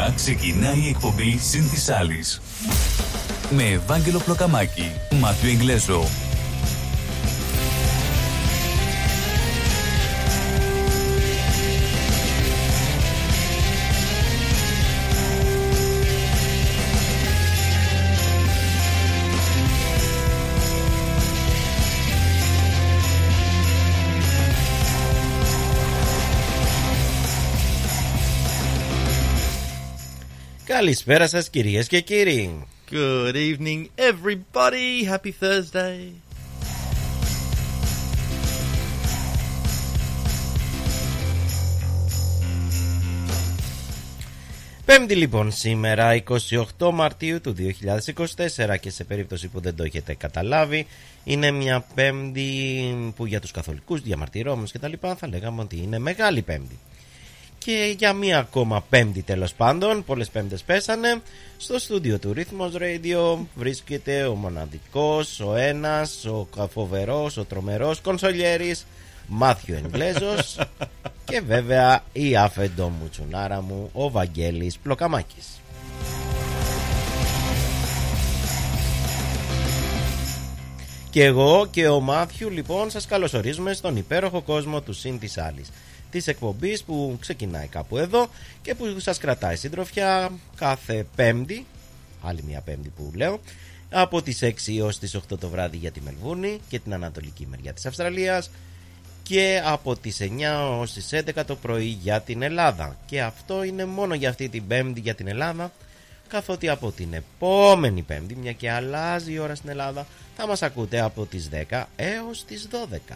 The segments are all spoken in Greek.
τώρα ξεκινάει η εκπομπή Συν της Άλλης. Με Ευάγγελο Πλοκαμάκη, Μάθιο Εγγλέζο. Καλησπέρα σας κυρίες και κύριοι. Good evening everybody. Happy Thursday. Πέμπτη λοιπόν σήμερα 28 Μαρτίου του 2024 και σε περίπτωση που δεν το έχετε καταλάβει είναι μια Πέμπτη που για τους καθολικούς διαμαρτυρόμενους και τα λοιπά θα λέγαμε ότι είναι Μεγάλη Πέμπτη. Και για μία ακόμα Πέμπτη τέλος πάντων, πολλές Πέμπτες πέσανε, στο στούντιο του Ρυθμός Radio βρίσκεται ο μοναδικός, ο ένας, ο φοβερός, ο τρομερός κονσολιέρης Μάθιο Εγγλέζος και βέβαια η άφεντο μου τσουνάρα μου, ο Βαγγέλης Πλοκαμάκης. Και εγώ και ο Μάθιου λοιπόν σας καλωσορίζουμε στον υπέροχο κόσμο του Συν της Άλλης, της εκπομπής που ξεκινάει κάπου εδώ και που σας κρατάει συντροφιά κάθε Πέμπτη, άλλη μια Πέμπτη που λέω, από τις 6 έως τις 8 το βράδυ για τη Μελβούρνη και την ανατολική μεριά της Αυστραλίας και από τις 9 έως τις 11 το πρωί για την Ελλάδα. Και αυτό είναι μόνο για αυτή την Πέμπτη για την Ελλάδα, καθότι από την επόμενη Πέμπτη, μια και αλλάζει η ώρα στην Ελλάδα, θα μας ακούτε από τις 10 έως τις 12.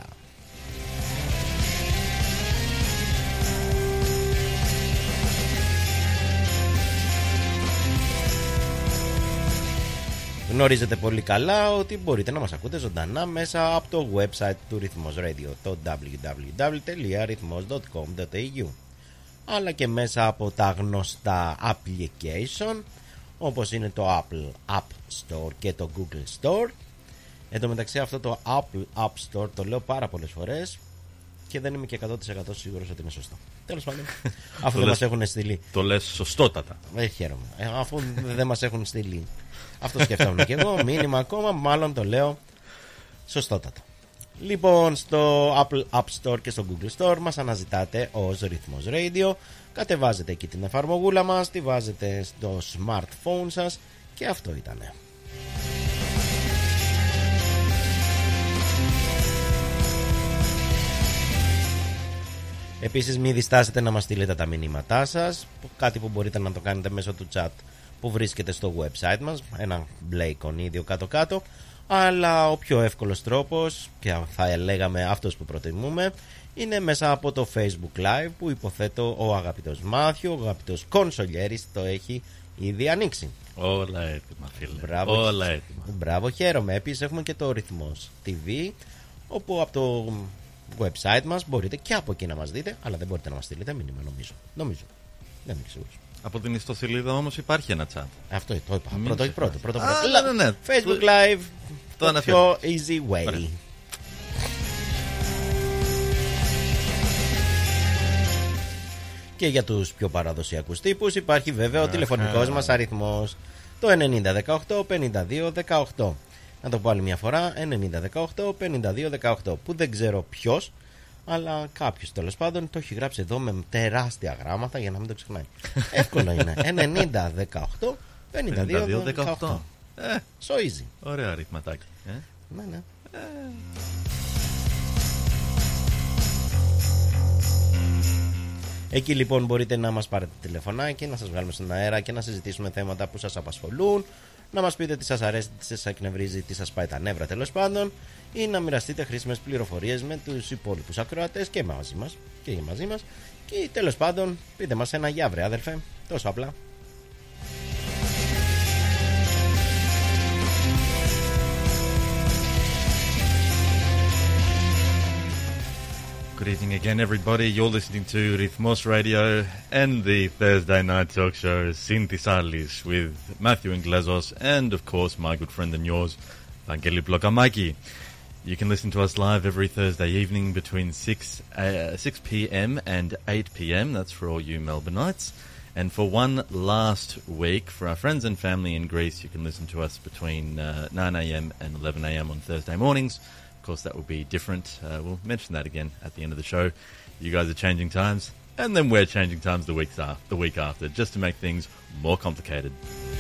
Γνωρίζετε πολύ καλά ότι μπορείτε να μας ακούτε ζωντανά μέσα από το website του Ρυθμός Radio, το www.rhythmos.com.au, αλλά και μέσα από τα γνωστά application όπως είναι το Apple App Store και το Google Store. Εν τω μεταξύ αυτό το Apple App Store το λέω πάρα πολλές φορές και δεν είμαι και 100% σίγουρος ότι είναι σωστό. Τέλος πάντων, αφού δεν μας έχουν στείλει. Το λες σωστότατα. Χαίρομαι. Αφού δεν μας έχουν στείλει. Αυτό σκεφτόμουν και εγώ. Μήνυμα ακόμα, μάλλον το λέω σωστότατα. Λοιπόν, στο Apple App Store και στο Google Store μας αναζητάτε ως Ρυθμός Radio. Κατεβάζετε εκεί την εφαρμογούλα μας, τη βάζετε στο smartphone σας και αυτό ήτανε. Επίσης μην διστάσετε να μας στείλετε τα μηνύματά σας, κάτι που μπορείτε να το κάνετε μέσω του chat που βρίσκεται στο website μας, ένα μπλε εικονίδιο κάτω-κάτω, αλλά ο πιο εύκολος τρόπος και θα λέγαμε αυτός που προτιμούμε είναι μέσα από το Facebook Live που υποθέτω ο αγαπητός Μάθιο, ο αγαπητός κονσολιέρης το έχει ήδη ανοίξει. Όλα έτοιμα φίλε. Μπράβο, όλα έτοιμα. Μπράβο, χαίρομαι. Επίσης έχουμε και το Ρυθμός TV όπου από το website μας μπορείτε και από εκεί να μας δείτε, αλλά δεν μπορείτε να μας στείλετε μήνυμα νομίζω. Δεν είμαι σίγουρος. Από την ιστοσελίδα όμως υπάρχει ένα chat. Αυτό το είπα. Πρώτο. Ναι. Facebook Live. Το πιο easy way. Ωραία. Και για τους πιο παραδοσιακούς τύπους υπάρχει βέβαια ο τηλεφωνικός μας αριθμός, το 9018-5218. Να το πω άλλη μια φορά, 9018-5218, που δεν ξέρω ποιος, αλλά κάποιος τέλος πάντων το έχει γράψει εδώ με τεράστια γράμματα για να μην το ξεχνάει. Εύκολο είναι. 9018-5218. So easy. Ωραία αριθματάκι. Ναι. Εκεί λοιπόν μπορείτε να μας πάρετε τηλεφωνάκι, να σας βγάλουμε στον αέρα και να συζητήσουμε θέματα που σας απασχολούν, να μας πείτε τι σας αρέσει, τι σας εκνευρίζει, τι σας πάει τα νεύρα τέλος πάντων, ή να μοιραστείτε χρήσιμες πληροφορίες με τους υπόλοιπους ακροατές και μαζί μας και τέλος πάντων πείτε μας ένα γεια βρε αδερφέ, τόσο απλά. Good evening again, everybody. You're listening to Rhythmos Radio and the Thursday night talk show Συν της Άλλης with Matthew Englesos and, of course, my good friend and yours, Vangeli Plocamaki. You can listen to us live every Thursday evening between 6 p.m. and 8 p.m. That's for all you Melbourneites. And for one last week, for our friends and family in Greece, you can listen to us between 9 a.m. and 11 a.m. on Thursday mornings. Of course, that will be different. We'll mention that again at the end of the show. You guys are changing times, and then we're changing times the week after, just to make things more complicated.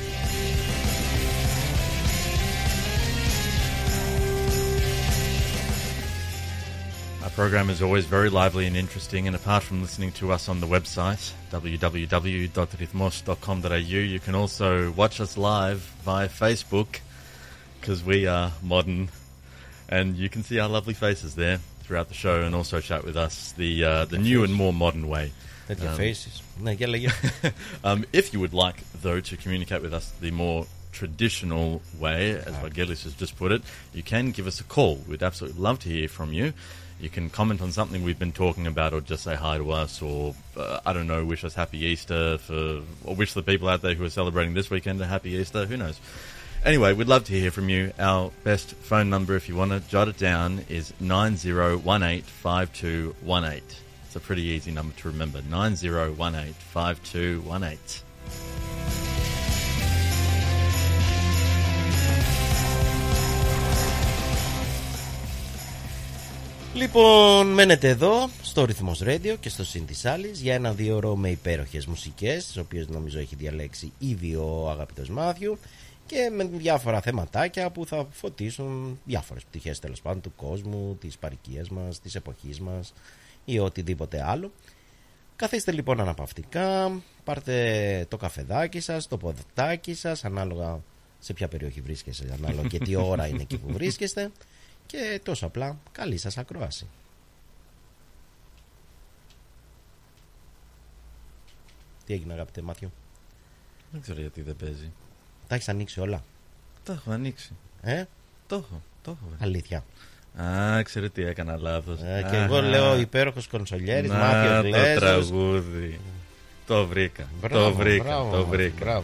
Our program is always very lively and interesting, and apart from listening to us on the website, www.rhythmos.com.au, you can also watch us live via Facebook, because we are modern, and you can see our lovely faces there throughout the show, and also chat with us the new and more modern way. Faces. If you would like, though, to communicate with us the more traditional way, as Vangelis has just put it, you can give us a call. We'd absolutely love to hear from you. You can comment on something we've been talking about, or just say hi to us, or, I don't know, wish us Happy Easter, or wish the people out there who are celebrating this weekend a Happy Easter, who knows. Anyway, we'd love to hear from you. Our best phone number, if you want to jot it down, is 90185218. It's a pretty easy number to remember, 90185218. Λοιπόν, μένετε εδώ στο Rhythmos Radio και στο Συν της Άλλης για 1-2 ώρο με υπέροχες μουσικές, τις οποίες νομίζω έχει διαλέξει ήδη ο αγαπητός Μάθιου, και με διάφορα θεματάκια που θα φωτίσουν διάφορες πτυχές, τέλος πάντων, του κόσμου, της παροικίας μας, της εποχής μας ή οτιδήποτε άλλο. Καθίστε λοιπόν αναπαυτικά, πάρτε το καφεδάκι σας, το ποτάκι σας, ανάλογα σε ποια περιοχή βρίσκεστε, ανάλογα και τι ώρα είναι εκεί που βρίσκεστε, και τόσο απλά καλή σας ακρόαση. Τι έγινε, αγαπητέ Μάθιο? Δεν ξέρω γιατί δεν παίζει. Τα έχεις ανοίξει όλα? Τα έχω ανοίξει. Το έχω. Αλήθεια? Ξέρω τι έκανα λάθος. Και εγώ λέω υπέροχος κονσολιέρης, Μάθιο Γλέζος. Το τραγούδι. Το βρήκα. Μπράβο.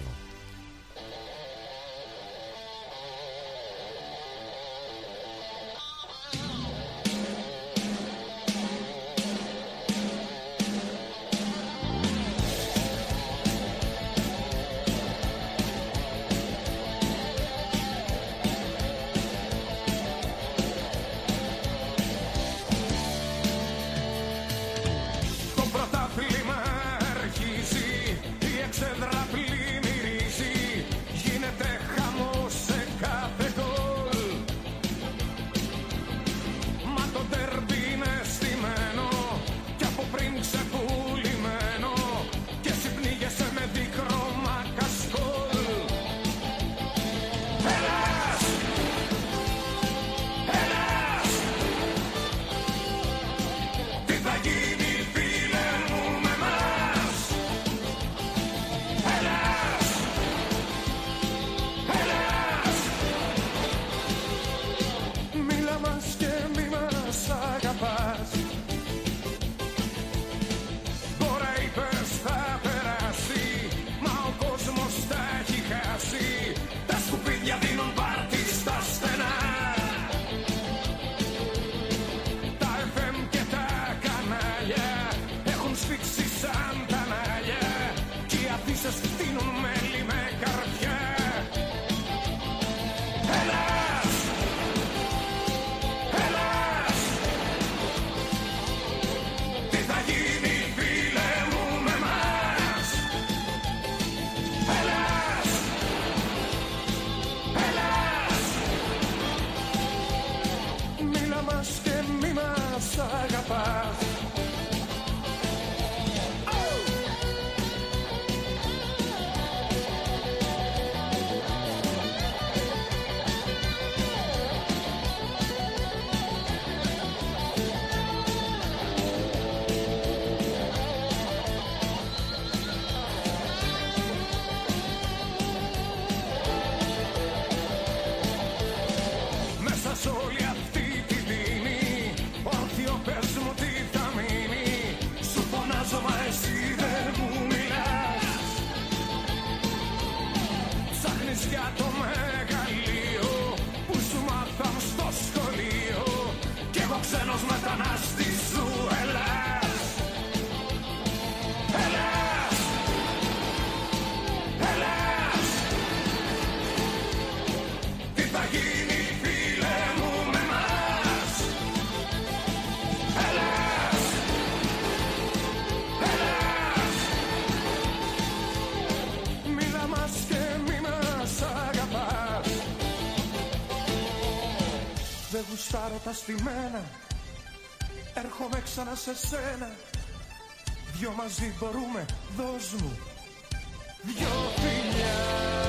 γουστάρω τα στημένα. Έρχομαι ξανά σε σένα. Δυο μαζί μπορούμε, δώσ' μου δυο φιλιά.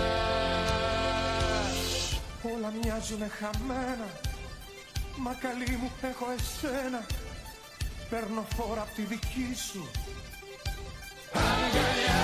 Όλα μοιάζουνε χαμένα, μα καλή μου έχω εσένα. Παίρνω φόρα απ' τη δική σου αγκαλιά.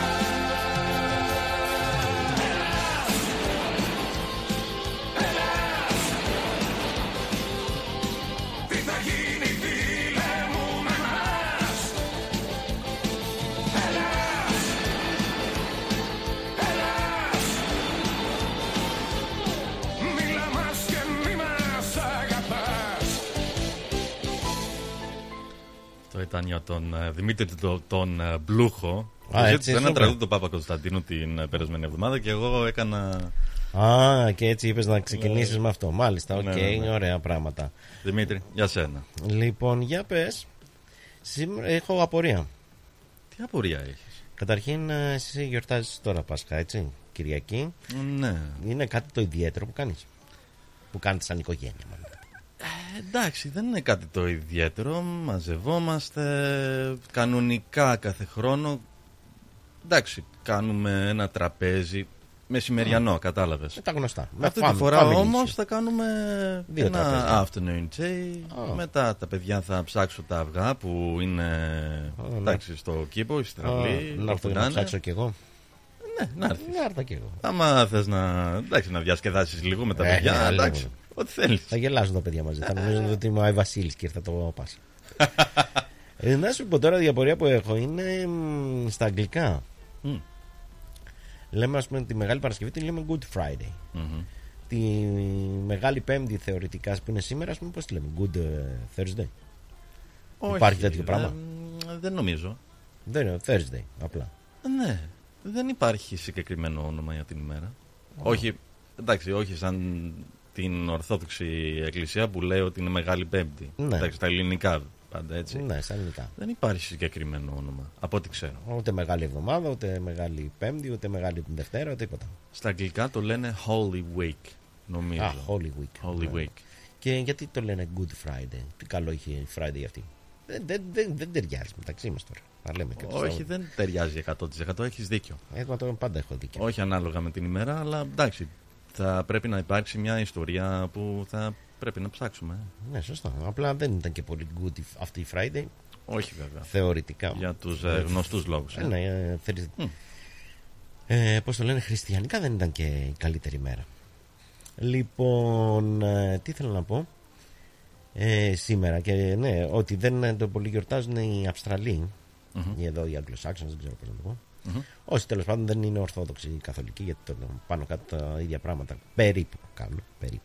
Ήταν για τον Δημήτρη τον Μπλούχο. Έτσι, ένα τραγούδι του Πάπα Κωνσταντίνου την περασμένη εβδομάδα και εγώ έκανα. Και έτσι είπες να ξεκινήσεις με αυτό. Μάλιστα, οκ, ναι. ωραία πράγματα. Δημήτρη, για σένα. Λοιπόν, για πες. Σήμερα έχω απορία. Τι απορία έχεις? Καταρχήν, εσύ γιορτάζεις τώρα Πάσχα, έτσι, Κυριακή. Ναι. Είναι κάτι το ιδιαίτερο που κάνεις? Που κάνετε σαν οικογένεια, μάλλον. Εντάξει, δεν είναι κάτι το ιδιαίτερο. Μαζευόμαστε κανονικά κάθε χρόνο. Εντάξει, κάνουμε ένα τραπέζι μεσημεριανό, κατάλαβες. Τα γνωστά. Αυτή τη φορά όμως θα κάνουμε ένα afternoon tea. Μετά τα παιδιά θα ψάξω τα αυγά που είναι εντάξει, στο κήπο, στη στραβλή. Να έρθω να ψάξω κι εγώ. Ναι, να έρθεις. Να έρθω κι εγώ. Άμα θες να διασκεδάσεις λίγο με τα παιδιά, εντάξει. Ό,τι θέλεις. Θα γελάσουν τα παιδιά μαζί. Θα νομίζουν ότι είμαι ο Άι Βασίλης και ήρθα το Πάσχα. Να σου πω τώρα, η απορία που έχω είναι στα αγγλικά. Λέμε, ας πούμε, τη Μεγάλη Παρασκευή τη λέμε Good Friday. Τη Μεγάλη Πέμπτη θεωρητικά που είναι σήμερα, ας πούμε, πώς τη λέμε? Good Thursday. Όχι, υπάρχει τέτοιο πράγμα? Δεν νομίζω. Δεν είναι Thursday, απλά. Ναι, δεν υπάρχει συγκεκριμένο όνομα για την ημέρα. Όχι, εντάξει, όχι σαν την Ορθόδοξη Εκκλησία που λέει ότι είναι Μεγάλη Πέμπτη. Ναι. Εντάξει, τα ελληνικά πάντα έτσι. Ναι, στα ελληνικά. Δεν υπάρχει συγκεκριμένο όνομα, από ό,τι ξέρω. Ούτε Μεγάλη Εβδομάδα, ούτε Μεγάλη Πέμπτη, ούτε Μεγάλη Δευτέρα, τίποτα. Στα αγγλικά το λένε Holy Week, νομίζω. Holy Week. Holy Week. Και γιατί το λένε Good Friday? Τι καλό είχε η Friday αυτή? Δεν ταιριάζει μεταξύ μας τώρα. Λέμε όχι, δεν ταιριάζει 100%. Έχεις δίκιο. Εγώ τώρα πάντα έχω δίκιο. Όχι ανάλογα με την ημέρα, αλλά εντάξει. Θα πρέπει να υπάρξει μια ιστορία που θα πρέπει να ψάξουμε. Ναι, σωστά. Απλά δεν ήταν και πολύ good αυτή η Friday. Όχι, βέβαια. Θεωρητικά. Για τους γνωστούς λόγους. Πώς το λένε, χριστιανικά δεν ήταν και η καλύτερη μέρα. Λοιπόν, τι θέλω να πω σήμερα, και ναι, ότι δεν το πολύ γιορτάζουν οι Αυστραλοί, εδώ οι Αγγλοσάξονες, δεν ξέρω πώς να το πω. Όσοι τέλος πάντων δεν είναι Ορθόδοξοι ή Καθολικοί, γιατί πάνω κάτω τα ίδια πράγματα περίπου κάνουν.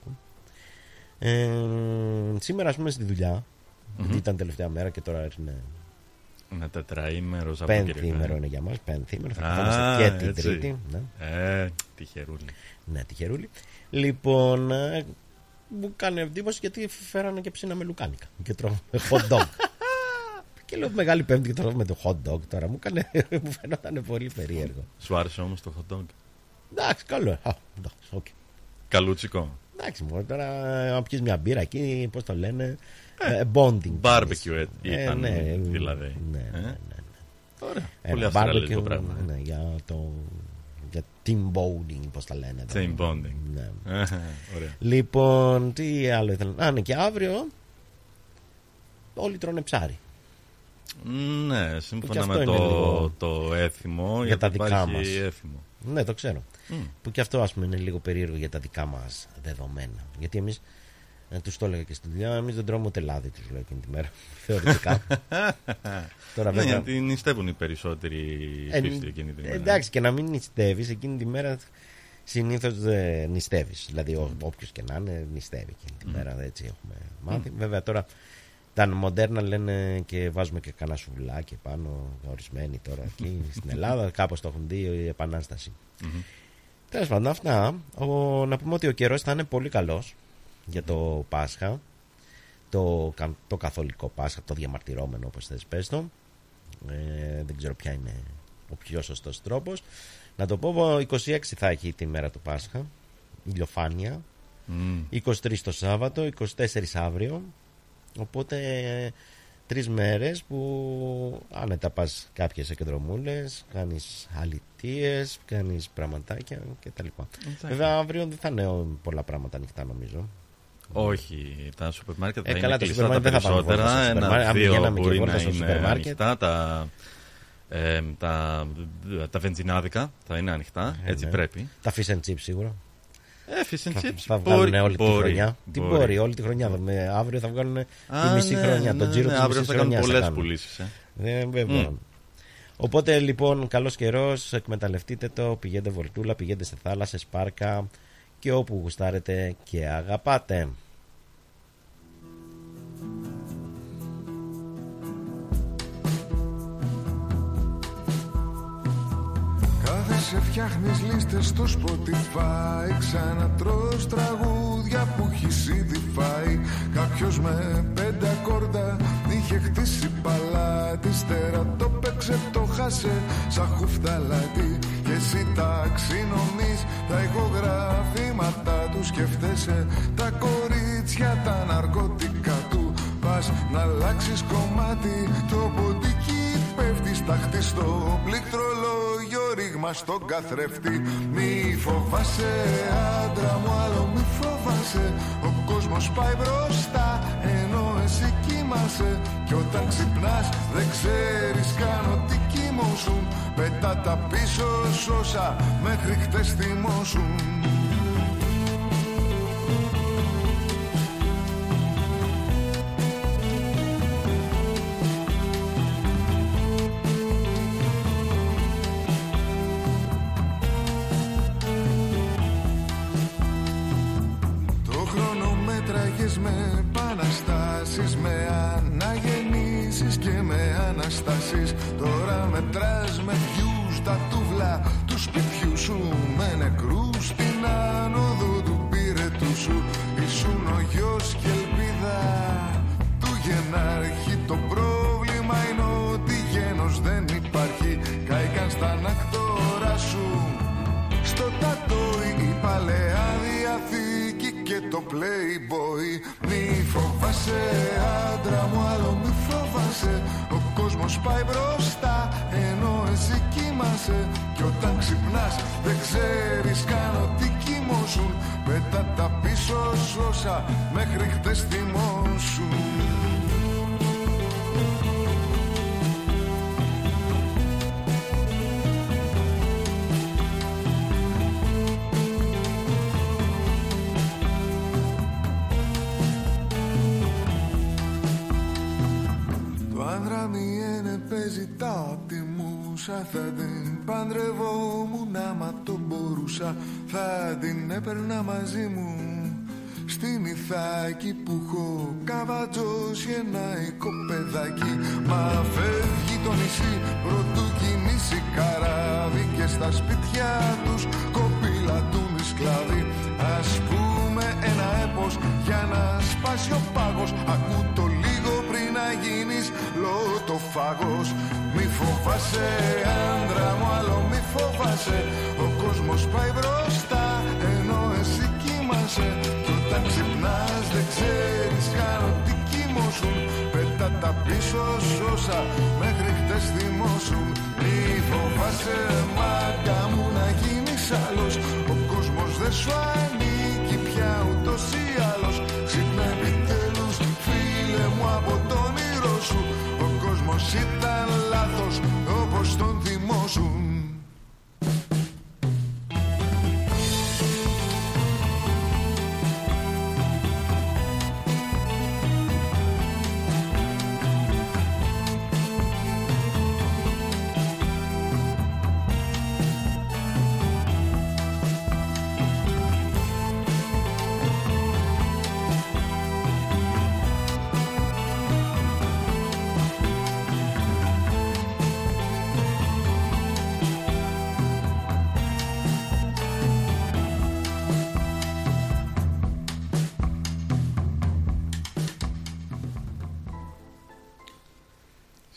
Σήμερα, ας πούμε, στη δουλειά, γιατί ήταν τελευταία μέρα και τώρα είναι ένα τετραήμερο, πένθήμερο είναι για μας. Πένθήμερο, θα καθόμαστε και την Τρίτη. Ναι. Τυχερούλη. Ναι, τυχερούλη. Λοιπόν, μου κάνει εντύπωση γιατί φέρανε και ψήναμε λουκάνικα και τρώμε hot dog. Και λέω Μεγάλη Πέμπτη και τρώμε το hot dog τώρα. Μου φαίνονταν πολύ περίεργο. Σου άρεσε όμως το hot dog? Εντάξει, καλό. Καλούτσικο. Εντάξει, μόνο τώρα να πιεις μια μπύρα εκεί, πώς το λένε, bonding. Barbecue ήταν, ναι, δηλαδή. Ναι. Ωραία. Πολύ αυστραλικό πράγμα. Ναι, για team bonding, πώς τα λένε. Team bonding. Ναι. Ωραία. Λοιπόν, τι άλλο ήθελα. Ναι, και αύριο όλοι τρώνε ψάρι. Ναι, σύμφωνα με το έθιμο. Για τα δικά μας. Έθιμο. Ναι, το ξέρω. Που και αυτό, ας πούμε, είναι λίγο περίεργο για τα δικά μας δεδομένα. Γιατί εμείς, τους το έλεγα και στη δουλειά, εμείς δεν τρώμε ούτε λάδι, τους λέω εκείνη τη μέρα. Θεωρητικά. Τώρα, βέβαια, γιατί νηστεύουν οι περισσότεροι φύστοι εκείνη τη μέρα. Εντάξει, και να μην νηστεύεις εκείνη τη μέρα, συνήθως δεν νηστεύεις. Δηλαδή, όποιος και να είναι, νηστεύει εκείνη τη μέρα. Έτσι έχουμε μάθει. Βέβαια, τώρα τα μοντέρνα λένε και βάζουμε και κανένα σουβλάκι πάνω, ορισμένοι τώρα εκεί στην Ελλάδα. Κάπως το έχουν δει, η Επανάσταση. Τέλος πάντων, αυτά. Να πούμε ότι ο καιρός θα είναι πολύ καλός για το Πάσχα. Το καθολικό Πάσχα, το διαμαρτυρόμενο, όπως θες πες το. Δεν ξέρω ποια είναι ο πιο σωστός τρόπος. Να το πω, 26 θα έχει τη μέρα του Πάσχα. Ηλιοφάνεια. 23 το Σάββατο, 24 αύριο. Οπότε 3 μέρες που άνετα πας κάποιες εκδρομούλες, κάνεις αλητίες, κάνεις πραγματάκια κτλ. Βέβαια αύριο δεν θα είναι πολλά πράγματα ανοιχτά νομίζω. Όχι, τα σούπερ μάρκετ θα καλά, είναι κλειστά τα περισσότερα. Ένα-δύο μπορεί να είναι ανοιχτά. Τα βενζινάδικα θα είναι ανοιχτά, έτσι πρέπει. Τα fish and chips σίγουρα. Fish and chips θα βγάλουν όλη τη χρονιά. Τι μπορεί, όλη τη χρονιά. Αύριο θα βγάλουν τη μισή χρονιά. Τον τζίρο της μισής χρονιάς. Αύριο θα κάνουν πολλές πουλήσεις. Βέβαια. Οπότε λοιπόν, καλός καιρός, εκμεταλλευτείτε το, πηγαίνετε βολτούλα, πηγαίνετε σε θάλασσες, πάρκα και όπου γουστάρετε και αγαπάτε. Σε φτιάχνεις λίστες στο Spotify, ξανατρως τραγούδια που έχεις ήδη φάει. Κάποιος με 5 ακόρντα είχε χτίσει παλάτι, ύστερα το παίξε, το χάσε σαν χουφταλάτι. Και εσύ ταξινομείς τα ηχογραφήματα του, σκέφτεσαι τα κορίτσια, τα ναρκωτικά του. Πας να αλλάξεις κομμάτι, το ποντίκι πέφτει στάχτη στο πληκτρολόγιο, ρήγμα στον καθρέφτη. Μη φοβάσαι άντρα μου, άλλο μη φοβάσαι. Ο κόσμος πάει μπροστά ενώ εσύ κοιμάσαι. Κι όταν ξυπνάς δεν ξέρεις καν ότι κοιμώσουν. Πετά τα πίσω σ' όσα μέχρι χτες θυμώσουν. Με επαναστάσεις, με αναγεννήσεις και με αναστάσεις. Τώρα μετράς με views τα τούβλα του σπιτιού σου, με νεκρούς στην άνοδο του πυρετού σου. Ήσουν ο γιος και ελπίδα του γενάρχη. Το πρόβλημα είναι ότι γένος δεν υπάρχει. Κάηκαν στα ανακτόρα σου, στο τατόι η παλαιά διαθήκη και το Playboy. Μη φοβάσαι άντρα μου, άλλο μη φοβάσαι. Ο κόσμος πάει μπροστά ενώ εσύ κοιμάσαι. Κι όταν ξυπνάς δεν ξέρεις καν ότι κοιμώσουν. Πέτα τα πίσω σ' όσα μέχρι χτες θυμώσουν. Θα την παντρευόμουν άμα το μπορούσα. Θα την έπαιρνα μαζί μου στην Ιθάκη που έχω καβατζώσει ένα οικοπεδάκι. Μα φεύγει το νησί πρωτού κινήσει καράβι και στα σπίτια τους κοπηλατούν οι σκλάβοι. Ας πούμε ένα έπος για να σπάσει ο πάγος. Ακού το λίγο πριν να γίνεις λωτοφάγος. Μη φοβάσαι άντρα μου, άλλο μη φοβάσαι. Ο κόσμος πάει μπροστά ενώ εσύ κοιμάσαι. Κι όταν ξυπνάς δεν ξέρεις καν ότι κοιμώσουν. Πέτα τα πίσω σ' όσα μέχρι χτες θυμώσουν. Μη φοβάσαι μάγκα μου να γίνεις άλλος. Ο κόσμος δεν σου ανήκει πια ούτως ή άλλως. Ξύπνα επιτέλους φίλε μου από το όνειρό σου. Ο κόσμος ήταν λάθος όπως τον θυμώσουν.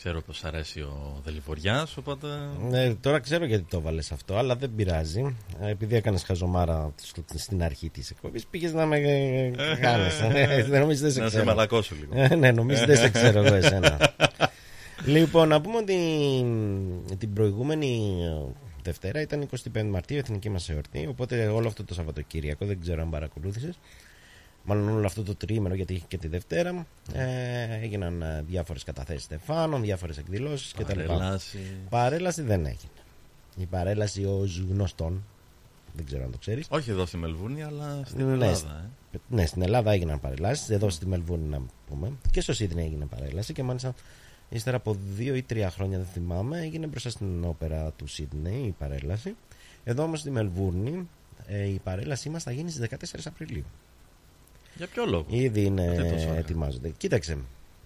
Ξέρω πως αρέσει ο Δελιβοριάς, οπότε... Τώρα ξέρω γιατί το βάλες αυτό, αλλά δεν πειράζει. Επειδή έκανες χαζομάρα στην αρχή της εκπομπής, πήγες να με κάνεις. Νομίζω δεν σε ξέρω. Να σε μαλακώσω λίγο. Ναι, νομίζω δεν σε ξέρω εγώ εσένα. Λοιπόν, να πούμε ότι την προηγούμενη Δευτέρα ήταν 25 Μαρτίου, εθνική μας εορτή. Οπότε όλο αυτό το Σαββατοκύριακο, δεν ξέρω αν παρακολούθησες, μάλλον όλο αυτό το τριήμερο, γιατί είχε και τη Δευτέρα, έγιναν διάφορες καταθέσεις στεφάνων, διάφορες εκδηλώσεις κτλ. Παρέλαση δεν έγινε. Η παρέλαση ως γνωστόν, δεν ξέρω αν το ξέρεις. Όχι εδώ στη Μελβούρνη, αλλά στην Ελλάδα. Ναι, στην Ελλάδα έγιναν παρελάσεις. Εδώ στη Μελβούρνη, να πούμε. Και στο Σίδνεϊ έγινε παρέλαση. Και μάλιστα ύστερα από 2 ή 3 χρόνια, δεν θυμάμαι, έγινε μπροστά στην όπερα του Σίδνεϊ η παρέλαση. Εδώ όμως στη Μελβούρνη η παρέλασή μας θα γίνει στις 14 Απριλίου. Για ποιο λόγο? Ήδη ετοιμάζονται. Κοίταξε.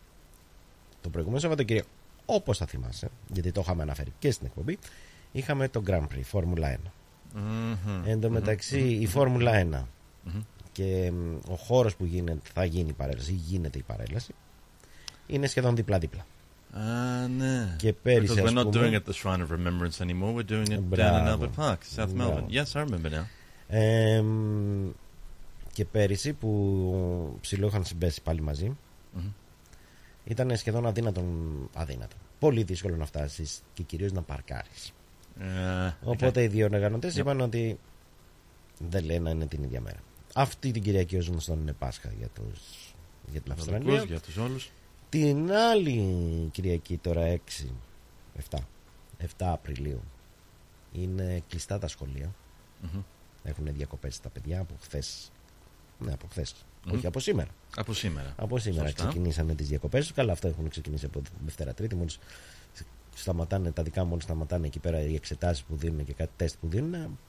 Το προηγούμενο Σαββατοκύριακο, όπως θα θυμάσαι, γιατί το είχαμε αναφέρει και στην εκπομπή, είχαμε το Grand Prix, Φόρμουλα 1. Εν τω μεταξύ, η Φόρμουλα 1 και ο χώρος που θα γίνει η παρέλαση, ή γίνεται η παρέλαση, είναι σχεδόν δίπλα-δίπλα. Ναι. Και πέρυσι, Because we're not doing it at the Shrine of Remembrance anymore. We're doing it down in Albert Park, South Melbourne. Yes, I remember now. Και πέρυσι που ψηλό είχαν συμπέσει πάλι μαζί, ήταν σχεδόν αδύνατο. Πολύ δύσκολο να φτάσεις και κυρίως να παρκάρεις. Οπότε οι διοργανωτές είπαν ότι δεν λένε να είναι την ίδια μέρα. Αυτή την Κυριακή ως γνωστόν είναι Πάσχα για την Αυστραλία. Για τους όλους. Την άλλη Κυριακή, τώρα 7 Απριλίου, είναι κλειστά τα σχολεία. Έχουν διακοπές τα παιδιά από χθες. Ναι, από χθες. Όχι, από σήμερα. Από σήμερα ξεκινήσανε τις διακοπές τους. Καλά, αυτό έχουν ξεκινήσει από Δευτέρα Τρίτη. Μόλις σταματάνε τα δικά, μόλις σταματάνε εκεί πέρα οι εξετάσεις που δίνουν και κάτι τεστ που δίνουν.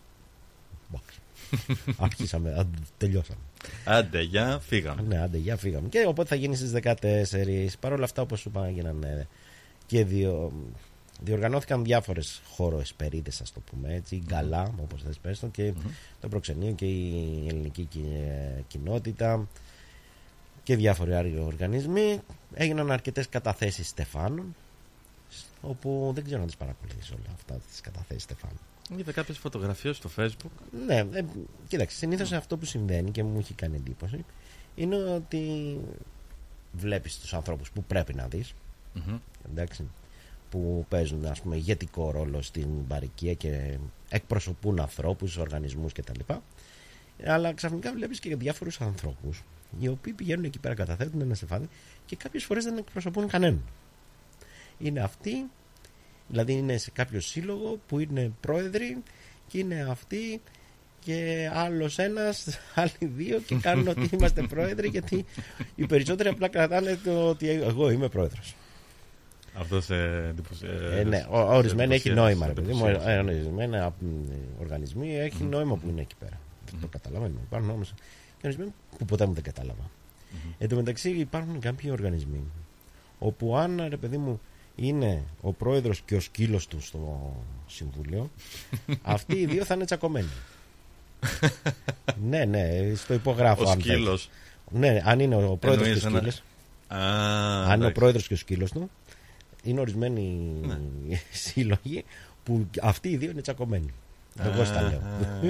Αρχίσαμε, τελειώσαμε. Άντε, για φύγαμε. Ναι, άντε, για φύγαμε. Και οπότε θα γίνει στις 14. Παρ' όλα αυτά, όπως σου είπα, έγιναν και διοργανώθηκαν διάφορες χωροεσπερίδες, ας το πούμε έτσι, η γκαλά, όπως θες πες το, και το προξενείο και η ελληνική κοινότητα και διάφοροι άλλοι οργανισμοί. Έγιναν αρκετές καταθέσεις στεφάνων, όπου δεν ξέρω να τις παρακολουθείς όλα αυτά τις καταθέσεις στεφάνων. Είδα κάποιες φωτογραφίες στο Facebook. Ναι, κοίταξε, συνήθως αυτό που συμβαίνει και μου έχει κάνει εντύπωση είναι ότι βλέπεις τους ανθρώπους που πρέπει να δεις, εντάξει, που παίζουν, ας πούμε, ηγετικό ρόλο στην παροικία και εκπροσωπούν ανθρώπους, οργανισμούς κτλ. Αλλά ξαφνικά βλέπεις και διάφορους ανθρώπους οι οποίοι πηγαίνουν εκεί πέρα, καταθέτουν ένα στεφάνι και κάποιες φορές δεν εκπροσωπούν κανέναν. Είναι αυτοί, δηλαδή είναι σε κάποιο σύλλογο που είναι πρόεδροι και είναι αυτοί και άλλος ένας, άλλοι δύο και κάνουν ότι είμαστε πρόεδροι, γιατί οι περισσότεροι απλά κρατάνε το ότι εγώ είμαι πρόεδρος. Αυτό σε ναι, ορισμένοι έχει νόημα, ρε παιδί μου. Ορισμένοι οργανισμοί έχει νόημα που είναι εκεί πέρα. Το καταλαβαίνουμε. Υπάρχουν όμως και ορισμένοι που ποτέ μου δεν κατάλαβα. Εν τω μεταξύ υπάρχουν κάποιοι οργανισμοί όπου αν, ρε παιδί μου, είναι ο πρόεδρος και ο σκύλος του στο συμβούλιο, αυτοί οι δύο θα είναι τσακωμένοι. Ναι, στο υπογράφω. Ο σκύλος. Ναι, αν είναι ο πρόεδρος και ο σκύλος. Αν είναι ο πρόεδρος και ο σκύλος του, είναι ορισμένοι σύλλογοι που αυτοί οι δύο είναι τσακωμένοι. Εγώ στα λέω.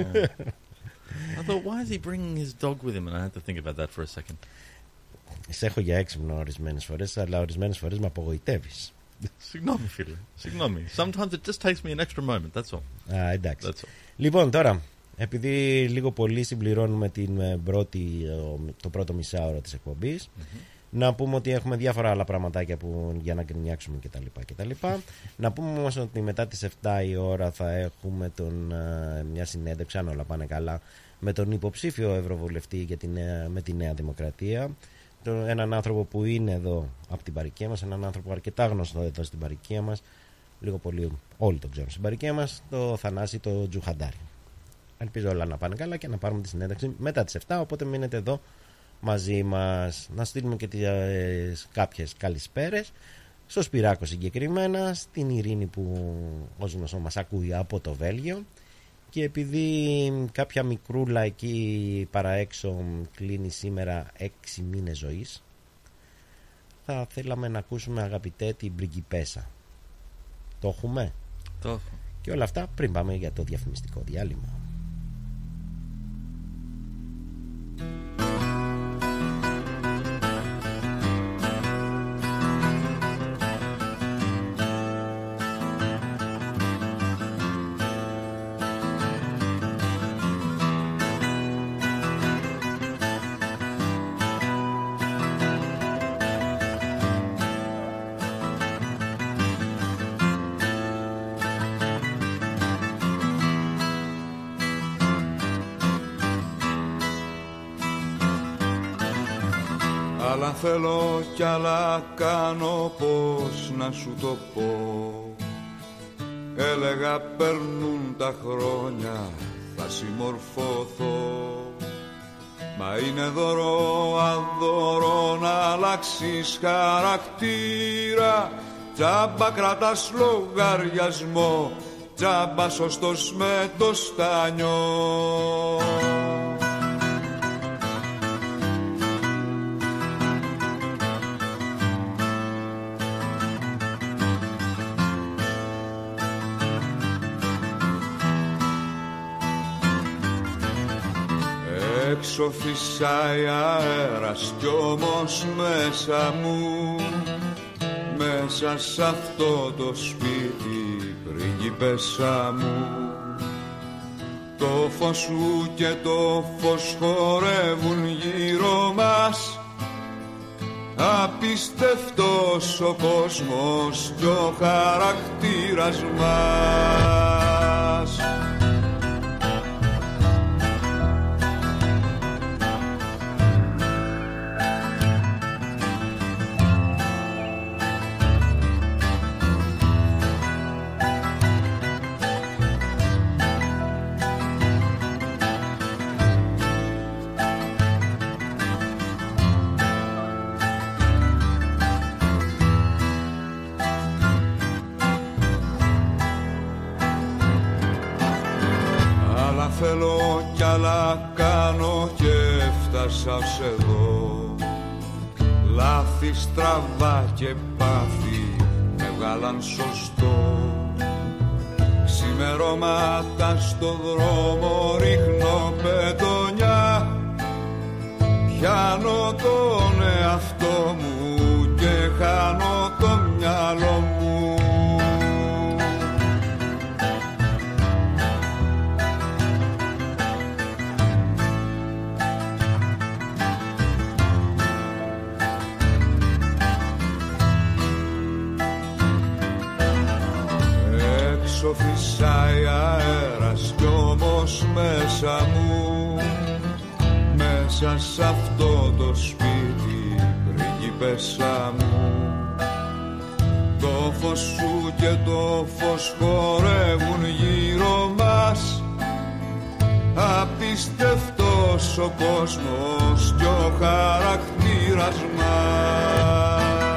I thought, why is he bringing his dog with him? And I had to think about that for a second. Σε έχω για έξυπνο ορισμένες φορές, αλλά ορισμένες φορές με απογοητεύεις. Συγγνώμη, φίλε. Συγγνώμη. Sometimes it just takes me an extra moment. That's all. Εντάξει. That's all. Λοιπόν, τώρα, επειδή λίγο πολύ συμπληρώνουμε το πρώτο μισάωρο της εκπομπής, να πούμε ότι έχουμε διάφορα άλλα πραγματάκια για να γκρινιάξουμε κτλ. Να πούμε όμως ότι μετά τις 7 η ώρα θα έχουμε μια συνέντευξη, αν όλα πάνε καλά, με τον υποψήφιο ευρωβουλευτή με τη Νέα Δημοκρατία. Έναν άνθρωπο που είναι εδώ από την παροικία μας, έναν άνθρωπο αρκετά γνωστό εδώ στην παροικία μας, λίγο πολύ όλοι τον ξέρουν στην παροικία μας, το Θανάση το Τζουχαντάρη. Ελπίζω όλα να πάνε καλά και να πάρουμε τη συνέντευξη μετά τις 7, οπότε μείνετε εδώ μαζί μας. Να στείλουμε και κάποιες καλησπέρες στο Σπυράκο συγκεκριμένα, στην Ειρήνη που ως γνωστό μας ακούει από το Βέλγιο, και επειδή κάποια μικρούλα εκεί παραέξω κλείνει σήμερα 6 μήνες ζωής, θα θέλαμε να ακούσουμε, αγαπητέ, την Πριγκιπέσα. Το έχουμε? Το έχω. Και όλα αυτά πριν πάμε για το διαφημιστικό διάλειμμα. Άλλα θέλω κι άλλα κάνω, πώς να σου το πω. Έλεγα περνούν τα χρόνια, θα συμμορφωθώ. Μα είναι δώρο αδώρο να αλλάξεις χαρακτήρα. Τζάμπα κρατάς λογαριασμό, τζάμπα σωστός με το στάνιο. Έξω φυσάει αέρας κι όμως μέσα μου, μέσα σ' αυτό το σπίτι, πριγκιπέσα μου, το φως σου και το φως χορεύουν γύρω μας. Απίστευτος ο κόσμος κι ο χαρακτήρας μας. Θέλω κι άλλα κάνω και έφτασα ως εδώ. Λάθη, στραβά και πάθη με βγάλαν σωστό. Ξημερώματα στο δρόμο ρίχνω πετονιά. Πιάνω τον εαυτό μου και χάνω το μυαλό μου. Έξω φυσάει αέρας κι όμως μέσα μου, μέσα σ' αυτό το σπίτι, πριγκιπέσα μου, το φως σου και το φως χορεύουν γύρω μας. Απίστευτος ο κόσμος κι ο χαρακτήρας μας.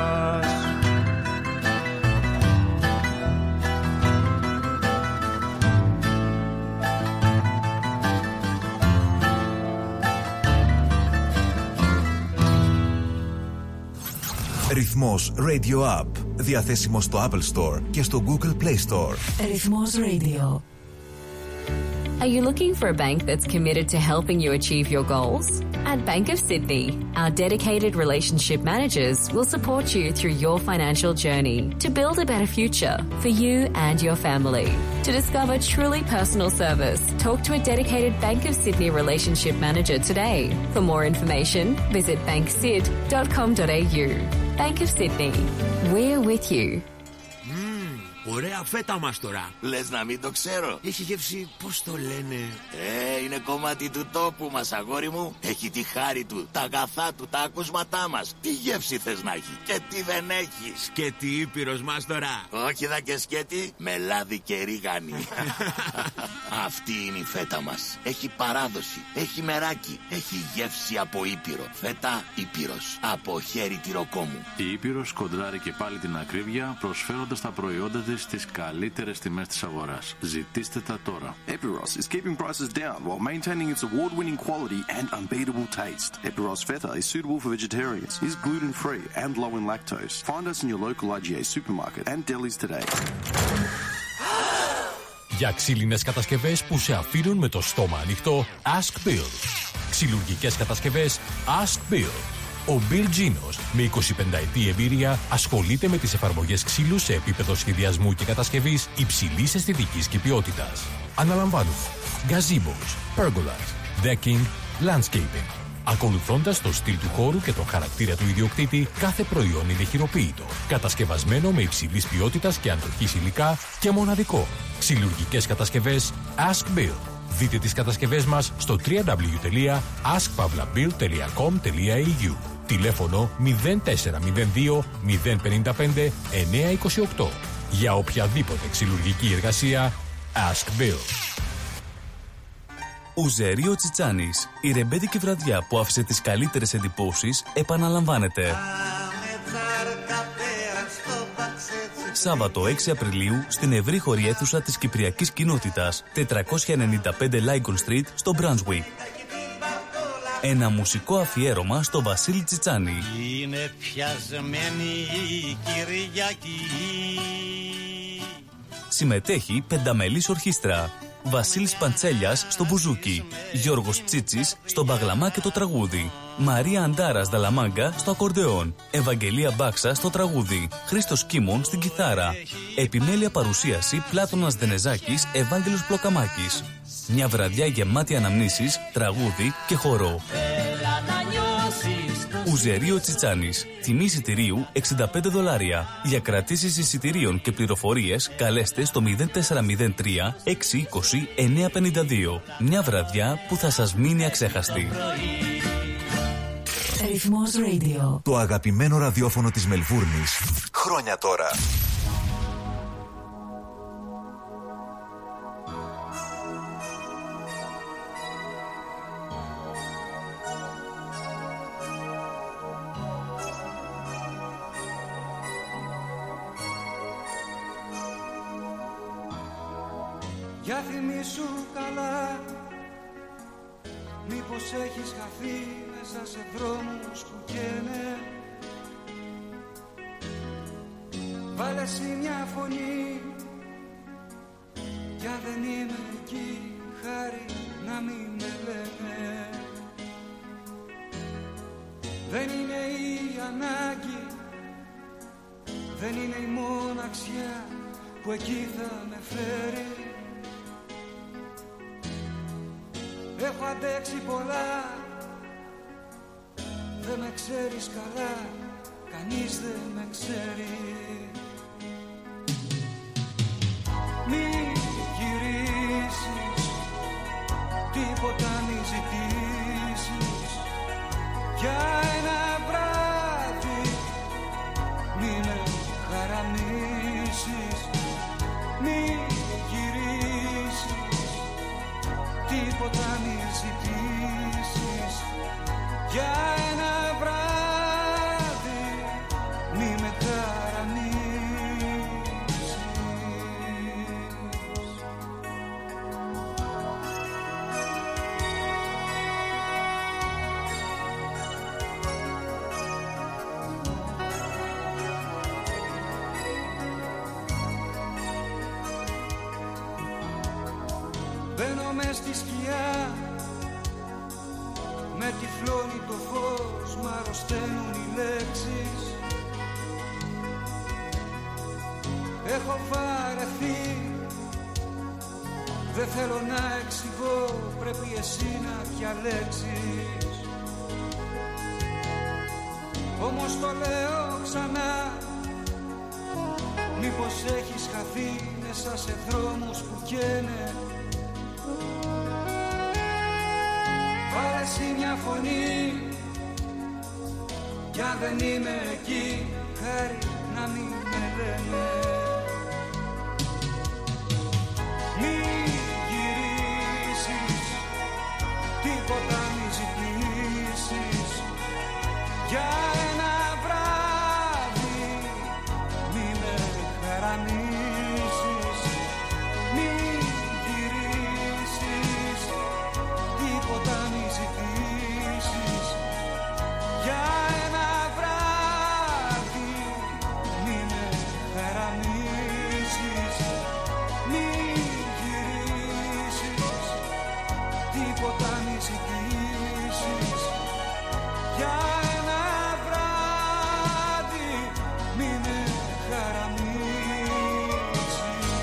Ρυθμός Radio App. Διαθέσιμο στο Apple Store και στο Google Play Store. Ρυθμός Radio. Are you looking for a bank that's committed to helping you achieve your goals? At Bank of Sydney, our dedicated relationship managers will support you through your financial journey to build a better future for you and your family. To discover truly personal service, talk to a dedicated Bank of Sydney relationship manager today. For more information, visit banksid.com.au. Bank of Sydney. We're with you. Ωραία φέτα μας τώρα. Λες να μην το ξέρω. Έχει γεύση, πώς το λένε? Είναι κομμάτι του τόπου μας, αγόρι μου. Έχει τη χάρη του, τα αγαθά του, τα ακούσματά μας. Τι γεύση θες να έχει και τι δεν έχει? Σκέτη Ήπειρος μας τώρα. Όχι δα και σκέτη, με λάδι και ρίγανη. Αυτή είναι η φέτα μας. Έχει παράδοση, έχει μεράκι, έχει γεύση από Ήπειρο. Φέτα Ήπειρος, από χέρι τυροκόμου. Η Ήπειρος κοντράρει και πάλι την ακρίβεια, προσφέροντας τα προϊόντα της προϊόντα στις καλύτερες τιμές της αγοράς. Ζητήστε τα τώρα. Epiros is keeping prices down while maintaining its award-winning quality and unbeatable taste. Epiros Feta is suitable for vegetarians, is gluten-free and low in lactose. Find us in your local IGA supermarket and delis today. Για ξύλινες κατασκευές που σε αφήνουν με το στόμα ανοιχτό, Ask Bill. Ξυλουργικές κατασκευές, Ask Bill. Ο Bill Ginos, με 25 ετή εμπειρία, ασχολείται με τις εφαρμογές ξύλου σε επίπεδο σχεδιασμού και κατασκευής υψηλής αισθητικής και ποιότητας. Αναλαμβάνουμε gazebos, pergolas, decking, landscaping. Ακολουθώντας το στυλ του χώρου και τον χαρακτήρα του ιδιοκτήτη, κάθε προϊόν είναι χειροποίητο, κατασκευασμένο με υψηλής ποιότητας και αντοχής υλικά και μοναδικό. Ξυλουργικές κατασκευές Ask Bill. Δείτε τις κατασκευές μας στο www.askpavlabill.com.au. Τηλέφωνο 0402 055 928. Για οποιαδήποτε ξυλουργική εργασία, Ask Bill. Ουζέριο Τσιτσάνης. Η ρεμπέτικη βραδιά που άφησε τις καλύτερες εντυπώσεις επαναλαμβάνεται. Σάββατο 6 Απριλίου στην ευρύχωρη αίθουσα της Κυπριακής Κοινότητας 495 Lygon Street στο Brunswick. Ένα μουσικό αφιέρωμα στο Βασίλη Τσιτσάνη. Είναι πιασμένη η Κυριακή. Συμμετέχει πενταμελής ορχήστρα. Βασίλης Παντσέλιας στο μπουζούκι, Γιώργος Τσίτσης στο μπαγλαμά και το τραγούδι, Μαρία Αντάρας Δαλαμάγκα στο ακορντεόν, Ευαγγελία Μπάξα στο τραγούδι, Χρήστος Κίμων στην κιθάρα. Επιμέλεια παρουσίαση Πλάτωνας Δενεζάκης, Ευάγγελος Πλοκαμάκης. Μια βραδιά γεμάτη αναμνήσεις, τραγούδι και χορό. Ουζερίο Τσιτσάνης. Τιμή εισιτηρίου $65. Για κρατήσεις εισιτηρίων και πληροφορίες καλέστε στο 0403 620 952. Μια βραδιά που θα σας μείνει αξέχαστη. Ρυθμός Radio. Το αγαπημένο ραδιόφωνο της Μελβούρνης. Χρόνια τώρα. Για θυμήσου καλά, μήπως έχεις χαθεί μέσα σε δρόμους που καίνε. Βάλε εσύ μια φωνή, κι αν δεν είμαι εκεί, χάρη να μην με λένε. Δεν είναι η ανάγκη, δεν είναι η μοναξιά που εκεί θα με φέρει. Έχω αντέξει πολλά, δεν με ξέρεις καλά, κανείς δεν με ξέρει. Μη γυρίσεις, τίποτα μη ζητήσεις. Για ένα βράδυ μη με χαραμίσεις. Μη γυρίσεις, τίποτα μη ζητήσεις. Για ένα βράδυ μη με χαραμίσεις. Μπαίνω μες στη σκιά, με τυφλώνει το φως, μ' αρρωσταίνουν οι λέξεις. Έχω βαρεθεί, δεν θέλω να εξηγώ, πρέπει εσύ να διαλέξεις. Όμως το λέω ξανά, μήπως έχεις χαθεί μέσα σε δρόμους που καίνε. Βάλε εσύ μια φωνή, κι αν δεν είμαι εκεί, χάρη να μην με λένε. Μη γυρίσεις, τίποτα μη ζητήσεις. Για ένα βράδυ μη με χαραμίσεις. τίποτα μη ζητήσεις. Για ένα βράδυ μη με χαραμίσεις.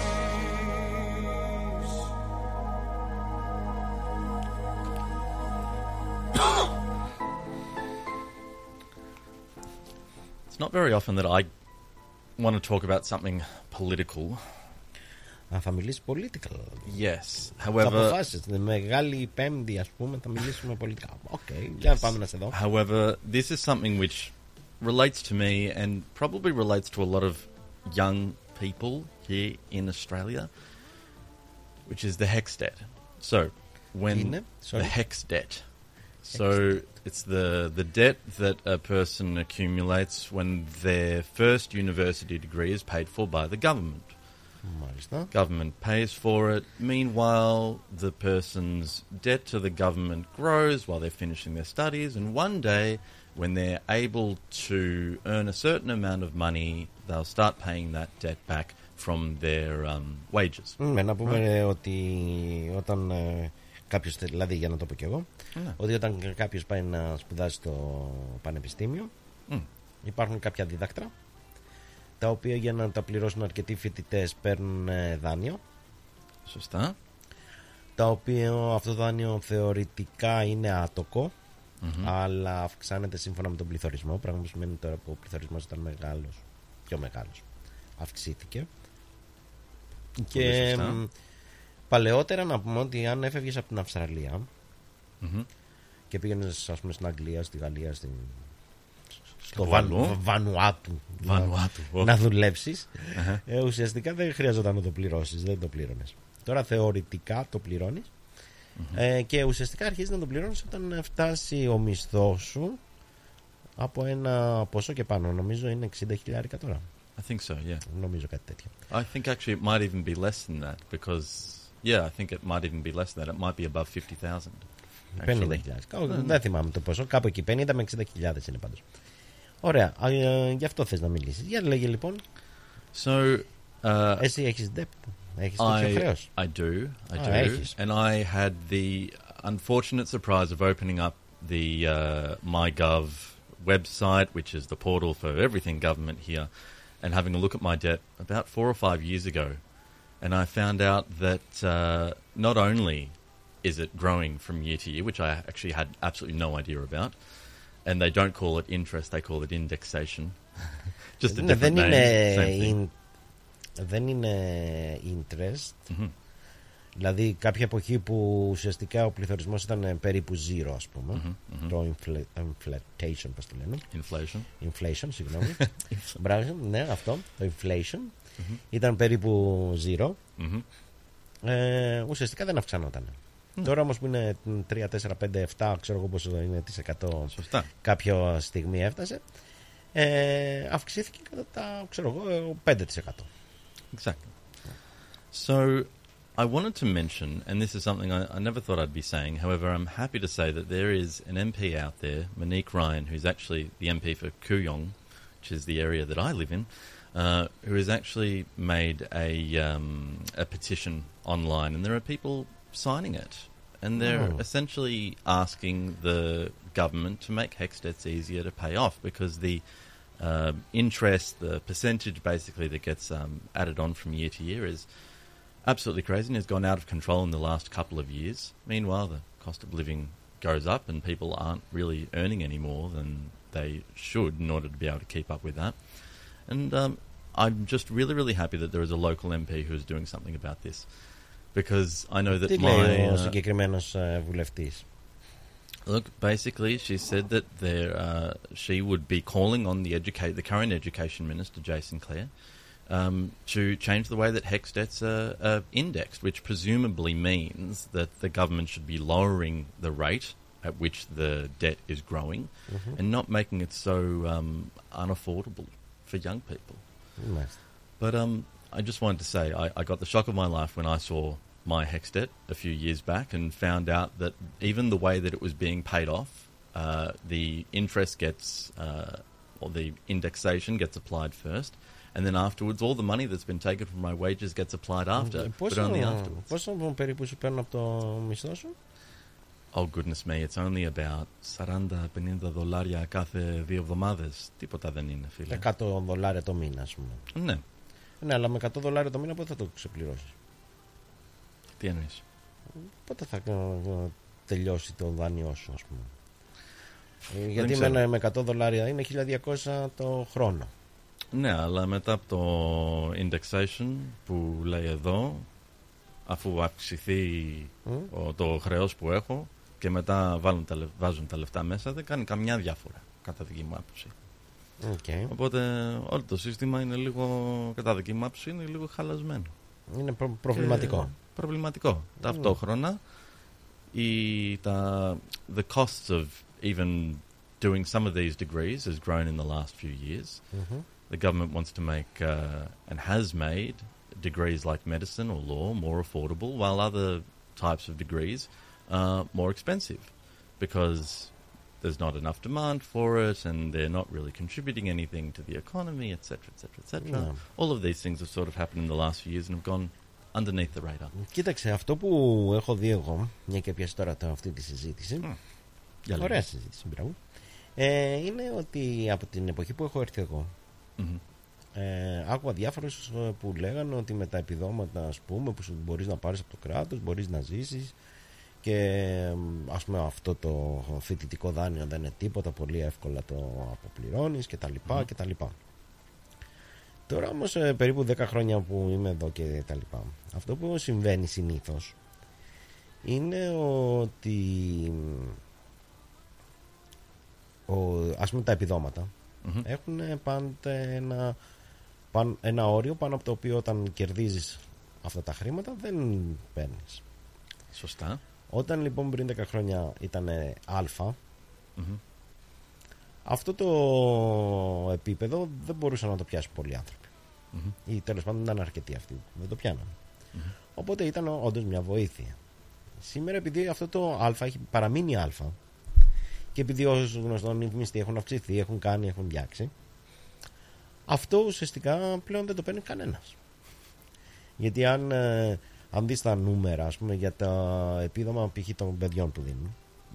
It's not very often that I want to talk about something political. Θα μιλήσει political. Yes. Θα However, αποφάσεις την Μεγάλη Πέμπτη, ας πούμε, θα μιλήσουμε πολιτικά. Για να πάμε να σε δω. However, this is something which relates to me and probably relates to a lot of young people here in Australia, which is the HEX debt. So, when the HEX debt. So, it's the debt that a person accumulates when their first university degree is paid for by the government. Government pays for it. Meanwhile, the person's debt to the government grows while they're finishing their studies, and one day, when they're able to earn a certain amount of money, they'll start paying that debt back from their wages. Να πούμε ότι όταν κάποιος, δηλαδή για να το πω και εγώ, ότι όταν κάποιος πάει να σπουδάσει στο πανεπιστήμιο, υπάρχουν κάποια δίδακτρα τα οποία για να τα πληρώσουν αρκετοί φοιτητές παίρνουν δάνειο. Σωστά. Τα οποία αυτό το δάνειο θεωρητικά είναι άτοκο, αλλά αυξάνεται σύμφωνα με τον πληθωρισμό. Πράγμα που σημαίνει τώρα που ο πληθωρισμός ήταν μεγάλος, πιο μεγάλος, αυξήθηκε. Και παλαιότερα να πούμε ότι αν έφευγες από την Αυστραλία και πήγαινες, ας πούμε, στην Αγγλία, στη Γαλλία, στο Βανουάτου να δουλέψεις, ουσιαστικά δεν χρειαζόταν να το πληρώσεις, δεν το πλήρωνες. Τώρα θεωρητικά το πληρώνεις, και ουσιαστικά αρχίζεις να το πληρώνεις όταν φτάσει ο μισθός σου από ένα ποσό και πάνω. Νομίζω είναι 60.000 τώρα. I think so, yeah. Νομίζω κάτι τέτοιο. I think actually it might even be less than that because, yeah, I think it might even be less than that. It might be above 50,000. 50.000. Δεν θυμάμαι το ποσό. Κάπου εκεί 50 με 60.000 είναι πάντως. Ωραία. Γι' αυτό θες να μιλήσεις. Για λέγε λοιπόν. So, εσύ έχεις debt. Έχεις τέτοιο χρέος. I do. And I had the unfortunate surprise of opening up the MyGov website, which is the portal for everything government here, and having a look at my debt about 4 or 5 years ago. And I found out that not only is it growing from year to year, which I actually had absolutely no idea about, and they don't call it interest, they call it indexation. Just a different name, same thing. Δεν είναι interest. Δηλαδή κάποια εποχή που ουσιαστικά ο πληθωρισμός ήταν περίπου 0, ας πούμε. Το inflation, πώς το λένε. Inflation, συγγνώμη. Μπράβο, ναι, αυτό. Το inflation ήταν περίπου 0. Ουσιαστικά δεν αυξανόταν. Τώρα όμως που είναι 3, 4, 5, 7, ξέρω εγώ πόσο είναι τις 100. Σωστά. Κάποια στιγμή έφτασε. Αυξήθηκε κατά τα, ξέρω εγώ, 5%. Exactly. So I wanted to mention, and this is something I never thought I'd be saying, however, I'm happy to say that there is an MP out there, Monique Ryan, who's actually the MP for Kooyong, which is the area that I live in, who has actually made a petition online, and there are people signing it. And they're essentially asking the government to make HEX debts easier to pay off because the interest, the percentage basically that gets added on from year to year is absolutely crazy and has gone out of control in the last couple of years. Meanwhile, the cost of living goes up and people aren't really earning any more than they should in order to be able to keep up with that. And I'm just really, really happy that there is a local MP who is doing something about this. Because I know that Look, basically, she said that she would be calling on the current Education Minister, Jason Clare, to change the way that HEX debts are indexed, which presumably means that the government should be lowering the rate at which the debt is growing and not making it so unaffordable for young people. Nice. But I just wanted to say I got the shock of my life when I saw my HEX debt a few years back and found out that even the way that it was being paid off, the interest gets, or the indexation gets applied first, and then afterwards all the money that's been taken from my wages gets applied after, but only afterwards. Πόσο περίπου σου παίρνουν από το μισθό σου? Oh goodness me, it's only about $40-50 κάθε 2 εβδομάδες. Τίποτα δεν είναι, φίλε. $100 το μήνα, ας πούμε. Ναι. Ναι, αλλά με $100 το μήνα πότε θα το ξεπληρώσεις? Τι εννοείς? Πότε θα τελειώσει το δάνειό σου, ας πούμε? Γιατί με $100 είναι 1.200 το χρόνο. Ναι, αλλά μετά από το indexation που λέει εδώ, αφού αυξηθεί το χρέος που έχω και μετά βάζουν τα λεφτά μέσα, δεν κάνει καμιά διάφορα, κατά δική μου άποψη. Okay. Οπότε όλο το σύστημα είναι λίγο, κατά δική μου άποψη, είναι λίγο χαλασμένο. Είναι προβληματικό. Προβληματικό. Ταυτόχρονα the costs of even doing some of these degrees has grown in the last few years. The government wants to make and has made degrees like medicine or law more affordable, while other types of degrees are more expensive because there's not enough demand for it and they're not really contributing anything to the economy, etc., etc., etc. All of these things have sort of happened in the last few years and have gone underneath the radar. Κοίταξε, αυτό που έχω δει εγώ, μια και πιάσει τώρα αυτή τη συζήτηση, ωραία συζήτηση, μπράβο, είναι ότι από την εποχή που έχω έρθει εγώ, άκουγα διάφορους που λέγανε ότι με τα επιδόματα, ας πούμε, που μπορείς να πάρεις από το κράτος, μπορείς να ζήσεις και ας πούμε αυτό το φοιτητικό δάνειο δεν είναι τίποτα, πολύ εύκολα το αποπληρώνεις και τα λοιπά και τα λοιπά. Τώρα όμως περίπου 10 χρόνια που είμαι εδώ και τα λοιπά, αυτό που συμβαίνει συνήθως είναι ότι ας πούμε τα επιδόματα έχουν πάντα ένα όριο πάνω από το οποίο όταν κερδίζεις αυτά τα χρήματα δεν παίρνεις. Σωστά. Όταν λοιπόν πριν 10 χρόνια ήταν α, αυτό το επίπεδο δεν μπορούσαν να το πιάσουν πολλοί άνθρωποι. Ή τέλος πάντων ήταν αρκετοί αυτοί που δεν το πιάναν. Οπότε ήταν όντως μια βοήθεια. Σήμερα επειδή αυτό το α έχει παραμείνει α και επειδή ως γνωστόν οι μισθοί έχουν αυξηθεί, έχουν κάνει, έχουν πιάξει, αυτό ουσιαστικά πλέον δεν το παίρνει κανένας. Γιατί αν δεις τα νούμερα, ας πούμε, για τα επίδομα π.χ. των παιδιών που δίνουν,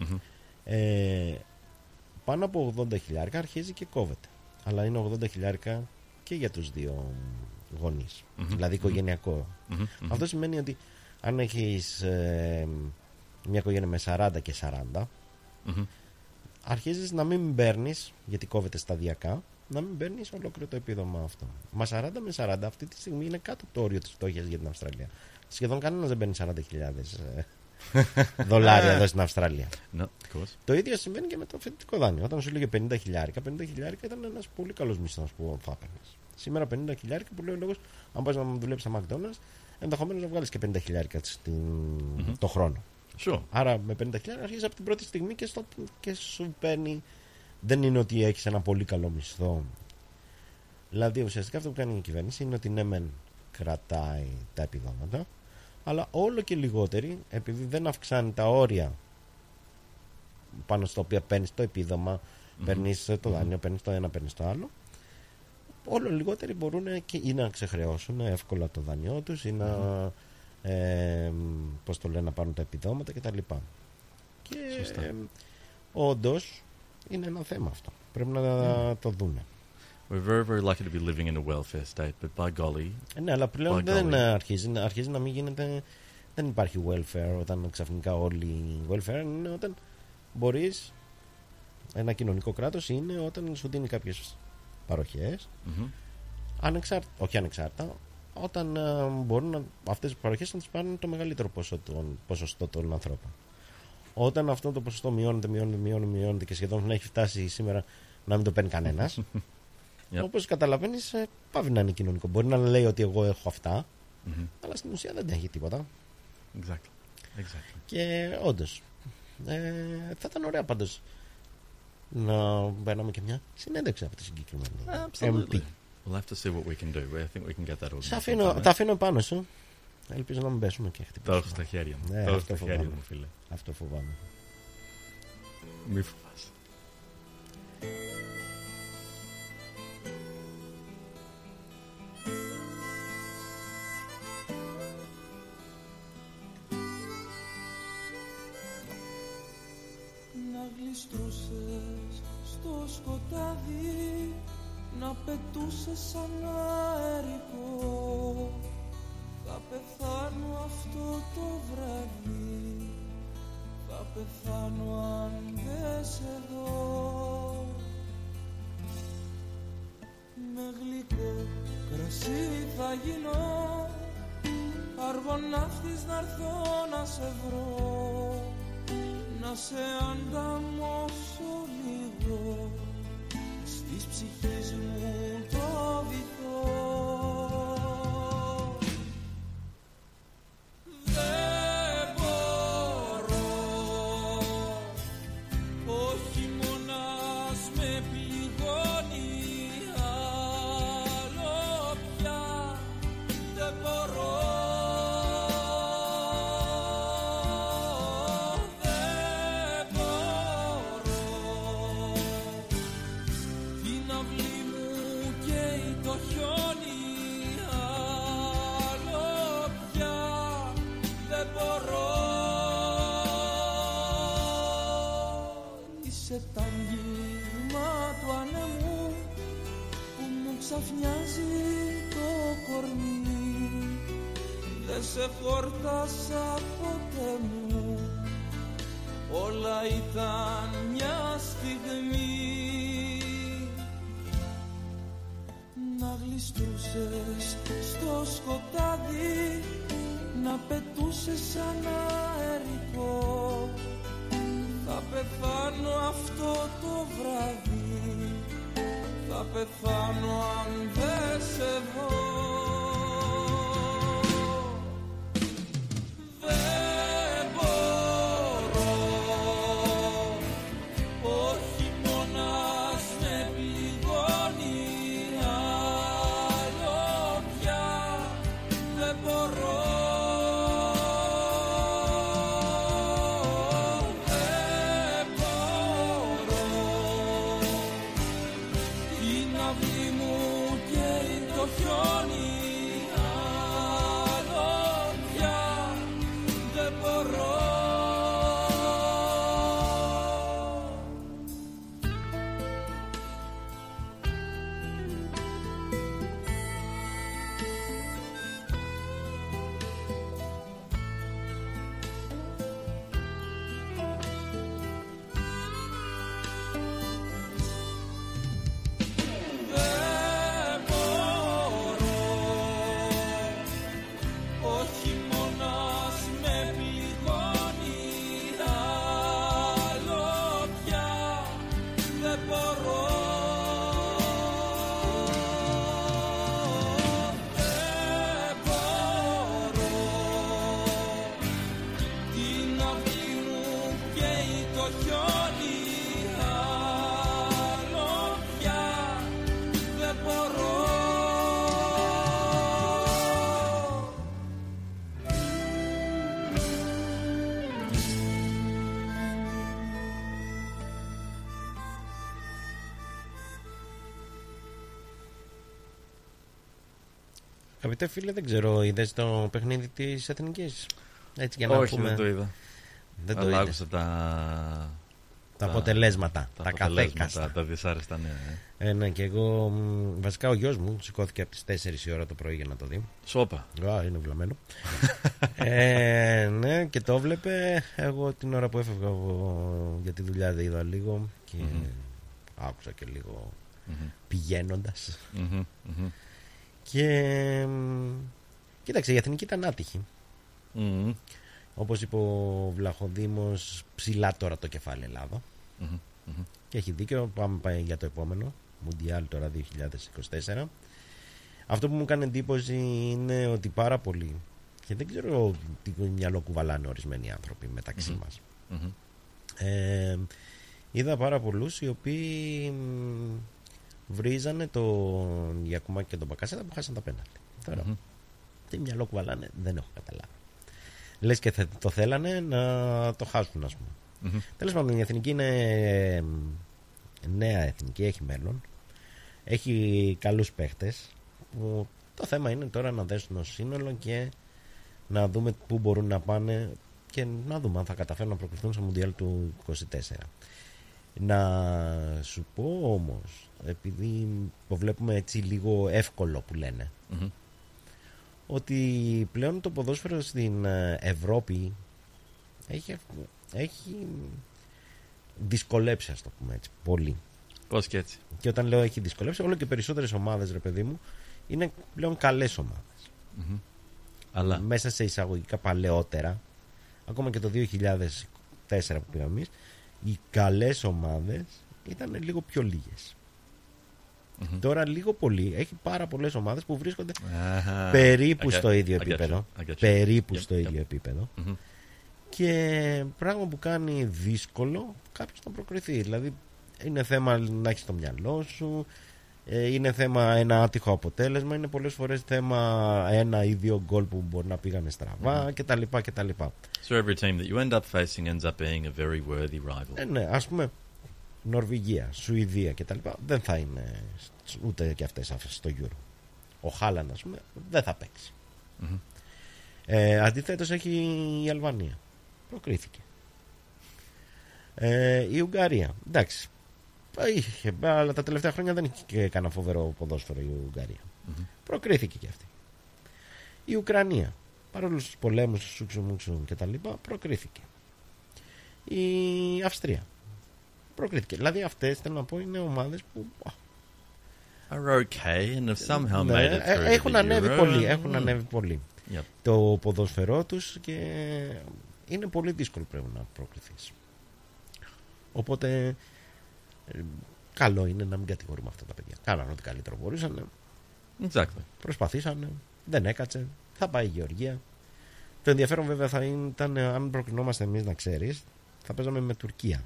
πάνω από 80.000 αρχίζει και κόβεται. Αλλά είναι 80.000 και για τους δύο γονείς, δηλαδή οικογενειακό. Αυτό σημαίνει ότι αν έχεις μια οικογένεια με 40 και 40, αρχίζεις να μην παίρνεις, γιατί κόβεται σταδιακά, να μην παίρνεις ολόκληρο το επίδομα αυτό. Μα 40 με 40 αυτή τη στιγμή είναι κάτω από το όριο της φτώχειας για την Αυστραλία. Σχεδόν κανένας δεν παίρνει $40.000 δολάρια εδώ στην Αυστραλία. Το ίδιο συμβαίνει και με το φοιτητικό δάνειο. Όταν σου λέγε 50.000 ήταν ένας πολύ καλός μισθός που θα έπαιρνες. Σήμερα 50.000 που λέει ο λόγος, αν πας να δουλέψεις στα McDonald's, ενδεχομένως να βγάλεις και 50.000 το χρόνο. Sure. Άρα με 50.000 αρχίζεις από την πρώτη στιγμή και σου παίρνει. Δεν είναι ότι έχεις ένα πολύ καλό μισθό. Δηλαδή ουσιαστικά αυτό που κάνει η κυβέρνηση είναι ότι ναι μεν κρατάει τα επιδόματα, αλλά όλο και λιγότεροι, επειδή δεν αυξάνει τα όρια πάνω στο οποίο παίρνεις το επίδομα, παίρνεις το δάνειο, παίρνεις το ένα, παίρνεις το άλλο, όλο λιγότεροι μπορούν ή να ξεχρεώσουν εύκολα το δάνειό τους ή να πώς το λένε, να πάρουν τα επιδόματα κτλ. Και όντως είναι ένα θέμα αυτό. Πρέπει να το δούνε. We're very, very lucky to be living in a welfare state, but by golly... Ναι, αλλά πλέον δεν αρχίζει να μην γίνεται... Δεν υπάρχει welfare όταν ξαφνικά όλοι... Welfare είναι όταν μπορείς... Ένα κοινωνικό κράτος είναι όταν σου δίνει κάποιες παροχές, όχι ανεξάρτητα, όταν μπορούν αυτές τις παροχές να τις πάρουν το μεγαλύτερο ποσοστό των ανθρώπων. Όταν αυτό το ποσοστό μειώνεται και σχεδόν να έχει φτάσει σήμερα να μην το παίρνει κανένας, όπως καταλαβαίνεις, πάβει να είναι κοινωνικό. Μπορεί να λέει ότι εγώ έχω αυτά, αλλά στην ουσία δεν έχει τίποτα. Exactly. Και όντως θα ήταν ωραία πάντως να παίρναμε και μια συνέντευξη από τη συγκεκριμένη MP. We'll have to see what we can do. I think we can get that all. Τα αφήνω πάνω σου. Ελπίζω να μην πέσουμε και χτυπήσουμε. Το έχω στα χέρια μου. Ναι, το έχω στα χέρια μου, φίλε. Αυτό φοβάμαι. Μη φοβάσαι. γλιστρούσες στο σκοτάδι, να πετούσες σαν αερικό. Θα πεθάνω αυτό το βράδυ, θα πεθάνω αν δεν σε δω. Με γλυκό κρασί θα γίνω, αργοναύτης να'ρθώ να σε βρω, να σε ανταμώσω λίγο στις ψυχής μου το βυθό. Δεν μπορώ, ο χειμώνας με πληγώνει, άλλο πια δεν μπορώ. Τ' αγγίγμα του ανέμου που μου ξαφνιάζει το κορμί, δεν σε χόρτασα ποτέ μου, όλα ήταν μια στιγμή. Να γλιστρούσες στο σκοτάδι, να πετούσες σαν αερικό. Θα πεθάνω αυτό το βράδυ, θα πεθάνω αν δεν σε δω. Δεν μπορώ, ο χειμώνας με πληγώνει, άλλο πια δεν μπορώ. Αγαπητέ φίλε, δεν ξέρω, είδες το παιχνίδι της Εθνικής? Έτσι για να όχι, πούμε... δεν το είδα. Δεν αλλά άκουσα τα αποτελέσματα, τα καθέκαστα, τα δυσάρεστα νέα. Ναι, και εγώ, βασικά ο γιος μου σηκώθηκε από τις 4 η ώρα το πρωί για να το δει. Σόπα. Είναι βλαμμένο. Ναι, και το βλέπε. Εγώ την ώρα που έφευγα για τη δουλειά δεν είδα λίγο και άκουσα και λίγο πηγαίνοντας. Και κοίταξε, η Εθνική ήταν άτυχη. Όπως είπε ο Βλαχοδήμος, ψηλά τώρα το κεφάλι Ελλάδα. Και έχει δίκιο, πάμε για το επόμενο Μουντιάλ τώρα 2024. Αυτό που μου έκανε εντύπωση είναι ότι πάρα πολλοί, και δεν ξέρω τι μυαλό κουβαλάνε ορισμένοι άνθρωποι μεταξύ μας, είδα πάρα πολλούς οι οποίοι βρίζανε τον Γιακουμάκη και τον Μπακασέτα που χάσαν τα πέναλτι. Τώρα, τι μυαλό κουβαλάνε δεν έχω καταλάβει. Λες και το θέλανε να το χάσουν, ας πούμε. Τέλος πάντων, η Εθνική είναι νέα εθνική, έχει μέλλον, έχει καλούς παίχτες, που το θέμα είναι τώρα να δέσουν ως σύνολο και να δούμε πού μπορούν να πάνε και να δούμε αν θα καταφέρουν να προκριθούν στο Μουντιάλ του 2024. Να σου πω όμως, επειδή το βλέπουμε έτσι λίγο εύκολο που λένε, ότι πλέον το ποδόσφαιρο στην Ευρώπη έχει δυσκολέψει, ας το πούμε έτσι, πολύ. Πώς και έτσι. Και όταν λέω έχει δυσκολέψει, όλο και περισσότερες ομάδες, ρε παιδί μου, είναι πλέον καλές ομάδες. Αλλά μέσα σε εισαγωγικά παλαιότερα, ακόμα και το 2004 που πήγαμε εμείς, οι καλές ομάδες ήταν λίγο πιο λίγες. Τώρα λίγο πολύ έχει πάρα πολλές ομάδες που βρίσκονται περίπου στο ίδιο επίπεδο. Περίπου στο ίδιο επίπεδο. Και πράγμα που κάνει δύσκολο κάποιος να προκριθεί. Δηλαδή είναι θέμα να έχεις το μυαλό σου, είναι θέμα ένα άτυχο αποτέλεσμα, είναι πολλές φορές θέμα 1 ή 2 γκολ που μπορεί να πήγανε στραβά κτλ. So every team that you end up facing ends up being a very worthy rival. Ναι, ας πούμε Νορβηγία, Σουηδία κτλ. Δεν θα είναι ούτε και αυτές στο Euro. Ο Χάλαντ, ας πούμε, δεν θα παίξει. Αντιθέτως έχει η Αλβανία. Προκρίθηκε. Η Ουγγαρία. Εντάξει. Είχε, αλλά τα τελευταία χρόνια δεν είχε κανένα φοβερό ποδόσφαιρο η Ουγγαρία. Προκρίθηκε και αυτή. Η Ουκρανία. Παρόλο στους πολέμους, σουξουμούξου κτλ. Προκρίθηκε. Η Αυστρία. Προκρίθηκε. Δηλαδή αυτές, θέλω να πω, είναι ομάδες που are okay and have somehow made it through έχουν ανέβει Euro. πολύ. Έχουν ανέβει πολύ. Yep. Το ποδόσφαιρό τους και είναι πολύ δύσκολο πρέπει να προκριθείς. Οπότε καλό είναι να μην κατηγορούμε αυτά τα παιδιά. Κάνανε ό,τι καλύτερο μπορούσαν. Exactly. Προσπαθήσανε. Δεν έκατσε. Θα πάει η Γεωργία. Το ενδιαφέρον βέβαια θα ήταν αν προκρινόμαστε εμείς, να ξέρεις, θα παίζαμε με Τουρκία.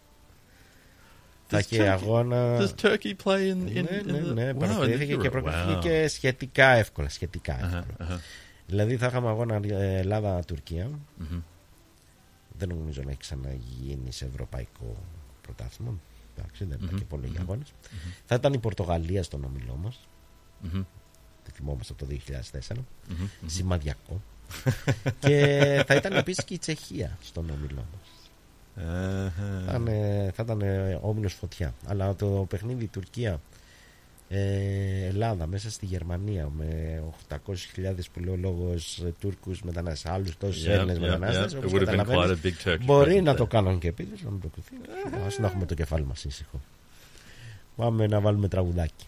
Θα είχε αγώνα. Does Turkey play in ναι, παρακολουθήθηκε και προκριθήκε σχετικά εύκολα. Δηλαδή θα είχαμε αγώνα Ελλάδα-Τουρκία. Δεν νομίζω να έχει ξαναγίνει σε ευρωπαϊκό πρωτάθλημα. Εντάξει, δεν ήταν και πολλοί αγώνες. Θα ήταν η Πορτογαλία στον όμιλό μας. Τη θυμόμαστε από το 2004. Σημαδιακό. Και θα ήταν επίσης και η Τσεχία στον όμιλό μας. Θα ήταν όμιλος φωτιά. Αλλά το παιχνίδι Τουρκία Ελλάδα μέσα στη Γερμανία με 800.000 που λέω λόγος Τούρκους μετανάστες, άλλους τόσους Έλληνες μετανάστες, μπορεί να το κάνουν και επίσης να μην προκριθεί. Ας να έχουμε το κεφάλι μας ήσυχο. Πάμε να βάλουμε τραγουδάκι.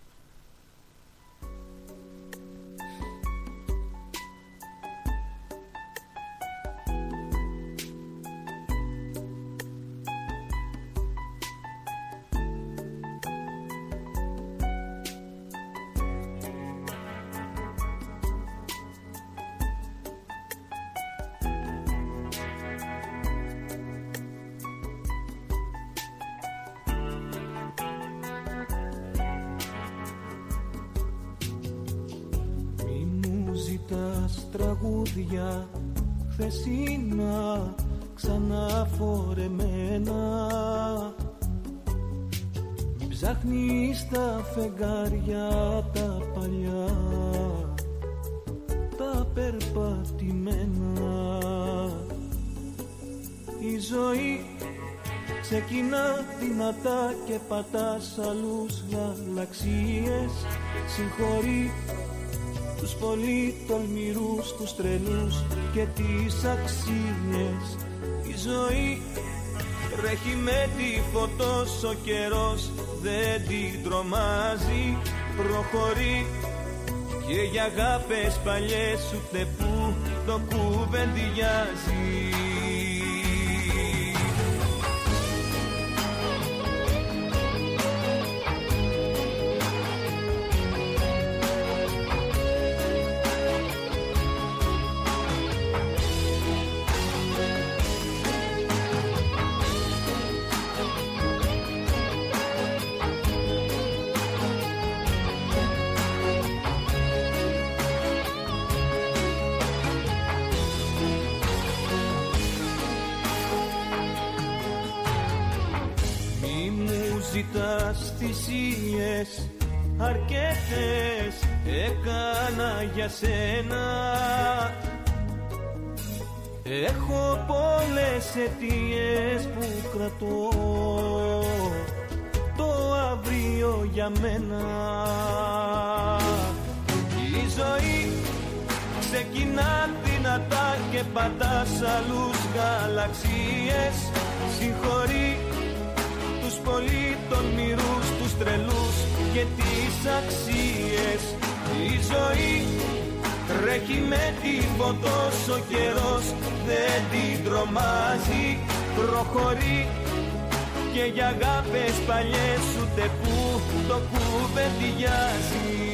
Τραγούδια χθεσινά ξαναφορεμένα, ψάχνεις τα φεγγάρια τα παλιά, τα περπατημένα. Η ζωή ξεκινά δυνατά και πατάς αλλούς γαλαξίες. Συγχωρεί τους πολύ τολμηρούς, τους τρελούς και τις αξίες. Η ζωή τρέχει με τη φωτός, ο καιρός δεν την τρομάζει. Προχωρεί και για αγάπες παλιές ούτε που το κουβεντιάζει. Ζητάς θυσίες αρκετές έκανα για σένα. Έχω πολλές αιτίες που κρατώ το αύριο για μένα. Η ζωή ξεκινά δυνατά και πατάς άλλους γαλαξίες. Συγχωρεί τους πολύ τολμηρούς, τους τρελούς και τις αξίες. Η ζωή τρέχει με τίποτα, ο καιρός δεν την τρομάζει. Προχωρεί και για αγάπες παλιές ούτε που το κουβεντιάζει.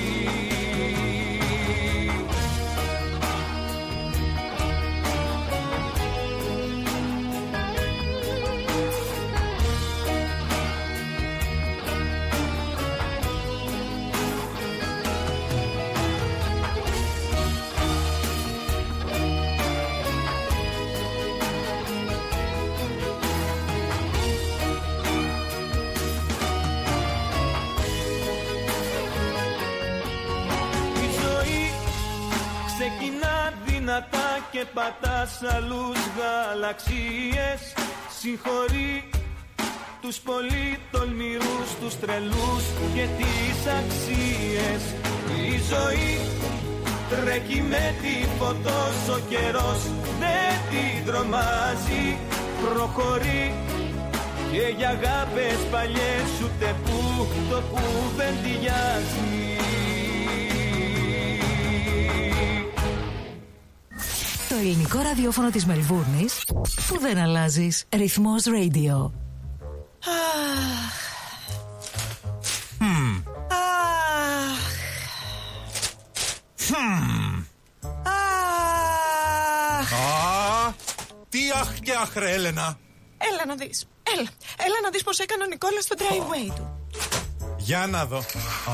Και πατάς άλλους γαλαξίες. Συγχωρεί τους πολύ τολμηρούς, τους τρελούς και τις αξίες. Η ζωή τρέχει με τίποτα, ο καιρός δεν την τρομάζει. Προχωρεί και για αγάπες παλιές ούτε που το κουβεντιάζει. Το ελληνικό ραδιόφωνο της Μελβούρνης που δεν αλλάζεις. Ρυθμός Radio. Τι αχ και αχ ρε Έλενα. Έλα να δεις. Έλα να δεις πως έκανε ο Νικόλας στο driveway του. Για να δω.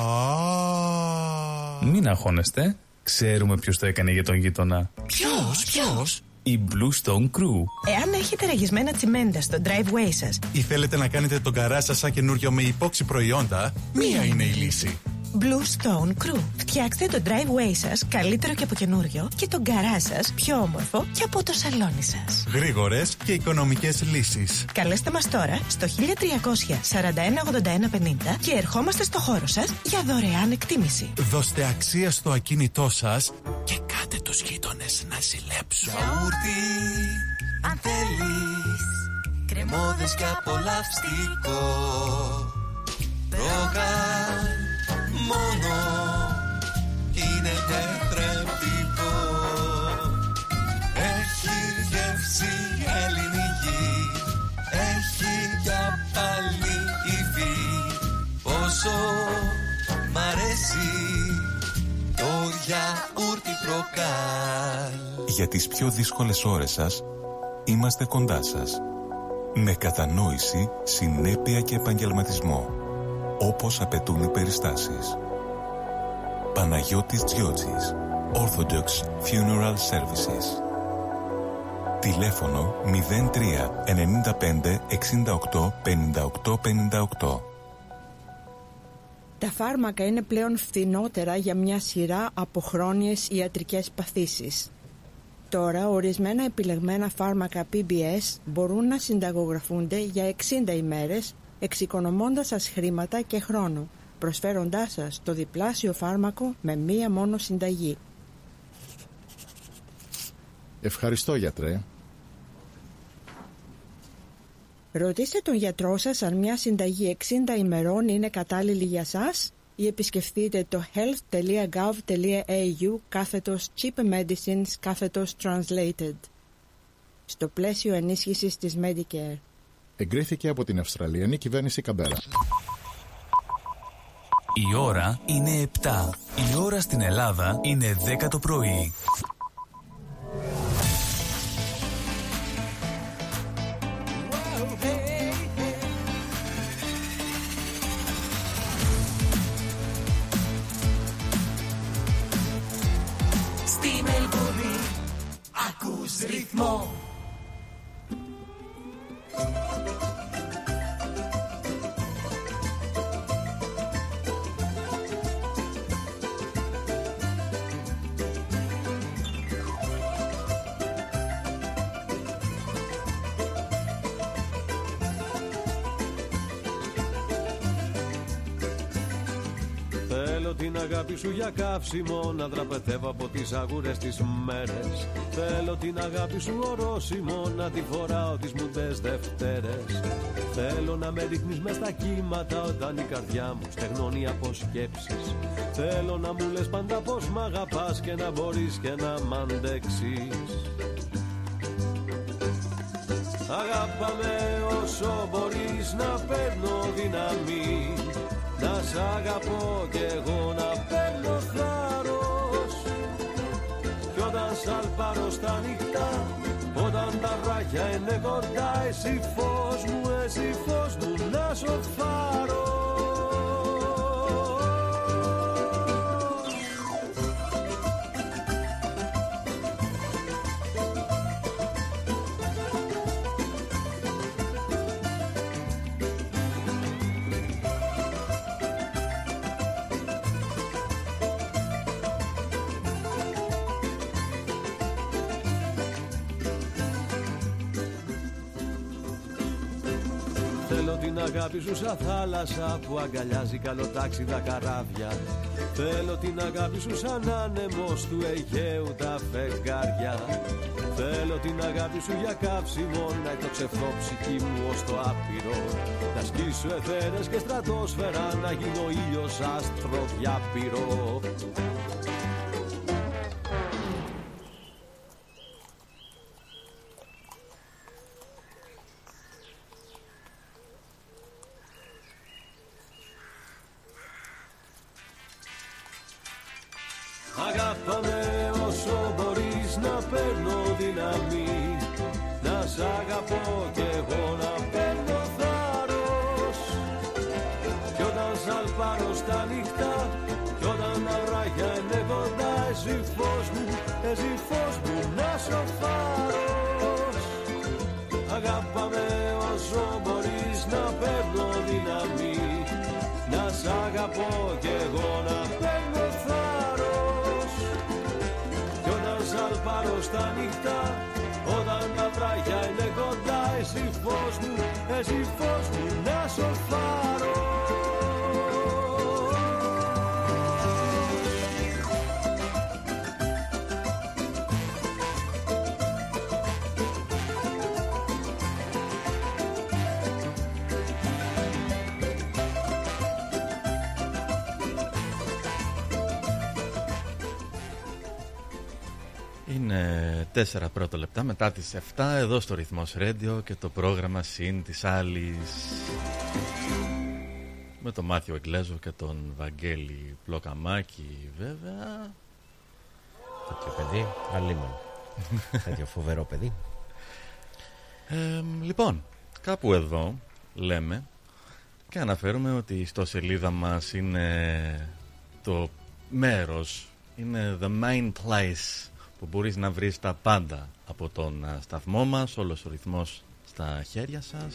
Μην αγχώνεστε. Ξέρουμε ποιος το έκανε για τον γείτονα. Ποιος? Η Blue Stone Crew. Εάν έχετε ραγισμένα τσιμέντα στο driveway σας ή θέλετε να κάνετε τον καράζ σας σαν καινούριο με υπόξι προϊόντα, μία είναι η λύση. Blue Stone Crew. Φτιάξτε το driveway σας καλύτερο και από καινούριο και τον γκαράζ σας πιο όμορφο και από το σαλόνι σας. Γρήγορες και οικονομικές λύσεις. Καλέστε μας τώρα στο 1300 41 81 50 και ερχόμαστε στο χώρο σας για δωρεάν εκτίμηση. Δώστε αξία στο ακίνητό σας και κάτε τους γείτονες να ζηλέψουν. Γιαούρτι, αν θέλεις, κρεμόδες και απολαυστικό. Ρόγαν μόνο είναι τετρεπτικό. Έχει γεύση ελληνική, έχει για πάλι υφή. Πόσο μ' αρέσει το γιαούρτι Προκάλ. Για τις πιο δύσκολες ώρες σας είμαστε κοντά σας. Με κατανόηση, συνέπεια και επαγγελματισμό, όπως απαιτούν οι περιστάσεις. Παναγιώτης Τζιότσης, Orthodox Funeral Services. Τηλέφωνο 03 95 68 58 58. Τα φάρμακα είναι πλέον φθηνότερα για μια σειρά από χρόνιες ιατρικές παθήσεις. Τώρα, ορισμένα επιλεγμένα φάρμακα PBS μπορούν να συνταγογραφούνται για 60 ημέρες, εξοικονομώντας σας χρήματα και χρόνο, προσφέροντάς σας το διπλάσιο φάρμακο με μία μόνο συνταγή. Ευχαριστώ, γιατρέ. Ρωτήστε τον γιατρό σας αν μια συνταγή 60 ημερών είναι κατάλληλη για σας ή επισκεφτείτε το health.gov.au/cheap medicines/translated στο πλαίσιο ενίσχυσης της Medicare. Εγκρίθηκε από την Αυστραλιανή κυβέρνηση Καμπέρα. Η ώρα είναι 7. Η ώρα στην Ελλάδα είναι 10 το πρωί. Στη Μελβούρνη ακούς ρυθμό. την αγάπη σου για καύσιμο, να δραπετεύω από τις αγούρες τις μέρες. Θέλω την αγάπη σου ορόσημο, να τη φοράω τις μουντές Δευτέρες. Θέλω να με ρίχνεις μες στα κύματα όταν η καρδιά μου στεγνώνει από σκέψεις. Θέλω να μου λες πάντα πως μ' αγαπάς και να μπορείς και να μ' αντέξεις. Αγάπαμε όσο μπορείς, να παίρνω δύναμη, να σ' αγαπώ κι εγώ να παίρνω θάρρος. Κι όταν σαλπάρω στα νυχτά, όταν τα βράχια είναι κοντά, εσύ φως μου, να σοφάρω. Θέλω την αγάπη σου σαν θάλασσα που αγκαλιάζει καλοτάξιδα καράβια. Θέλω την αγάπη σου σαν άνεμος του Αιγαίου τα φεγγάρια. Θέλω την αγάπη σου για καύσιμο, να εκτοξευθώ ψυχή μου ως το άπειρο. Να σκίσω αιθέρες και στρατόσφαιρα, να γίνω ήλιος άστρο διάπειρο. Αγάπαμε όσο μπορείς, να παίρνω δύναμη, να σ' αγαπώ κι εγώ να παίρνω θάρρος. Κι όταν σαλπάρω στα νυχτά, κι όταν τα βράχια είναι κοντά, εσύ φως μου, να σοφάρος. Αγάπαμε όσο μπορείς, να παίρνω δύναμη, να σ' αγαπώ κι εγώ να παίρνω θάρρος. Κι όταν σαλπάρω στα νυχτά, όταν τα βράχια είναι κοντά, εσύ φως μου, να σοφάρω. Είναι 4 πρώτα λεπτά μετά τις 7 εδώ στο Ρυθμός Radio και το πρόγραμμα Συν της Άλλης με τον Μάθιο Εγκλέζο και τον Βαγγέλη Πλοκαμάκη βέβαια. Τέτοιο παιδί, αλίμον. Τέτοιο φοβερό παιδί. Λοιπόν, κάπου εδώ λέμε και αναφέρουμε ότι η ιστοσελίδα μας είναι το μέρος, είναι the main place που μπορείς να βρεις τα πάντα από τον σταθμό μας, όλος ο ρυθμός στα χέρια σας.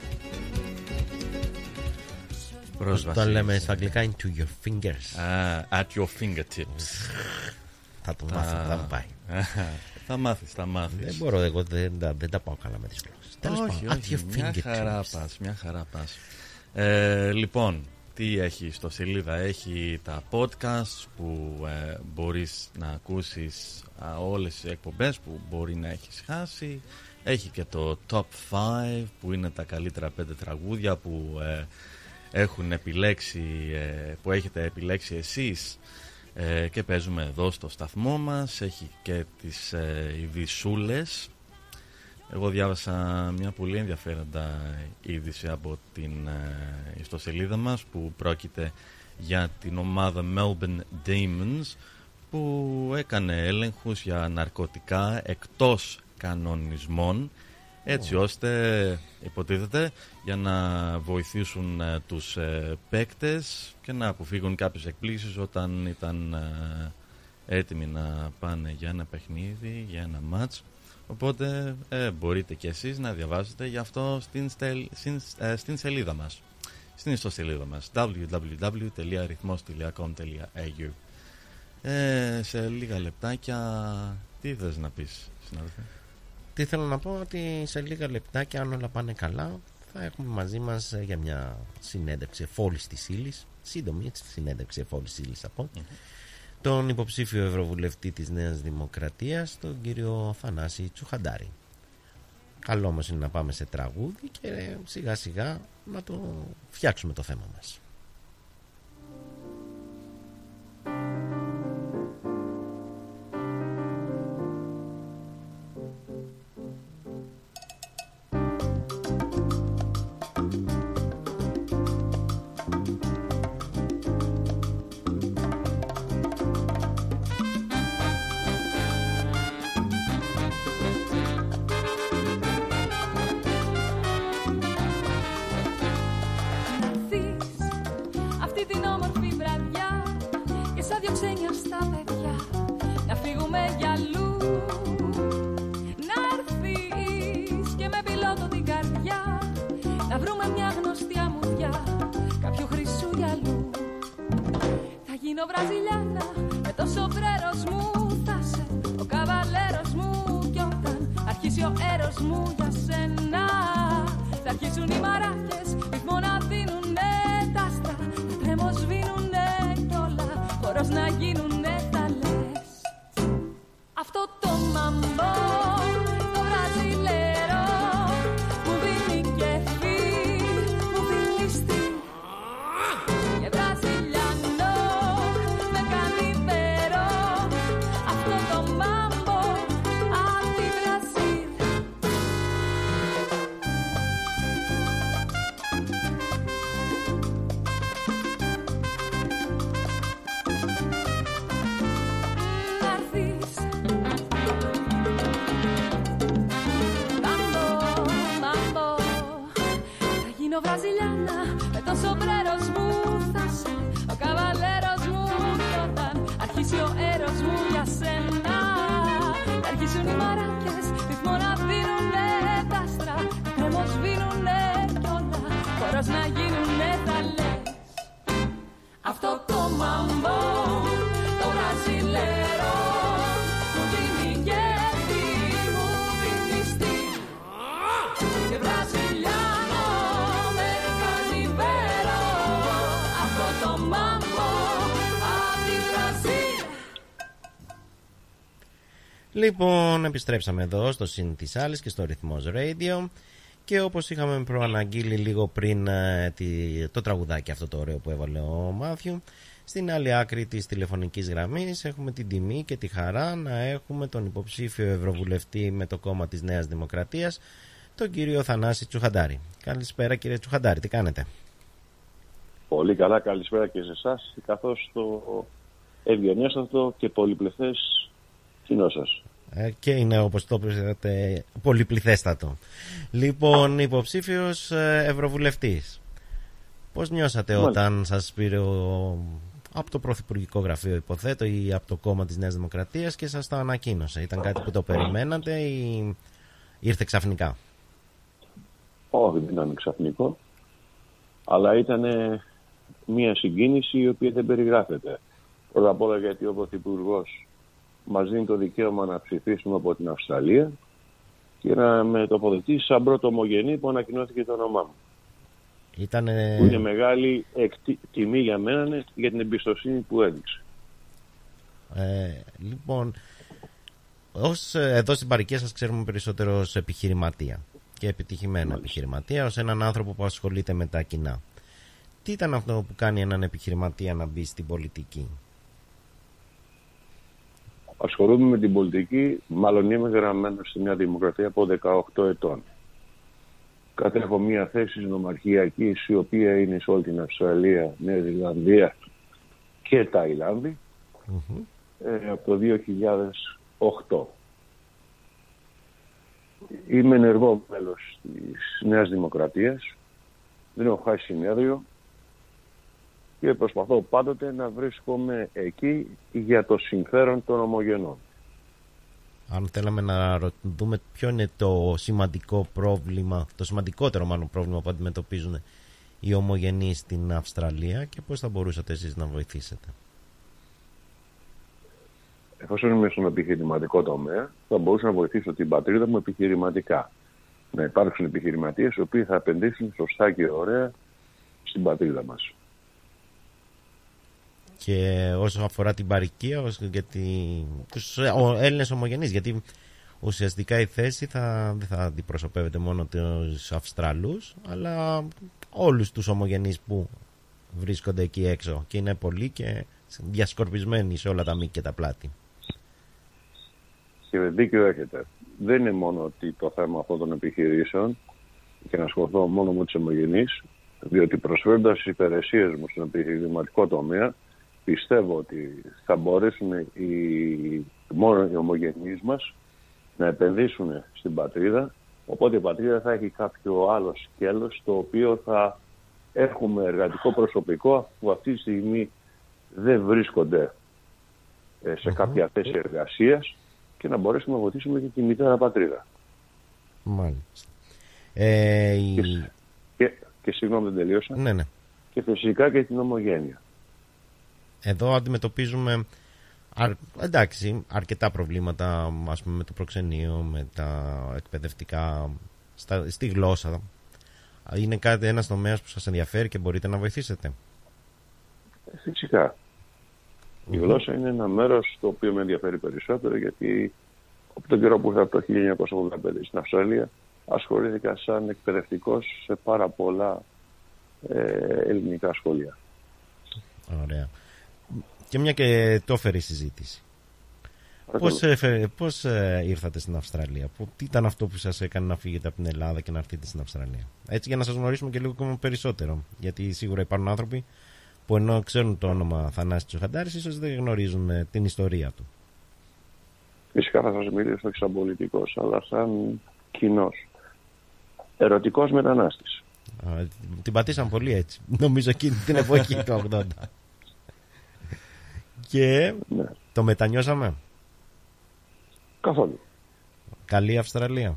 Πρόσβαση. Το λέμε στα αγγλικά into your fingers. At your fingertips. Θα το μάθω, θα μου πάει. Θα μάθεις. Δεν μπορώ, εγώ δεν τα πάω καλά με τις γλώσσες. Τέλος πάντων, at your fingertips. Μια χαρά πας. Λοιπόν, τι έχει στο σελίδα? Έχει τα podcasts που μπορείς να ακούσεις όλες τις εκπομπές που μπορεί να έχεις χάσει. Έχει και το Top 5 που είναι τα καλύτερα 5 τραγούδια που έχουν επιλέξει, που έχετε επιλέξει εσείς και παίζουμε εδώ στο σταθμό μας. Έχει και τις ειδησούλες. Εγώ διάβασα μια πολύ ενδιαφέροντα είδηση από την ιστοσελίδα μας που πρόκειται για την ομάδα Melbourne Demons που έκανε έλεγχους για ναρκωτικά εκτός κανονισμών, έτσι ώστε υποτίθεται για να βοηθήσουν τους παίκτες και να αποφύγουν κάποιες εκπλήξεις όταν ήταν έτοιμοι να πάνε για ένα παιχνίδι, για ένα μάτς. Οπότε μπορείτε και εσείς να διαβάσετε γι' αυτό στην σελίδα μας, στην ιστοσελίδα μας www.rythmos.com.au. Σε λίγα λεπτάκια τι θες να πεις, συνάδελφε? Τι θέλω να πω, ότι σε λίγα λεπτάκια, αν όλα πάνε καλά, θα έχουμε μαζί μας για μια συνέντευξη εφόλης της ύλης, σύντομη συνέντευξη εφόλης της ύλης θα πω, τον υποψήφιο ευρωβουλευτή της Νέας Δημοκρατίας, τον κύριο Θανάση Τσουχαντάρη. Καλό όμως είναι να πάμε σε τραγούδι και σιγά σιγά να το φτιάξουμε το θέμα μας. Λοιπόν, επιστρέψαμε εδώ στο Συν της Άλλης και στο Ρυθμός Radio και όπως είχαμε προαναγγείλει λίγο πριν το τραγουδάκι αυτό το ωραίο που έβαλε ο Μάθιου, στην άλλη άκρη της τηλεφωνικής γραμμής έχουμε την τιμή και τη χαρά να έχουμε τον υποψήφιο ευρωβουλευτή με το κόμμα της Νέας Δημοκρατίας, τον κύριο Θανάση Τσουχαντάρη. Καλησπέρα κύριε Τσουχαντάρη, τι κάνετε? Πολύ καλά, καλησπέρα και σε εσάς, καθώς το ευγενέστατο και πολυπληθές κοινό σας. Και είναι, όπως το είπατε, πολυπληθέστατο. Λοιπόν, υποψήφιος ευρωβουλευτής. Πώς νιώσατε όταν σας πήρε από το Πρωθυπουργικό Γραφείο, υποθέτω, ή από το κόμμα της Νέας Δημοκρατίας και σας το ανακοίνωσε? Ήταν κάτι που το περιμένατε ή ήρθε ξαφνικά? Όχι, δεν ήταν ξαφνικό, αλλά ήταν μια συγκίνηση η οποία δεν περιγράφεται. Πρώτα απ' όλα γιατί ο Πρωθυπουργός μας δίνει το δικαίωμα να ψηφίσουμε από την Αυστραλία και να με τοποθετήσει σαν πρώτο ομογενή που ανακοινώθηκε το όνομά μου. Που είναι μεγάλη τιμή για μένα για την εμπιστοσύνη που έδειξε. Λοιπόν, εδώ στην παροικία σας ξέρουμε περισσότερο ως επιχειρηματία και επιτυχημένο επιχειρηματία, ως έναν άνθρωπο που ασχολείται με τα κοινά. Τι ήταν αυτό που κάνει έναν επιχειρηματία να μπει στην πολιτική? Ασχολούμαι με την πολιτική, μάλλον είμαι γραμμένος στη Νέα Δημοκρατία από 18 ετών. Κατέχω μια θέση νομαρχιακή, η οποία είναι σε όλη την Αυστραλία, Νέα Ζηλανδία και Ταϊλάνδη, από το 2008. Είμαι ενεργό μέλος της Νέας Δημοκρατίας, δεν έχω χάσει συνέδριο και προσπαθώ πάντοτε να βρίσκομαι εκεί για το συμφέρον των ομογενών. Αν θέλαμε να δούμε ποιο είναι το σημαντικό πρόβλημα, το σημαντικότερο μάλλον πρόβλημα που αντιμετωπίζουν οι ομογενείς στην Αυστραλία και πώς θα μπορούσατε εσείς να βοηθήσετε? Εφόσον είμαι στον επιχειρηματικό τομέα, θα μπορούσα να βοηθήσω την πατρίδα μου επιχειρηματικά. να υπάρξουν επιχειρηματίες οι οποίοι θα επενδύσουν σωστά και ωραία στην πατρίδα μας. Και όσο αφορά την παροικία, τους Έλληνες ομογενείς, γιατί ουσιαστικά η θέση δεν θα αντιπροσωπεύεται μόνο τους Αυστραλούς, αλλά όλους τους ομογενείς που βρίσκονται εκεί έξω και είναι πολλοί και διασκορπισμένοι σε όλα τα μήκη και τα πλάτη. Και δίκιο έχετε. Δεν είναι μόνο ότι το θέμα αυτών των επιχειρήσεων και να ασχοληθώ μόνο με τους ομογενείς, διότι προσφέροντας τις υπηρεσίες μου στον επιχειρηματικό τομέα, πιστεύω ότι θα μπορέσουν μόνο οι ομογενείς μας να επενδύσουν στην πατρίδα, οπότε η πατρίδα θα έχει κάποιο άλλο σκέλος το οποίο θα έχουμε εργατικό προσωπικό που αυτή τη στιγμή δεν βρίσκονται σε κάποια θέση εργασίας και να μπορέσουμε να βοηθήσουμε και τη μητέρα πατρίδα. Μάλιστα. Και συγγνώμη δεν τελείωσα. Ναι. Και φυσικά και την ομογένεια. Εδώ αντιμετωπίζουμε αρκετά προβλήματα, ας πούμε, με το προξενείο, με τα εκπαιδευτικά, στη γλώσσα. Είναι ένας τομέας που σας ενδιαφέρει και μπορείτε να βοηθήσετε? Φυσικά. Η γλώσσα είναι ένα μέρος το οποίο με ενδιαφέρει περισσότερο, γιατί από τον καιρό που ήρθα το 1985 στην Αυστραλία ασχολήθηκα σαν εκπαιδευτικός σε πάρα πολλά ελληνικά σχολεία. Ωραία. Και μια και το έφερε η συζήτηση. Πώς ήρθατε στην Αυστραλία? Τι ήταν αυτό που σας έκανε να φύγετε από την Ελλάδα και να έρθετε στην Αυστραλία? Έτσι, για να σας γνωρίσουμε και λίγο περισσότερο. Γιατί σίγουρα υπάρχουν άνθρωποι που ενώ ξέρουν το όνομα Θανάσης Τσουχαντάρης, ίσως δεν γνωρίζουν την ιστορία του. Φυσικά θα σας μιλήσω όχι σαν πολιτικός, αλλά σαν κοινός. Ερωτικός μετανάστης. Την πατήσαν πολύ έτσι. Νομίζω εκείνη την εποχή του 80. Και ναι. Το μετανιώσαμε. Καθόλου. Καλή Αυστραλία.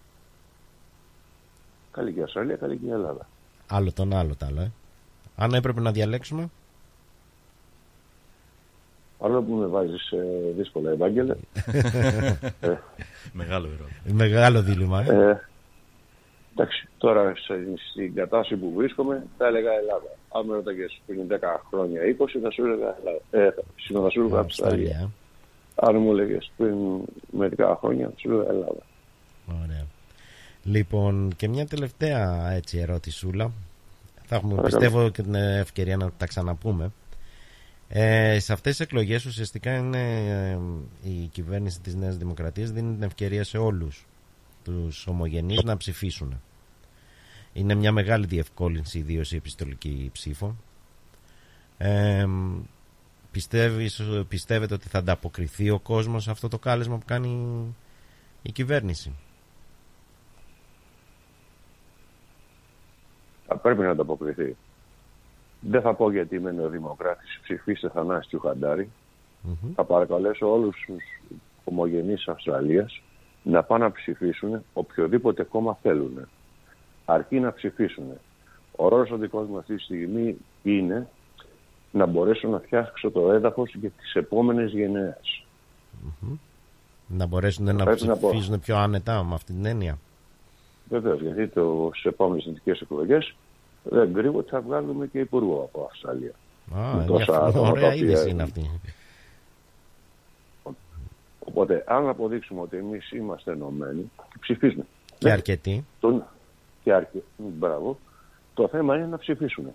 Καλή και η Αυστραλία, καλή και η Ελλάδα. Άλλο τον άλλο τ' άλλο. Αν έπρεπε να διαλέξουμε. Άλλο που με βάζεις δύσκολα, Ευάγγελε. Μεγάλο ερώτημα. Μεγάλο δίλημμα. Εντάξει, τώρα στην κατάσταση που βρίσκομαι θα έλεγα Ελλάδα. Αν με ρωτάγες πριν 10 χρόνια, 20, θα σου έλεγα Ελλάδα. Θα σου έλεγα Αυστραλία. Αν μου έλεγες πριν μερικά χρόνια, θα σου έλεγα Ελλάδα. Ωραία. Λοιπόν, και μια τελευταία έτσι ερωτησούλα. Θα έχουμε, πιστεύω, και την ευκαιρία να τα ξαναπούμε. Σε αυτές τις εκλογές ουσιαστικά η κυβέρνηση της Νέας Δημοκρατίας δίνει την ευκαιρία σε όλους τους ομογενείς να ψηφίσουν. Είναι μια μεγάλη διευκόλυνση, ιδίως η επιστολική ψήφο. Πιστεύετε ότι θα ανταποκριθεί ο κόσμος σε αυτό το κάλεσμα που κάνει η κυβέρνηση? Θα πρέπει να ανταποκριθεί. Δεν θα πω γιατί είμαι νεοδημοκράτης, ψηφίστε Θανάση Τσουχαντάρη. Θα παρακαλέσω όλους τους ομογενείς Αυστραλίας να πάνε να ψηφίσουν οποιοδήποτε κόμμα θέλουν. Αρκεί να ψηφίσουν. Ο ρόλος ο δικός μου αυτή τη στιγμή είναι να μπορέσω να φτιάξω το έδαφος για τις επόμενες γενναίες. Να μπορέσουν να ψηφίσουν πιο άνετα με αυτή την έννοια. Βεβαίως, γιατί στις επόμενες εθνικές εκλογές δεν κρύβω ότι θα βγάλουμε και υπουργό από Αυστραλία. Ωραία είδηση είναι αυτή. Οπότε, αν αποδείξουμε ότι εμείς είμαστε ενωμένοι και ψηφίζουμε. Και αρκετοί. Μπράβο. Το θέμα είναι να ψηφίσουν.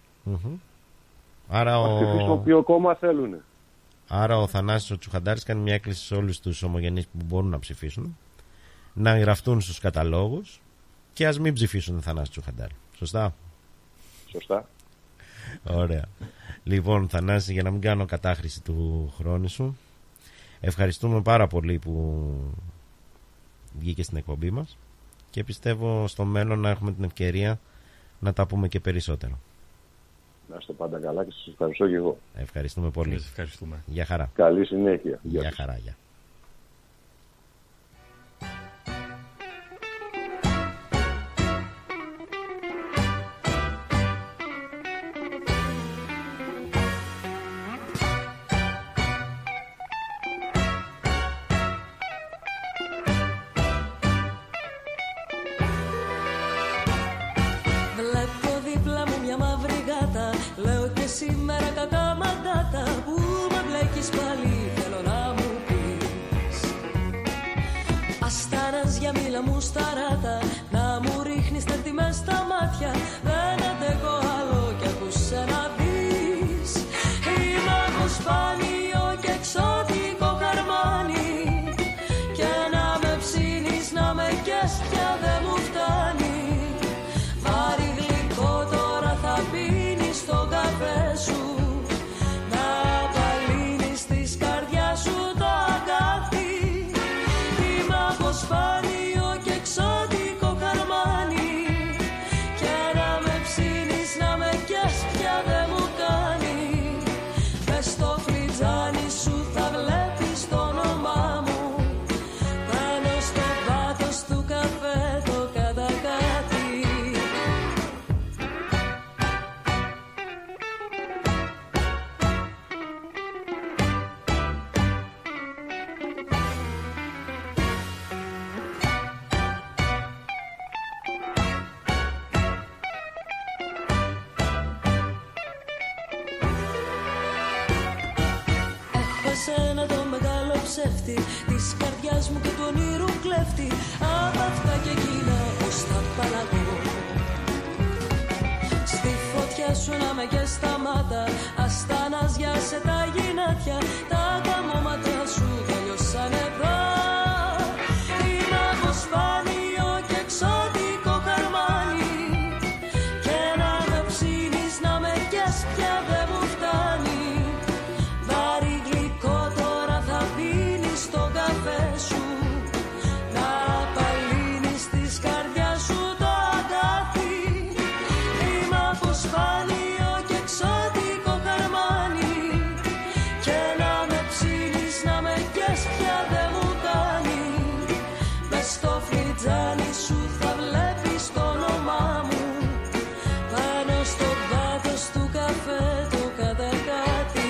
Άρα να ψηφίσουν όποιο κόμμα θέλουν. Άρα ο Θανάσης ο Τσουχαντάρης κάνει μια έκκληση σε όλους τους ομογενείς που μπορούν να ψηφίσουν, να γραφτούν στους καταλόγους και ας μην ψηφίσουν Θανάση Τσουχαντάρη. Σωστά? Σωστά. Ωραία. Λοιπόν, Θανάση, για να μην κάνω κατάχρηση του χρόνου σου, ευχαριστούμε πάρα πολύ που βγήκε στην εκπομπή μας και πιστεύω στο μέλλον να έχουμε την ευκαιρία να τα πούμε και περισσότερο. Να είστε πάντα καλά και σας ευχαριστώ και εγώ. Ευχαριστούμε πολύ. Ευχαριστούμε. Γεια χαρά. Καλή συνέχεια. Γεια χαρά. Γεια. μάτια μου σταράτα, να μου ρίχνεις τέρτιμες στα μάτια. Δεν αντέχω άλλο κι ακούσε να δεις. Είμαι από σπάνιο και εξωτικό χαρμάνι, και να με ψήνεις, να με κες πια δεν μου φτάνει. Βάρη γλυκό τώρα θα πίνεις στον καφέ σου, να απαλύνεις της καρδιάς σου το αγκάθι. Είμαι από σπάνιο και εξωτικό χαρμάνι, και να με ψήνεις, να με κες πια δεν μου κάνει. Μες στο φλιτζάνι σου θα βλέπεις το όνομά μου, πάνω στο πάτος του καφέ το κατακάτι. Έχω εσένα το μεγάλο ψεύτη της καρδιάς μου και του ονείρου κλέφτη. Απ' αυτά και εκείνα πως θα παλαγώ. Στη φωτιά σου να με καίς τα μάτα, αστανάζια σε τα γυνάτια. Τα καμώματα σου τελειώσαν εδώ. Είμαι από σπάνιο και εξωτικό χαρμάνι, και να με ψήνεις, να με καίς πια δεν μου φτάνει. Βάρη γλυκό τώρα θα πίνεις στον καφέ σου, να απαλύνεις της καρδιάς σου το αγκάθι. Είμαι από σπάνιο και εξωτικό χαρμάνι, και να με ψήνεις, να με καίς πια δεν μου κάνει. Μες στο φλιτζάνι σου θα βλέπεις το όνομά μου, πάνω στο πάτος του καφέ το κατακάτι.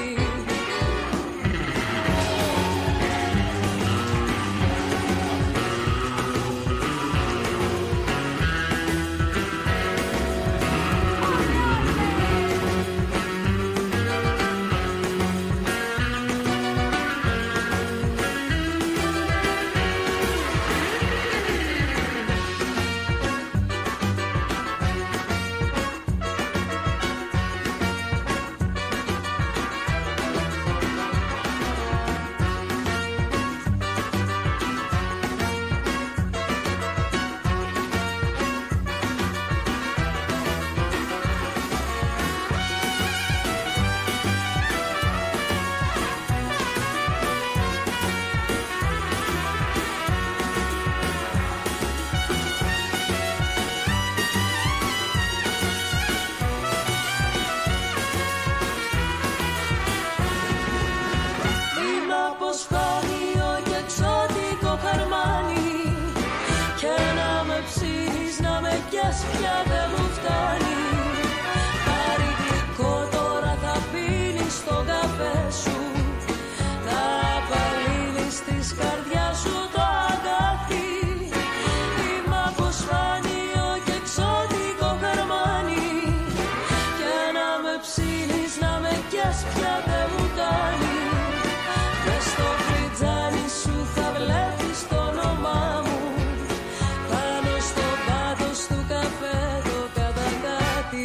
Είμαι από σπάνιο και εξωτικό χαρμάνι, και να με ψήνεις, να με καίς πια δεν μου φτάνει. Πάρει γλυκό τώρα θα πίνεις στον καφέ σου, να απαλύνεις της καρδιάς σου το αγκάθι. Είμαι από σπάνιο και εξωτικό χαρμάνι, και να με ψήνεις, να με καίς πια δεν μου κάνει. Μες στο φλιτζάνι σου θα βλέπεις το όνομά μου, πάνω στο πάτος του καφέ το κατακάτι.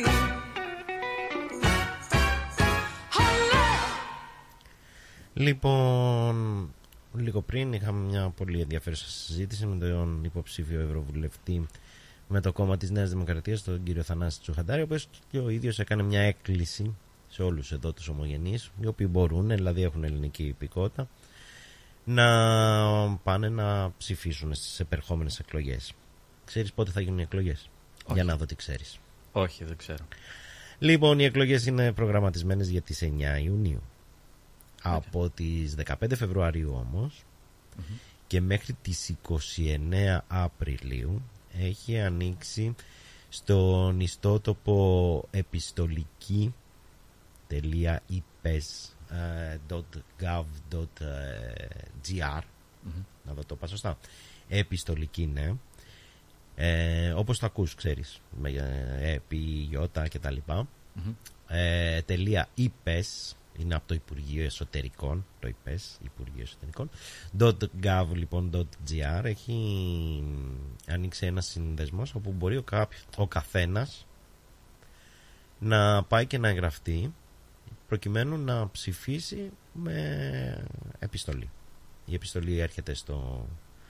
Λοιπόν, λίγο πριν είχαμε μια πολύ ενδιαφέρουσα συζήτηση με τον υποψήφιο ευρωβουλευτή με το κόμμα της Νέας Δημοκρατίας, τον κύριο Θανάση Τσουχαντάρη, ο οποίος και ο ίδιος έκανε μια έκκληση σε όλους εδώ τους ομογενείς, οι οποίοι μπορούν, δηλαδή έχουν ελληνική υπηκότητα, να πάνε να ψηφίσουν στις επερχόμενες εκλογές. Ξέρεις πότε θα γίνουν οι εκλογές? Όχι. Για να δω τι ξέρεις. Όχι, δεν ξέρω. Λοιπόν, οι εκλογές είναι προγραμματισμένες για τις 9 Ιουνίου. Από τις 15 Φεβρουαρίου όμως και μέχρι τις 29 Απριλίου έχει ανοίξει στον ιστότοπο επιστολική.ipes.gov.gr να δω το πάω σωστά. Επιστολική, ναι. Όπως το ακούς, ξέρεις, με επί, γιώτα και τα λοιπά. .ipes είναι από το Υπουργείο Εσωτερικών, το ΙΠΕΣ, Υπουργείο Εσωτερικών. .gov λοιπόν .gr έχει ανοίξει ένα συνδεσμός όπου μπορεί ο καθένας να πάει και να εγγραφτεί προκειμένου να ψηφίσει με επιστολή. Η επιστολή έρχεται στο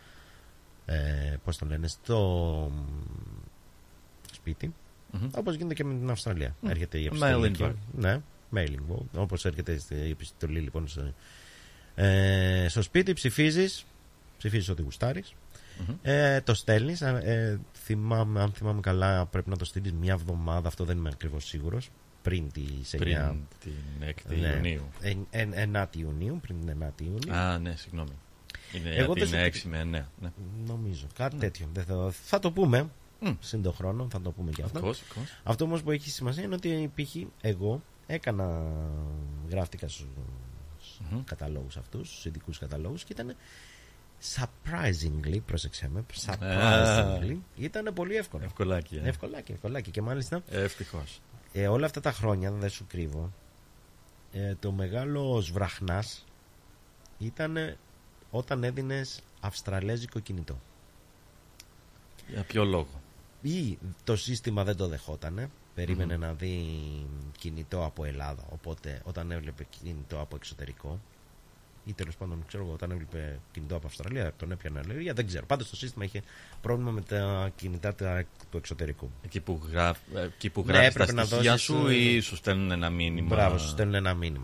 στο σπίτι, όπως γίνεται και με την Αυστραλία. Έρχεται η επιστολή. Ναι, mailing vote. Όπως έρχεται η επιστολή λοιπόν στο σπίτι, ψηφίζεις ό,τι γουστάρεις. Το στέλνεις. Αν θυμάμαι καλά, πρέπει να το στείλεις μια εβδομάδα, αυτό δεν είμαι ακριβώς σίγουρος, πριν την 6η Ιουνίου. 9η Ιουνίου, πριν την 9η Ιουνίου. Α, ναι, συγγνώμη. Είναι 6 με 9. Ναι. Νομίζω, κάτι τέτοιο. Θα το πούμε συν τον χρόνο, θα το πούμε και αυτό. Αυτό όμως που έχει σημασία είναι ότι εγώ γράφτηκα στους καταλόγους αυτούς, στους ειδικούς καταλόγους, και ήταν surprisingly, πρόσεξε με, ήταν πολύ εύκολο. Ευκολάκι. Και μάλιστα ευτυχώς. Όλα αυτά τα χρόνια, δεν σου κρύβω, το μεγάλο σβραχνάς ήταν όταν έδινες αυστραλέζικο κινητό. Για ποιο λόγο? Ή το σύστημα δεν το δεχότανε, περίμενε να δει κινητό από Ελλάδα, οπότε όταν έβλεπε κινητό από εξωτερικό, ή τέλος πάντων ξέρω εγώ, όταν έβλεπε κινητό από Αυστραλία τον έπιανε αλλεργία, δεν ξέρω. Πάντως το σύστημα είχε πρόβλημα με τα κινητά του εξωτερικού. Εκεί που γράφεις τα στοιχεία σου ή σου στέλνουν ένα μήνυμα? Μπράβο, σου στέλνουν ένα μήνυμα.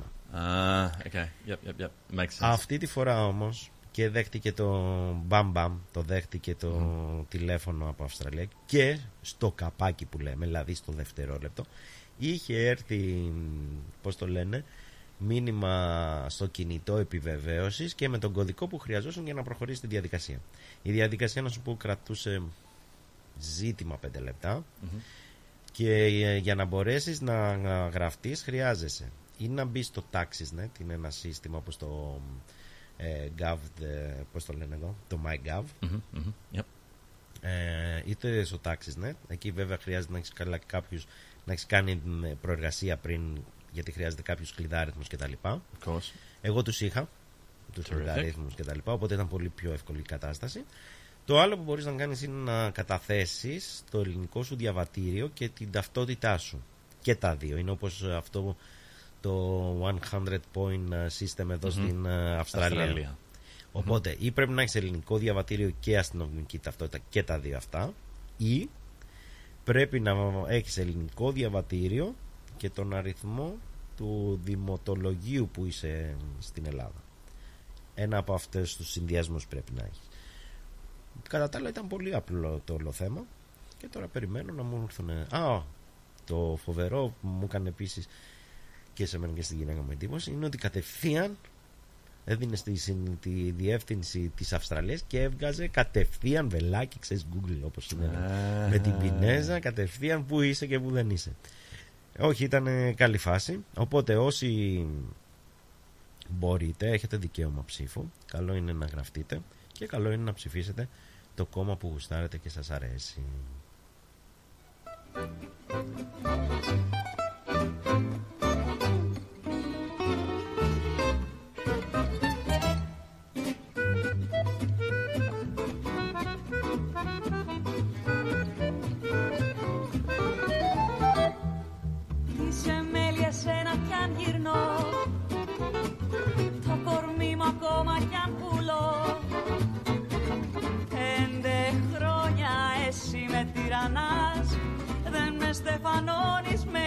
Αυτή τη φορά όμως, και δέχτηκε το μπαμ, το δέχτηκε το τηλέφωνο από Αυστραλία, και στο καπάκι που λέμε, δηλαδή στο δευτερόλεπτο, είχε έρθει, πώς το λένε, μήνυμα στο κινητό επιβεβαίωσης και με τον κωδικό που χρειαζόσουν για να προχωρήσει τη διαδικασία. Η διαδικασία, να σου πω, κρατούσε ζήτημα 5 λεπτά και για να μπορέσεις να γραφτείς χρειάζεσαι ή να μπεις στο TaxisNet, είναι ένα σύστημα όπως το Gov, πώς το λένε εδώ, το MyGov, είτε στο TaxisNet. Εκεί βέβαια χρειάζεται να έχεις κάνει προεργασία πριν, γιατί χρειάζεται κάποιους κλειδάριθμους κτλ. Εγώ τους είχα, τους κλειδάριθμους κτλ. Οπότε ήταν πολύ πιο εύκολη η κατάσταση. Το άλλο που μπορείς να κάνεις είναι να καταθέσεις το ελληνικό σου διαβατήριο και την ταυτότητά σου. Και τα δύο. Είναι όπως αυτό το 100 point system εδώ στην Αυστραλία. Οπότε ή πρέπει να έχεις ελληνικό διαβατήριο και αστυνομική ταυτότητα και τα δύο αυτά, ή πρέπει να έχεις ελληνικό διαβατήριο και τον αριθμό του δημοτολογίου που είσαι στην Ελλάδα. Ένα από αυτές τους συνδυασμούς πρέπει να έχεις. Κατά τα άλλα ήταν πολύ απλό το όλο θέμα, και τώρα περιμένω να μου έρθουν. Το φοβερό που μου έκανε επίσης και σε μένα και στην γυναίκα μου εντύπωση είναι ότι κατευθείαν έδινε τη διεύθυνση της Αυστραλίας και έβγαζε κατευθείαν βελάκι, ξέρεις, Google όπως είναι, με την πινέζα κατευθείαν που είσαι και που δεν είσαι. Όχι, ήταν καλή φάση. Οπότε όσοι μπορείτε, έχετε δικαίωμα ψήφου, καλό είναι να γραφτείτε και καλό είναι να ψηφίσετε το κόμμα που γουστάρετε και σας αρέσει. Το κορμί μου ακόμα κι αν πουλώ, 5 χρόνια εσύ με τυραννάς, δεν με στεφανώνεις, με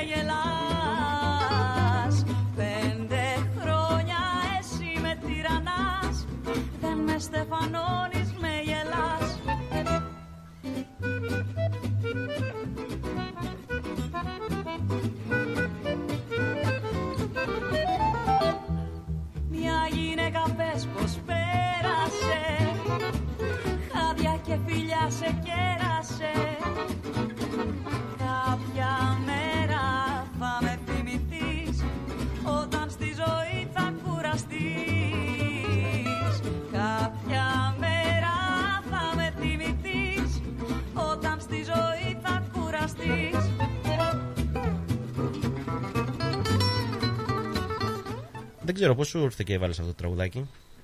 γελάς. 5 χρόνια εσύ με τυραννάς, δεν με στεφανώνεις, με γελάς. Μια γυναίκα πες πως πέρασε, χάδια και φιλιά σε κέρασε. Κάποια μέρα θα με θυμηθείς, όταν στη ζωή θα κουραστείς. Κάποια μέρα Δεν ξέρω πώς σου ήρθε και έβαλες αυτό το τραγουδάκι.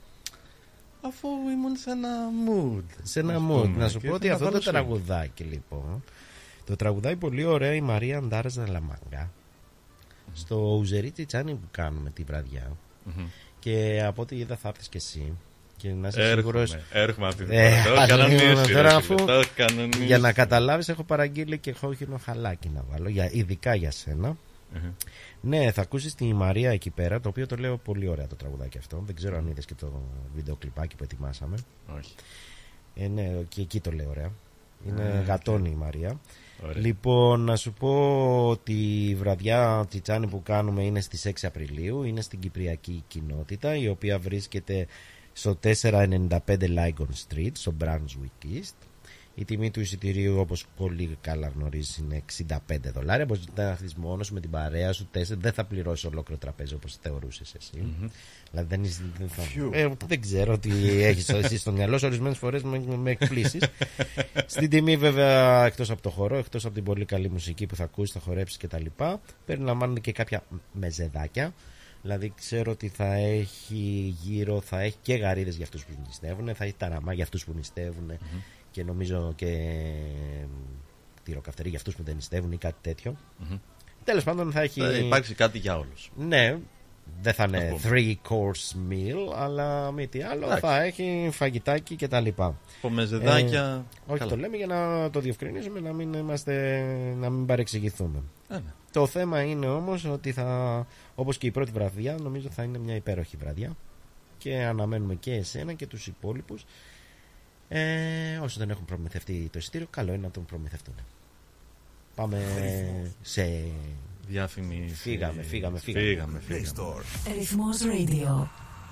Αφού ήμουν σε ένα mood. Σε ένα mood. Να σου πω ότι αυτό το τραγουδάκι λοιπόν, το τραγουδάει πολύ ωραία η Μαρία Αντάρας Δαλαμάγκα στο Ουζερί Τσιτσάνι που κάνουμε τη βραδιά. Και από ό,τι είδα θα έρθεις και εσύ. Και να είσαι σίγουρος. Έρχομαι αυτή τη φορά. Για να καταλάβεις, έχω παραγγείλει και χόχινο χαλάκι να βάλω, ειδικά για σένα. Ναι, θα ακούσεις τη Μαρία εκεί πέρα, το οποίο το λέω πολύ ωραία το τραγουδάκι αυτό. Δεν ξέρω αν είδες και το βίντεο κλιπάκι που ετοιμάσαμε. Όχι. Ναι, και εκεί το λέω ωραία. Είναι γατώνη η Μαρία. Ωραία. Λοιπόν, να σου πω ότι η βραδιά Τσιτσάνι που κάνουμε είναι στις 6 Απριλίου. Είναι στην Κυπριακή Κοινότητα, η οποία βρίσκεται στο 495 Lygon Street, στο Brunswick East. Η τιμή του εισιτηρίου, όπως πολύ καλά γνωρίζεις, είναι $65. Μπορείς να έρθεις μόνος με την παρέα σου, δεν θα πληρώσεις ολόκληρο τραπέζι όπως θεωρούσες εσύ. Δηλαδή δεν ξέρω τι έχεις εσύ στο μυαλό σου, ορισμένες φορές με εκπλήσεις. Στην τιμή βέβαια, εκτός από το χορό, εκτός από την πολύ καλή μουσική που θα ακούσεις, θα χορέψεις κτλ., περιλαμβάνονται και κάποια μεζεδάκια. Δηλαδή ξέρω ότι θα έχει και γαρίδες για αυτούς που νηστεύουν, θα έχει ταραμά για αυτούς που νηστεύουν και νομίζω και τυροκαυτερή για αυτούς που δεν νηστεύουν ή κάτι τέτοιο. Τέλος πάντων θα υπάρξει κάτι για όλους. Ναι, δεν θα είναι 3-course meal, αλλά μη τι άλλο, θα έχει φαγητάκι και τα λοιπά. Πομεζεδάκια. Όχι, το λέμε για να το διευκρινίσουμε, να μην παρεξηγηθούμε. Το θέμα είναι όμως ότι όπως και η πρώτη βραδιά, νομίζω θα είναι μια υπέροχη βραδιά και αναμένουμε και εσένα και τους υπόλοιπους. Όσοι δεν έχουν προμηθευτεί το εισιτήριο, καλό είναι να τον προμηθευτούν. Πάμε σε διαφημίσεις. Φύγαμε. Ρυθμός Radio.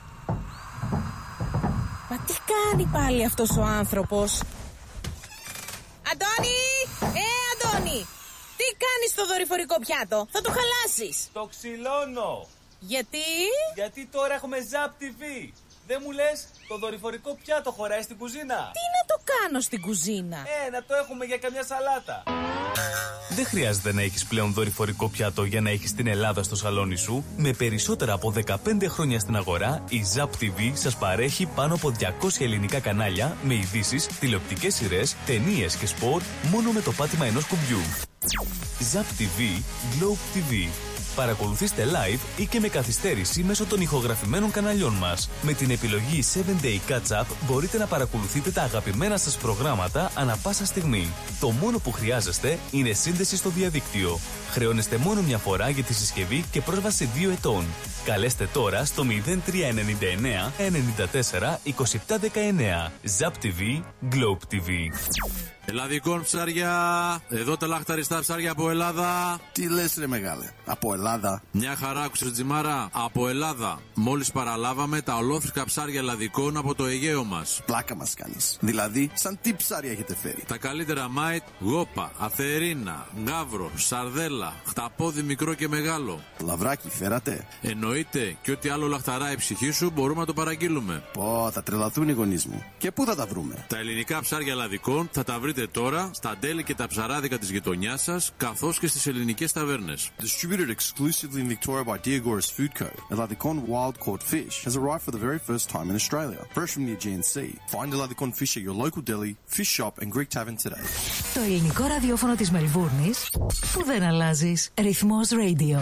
Μα τι κάνει πάλι αυτός ο άνθρωπος? Αντώνη! Αντώνη! Τι κάνεις στο δορυφορικό πιάτο? Θα το χαλάσεις. Το ξυλώνω. Γιατί? Γιατί τώρα έχουμε Zap TV. Δεν μου λες, το δορυφορικό πιάτο χωράει στην κουζίνα? Τι να το κάνω στην κουζίνα? Να το έχουμε για καμιά σαλάτα. Δεν χρειάζεται να έχεις πλέον δορυφορικό πιάτο για να έχεις την Ελλάδα στο σαλόνι σου. Με περισσότερα από 15 χρόνια στην αγορά, η Zap TV σας παρέχει πάνω από 200 ελληνικά κανάλια με ειδήσεις, τηλεοπτικές σειρές, ταινίες και σπορ μόνο με το πάτημα ενός κουμπιού. Zap TV, Globe TV. Παρακολουθήστε live ή και με καθυστέρηση μέσω των ηχογραφημένων καναλιών μας. Με την επιλογή 7-Day Catch-Up μπορείτε να παρακολουθείτε τα αγαπημένα σας προγράμματα ανά πάσα στιγμή. Το μόνο που χρειάζεστε είναι σύνδεση στο διαδίκτυο. Χρεώνεστε μόνο μια φορά για τη συσκευή και πρόσβαση 2 ετών. Καλέστε τώρα στο 0399 94 2719. Zap TV, Globe TV. Ελλαδικών ψάρια, εδώ τα λαχταριστά ψάρια από Ελλάδα. Τι λες ρε μεγάλε, από Ελλάδα? Μια χαρά, άκουσες Τζιμάρα, από Ελλάδα. Μόλις παραλάβαμε τα ολόφρυκα ψάρια ελλαδικών από το Αιγαίο μας. Πλάκα μας κάνεις. Δηλαδή, σαν τι ψάρια έχετε φέρει? Τα καλύτερα μάιτ, γόπα, αθερίνα, γάβρο, σαρδέλα, χταπόδι μικρό και μεγάλο. Λαβράκι φέρατε? Εννοείται, και ό,τι άλλο λαχταρά η ψυχή σου μπορούμε να το παραγγείλουμε. Πω, θα τρελαθούν οι γονείς μου. Και πού θα τα βρούμε? Τα ελληνικά ψάρια ελλαδικών θα τα βρείτε τώρα στα ντέλη και τα ψαράδικα της γειτονιάς σας, καθώς και στις ελληνικές ταβέρνες. Distributed exclusively in Victoria by Diagoras Food Co. Eladicon wild caught fish has arrived for the very first time in Australia, fresh from the Aegean Sea. Find Eladicon fish at your local deli, fish shop and Greek tavern today. Το ελληνικό ραδιόφωνο της Μελβούρνης που δεν αλλάζεις. Ρυθμός Radio.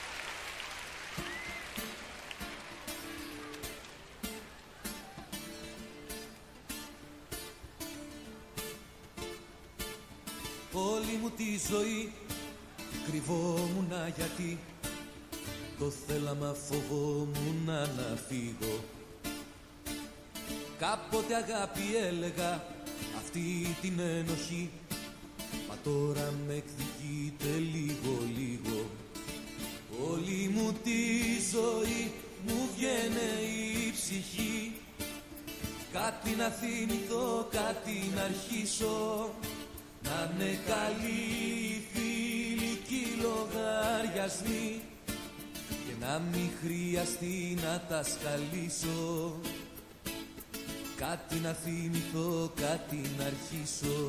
Όλη μου τη ζωή κρυβόμουνα γιατί το θέλαμα φοβόμουνα να φύγω. Κάποτε αγάπη έλεγα αυτή την ένοχη, μα τώρα με εκδικείται λίγο λίγο. Όλη μου τη ζωή μου βγαίνε η ψυχή, κάτι να θυμηθώ, κάτι να αρχίσω. Να είναι καλοί φιλικοί λογαριασμοί και να μην χρειαστεί να τα σκαλίσω. Κάτι να θυμηθώ, κάτι να αρχίσω.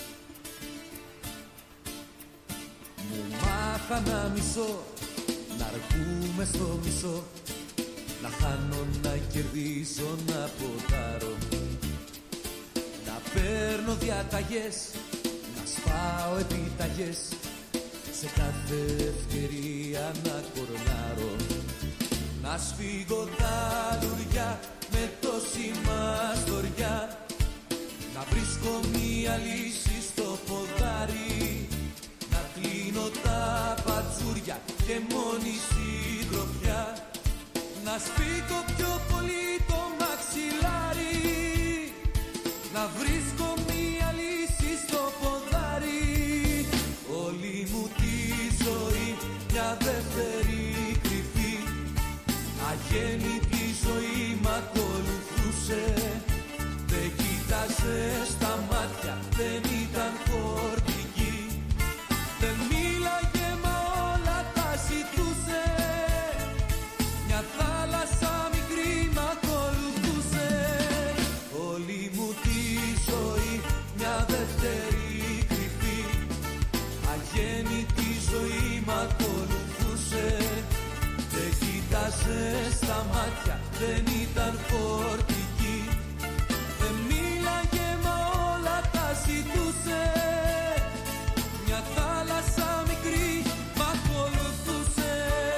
Μου μάθα να μισώ, να αρκούμε στο μισό, να χάνω, να κερδίσω, να ποντάρω, να παίρνω διαταγές, να σπάω επιταγές, σε κάθε ευκαιρία να κορνάρω, να σφίγγω τα λουριά με τόση μαστοριά, να βρίσκω μία λύση στο ποδάρι, να κλείνω τα πατσούρια και μόνη συντροφιά, να σπίγγω πιο πολύ το μαξιλάρι, να βρίσκω μία λύση στο ποδάρι. Όλη μου τη ζωή μια δεύτερη κρυφή, αγέννητη ζωή μ' ακολουθούσε. Δεν κοίταζε στα μάτια, δεν ήταν χορτική, δεν μίλαγε μα όλα τα ζητούσε. Μια θάλασσα μικρή μ' ακολουθούσε. Όλη μου τη ζωή μια δεύτερη κρυφή, αγέννητη ζωή μ' ακολουθούσε. Δεν κοίταζε στα μάτια, δεν ήταν φορτική, δεν μίλαγε μα όλα τα ζητούσε. Μια θάλασσα μικρή μ' ακολουθούσε.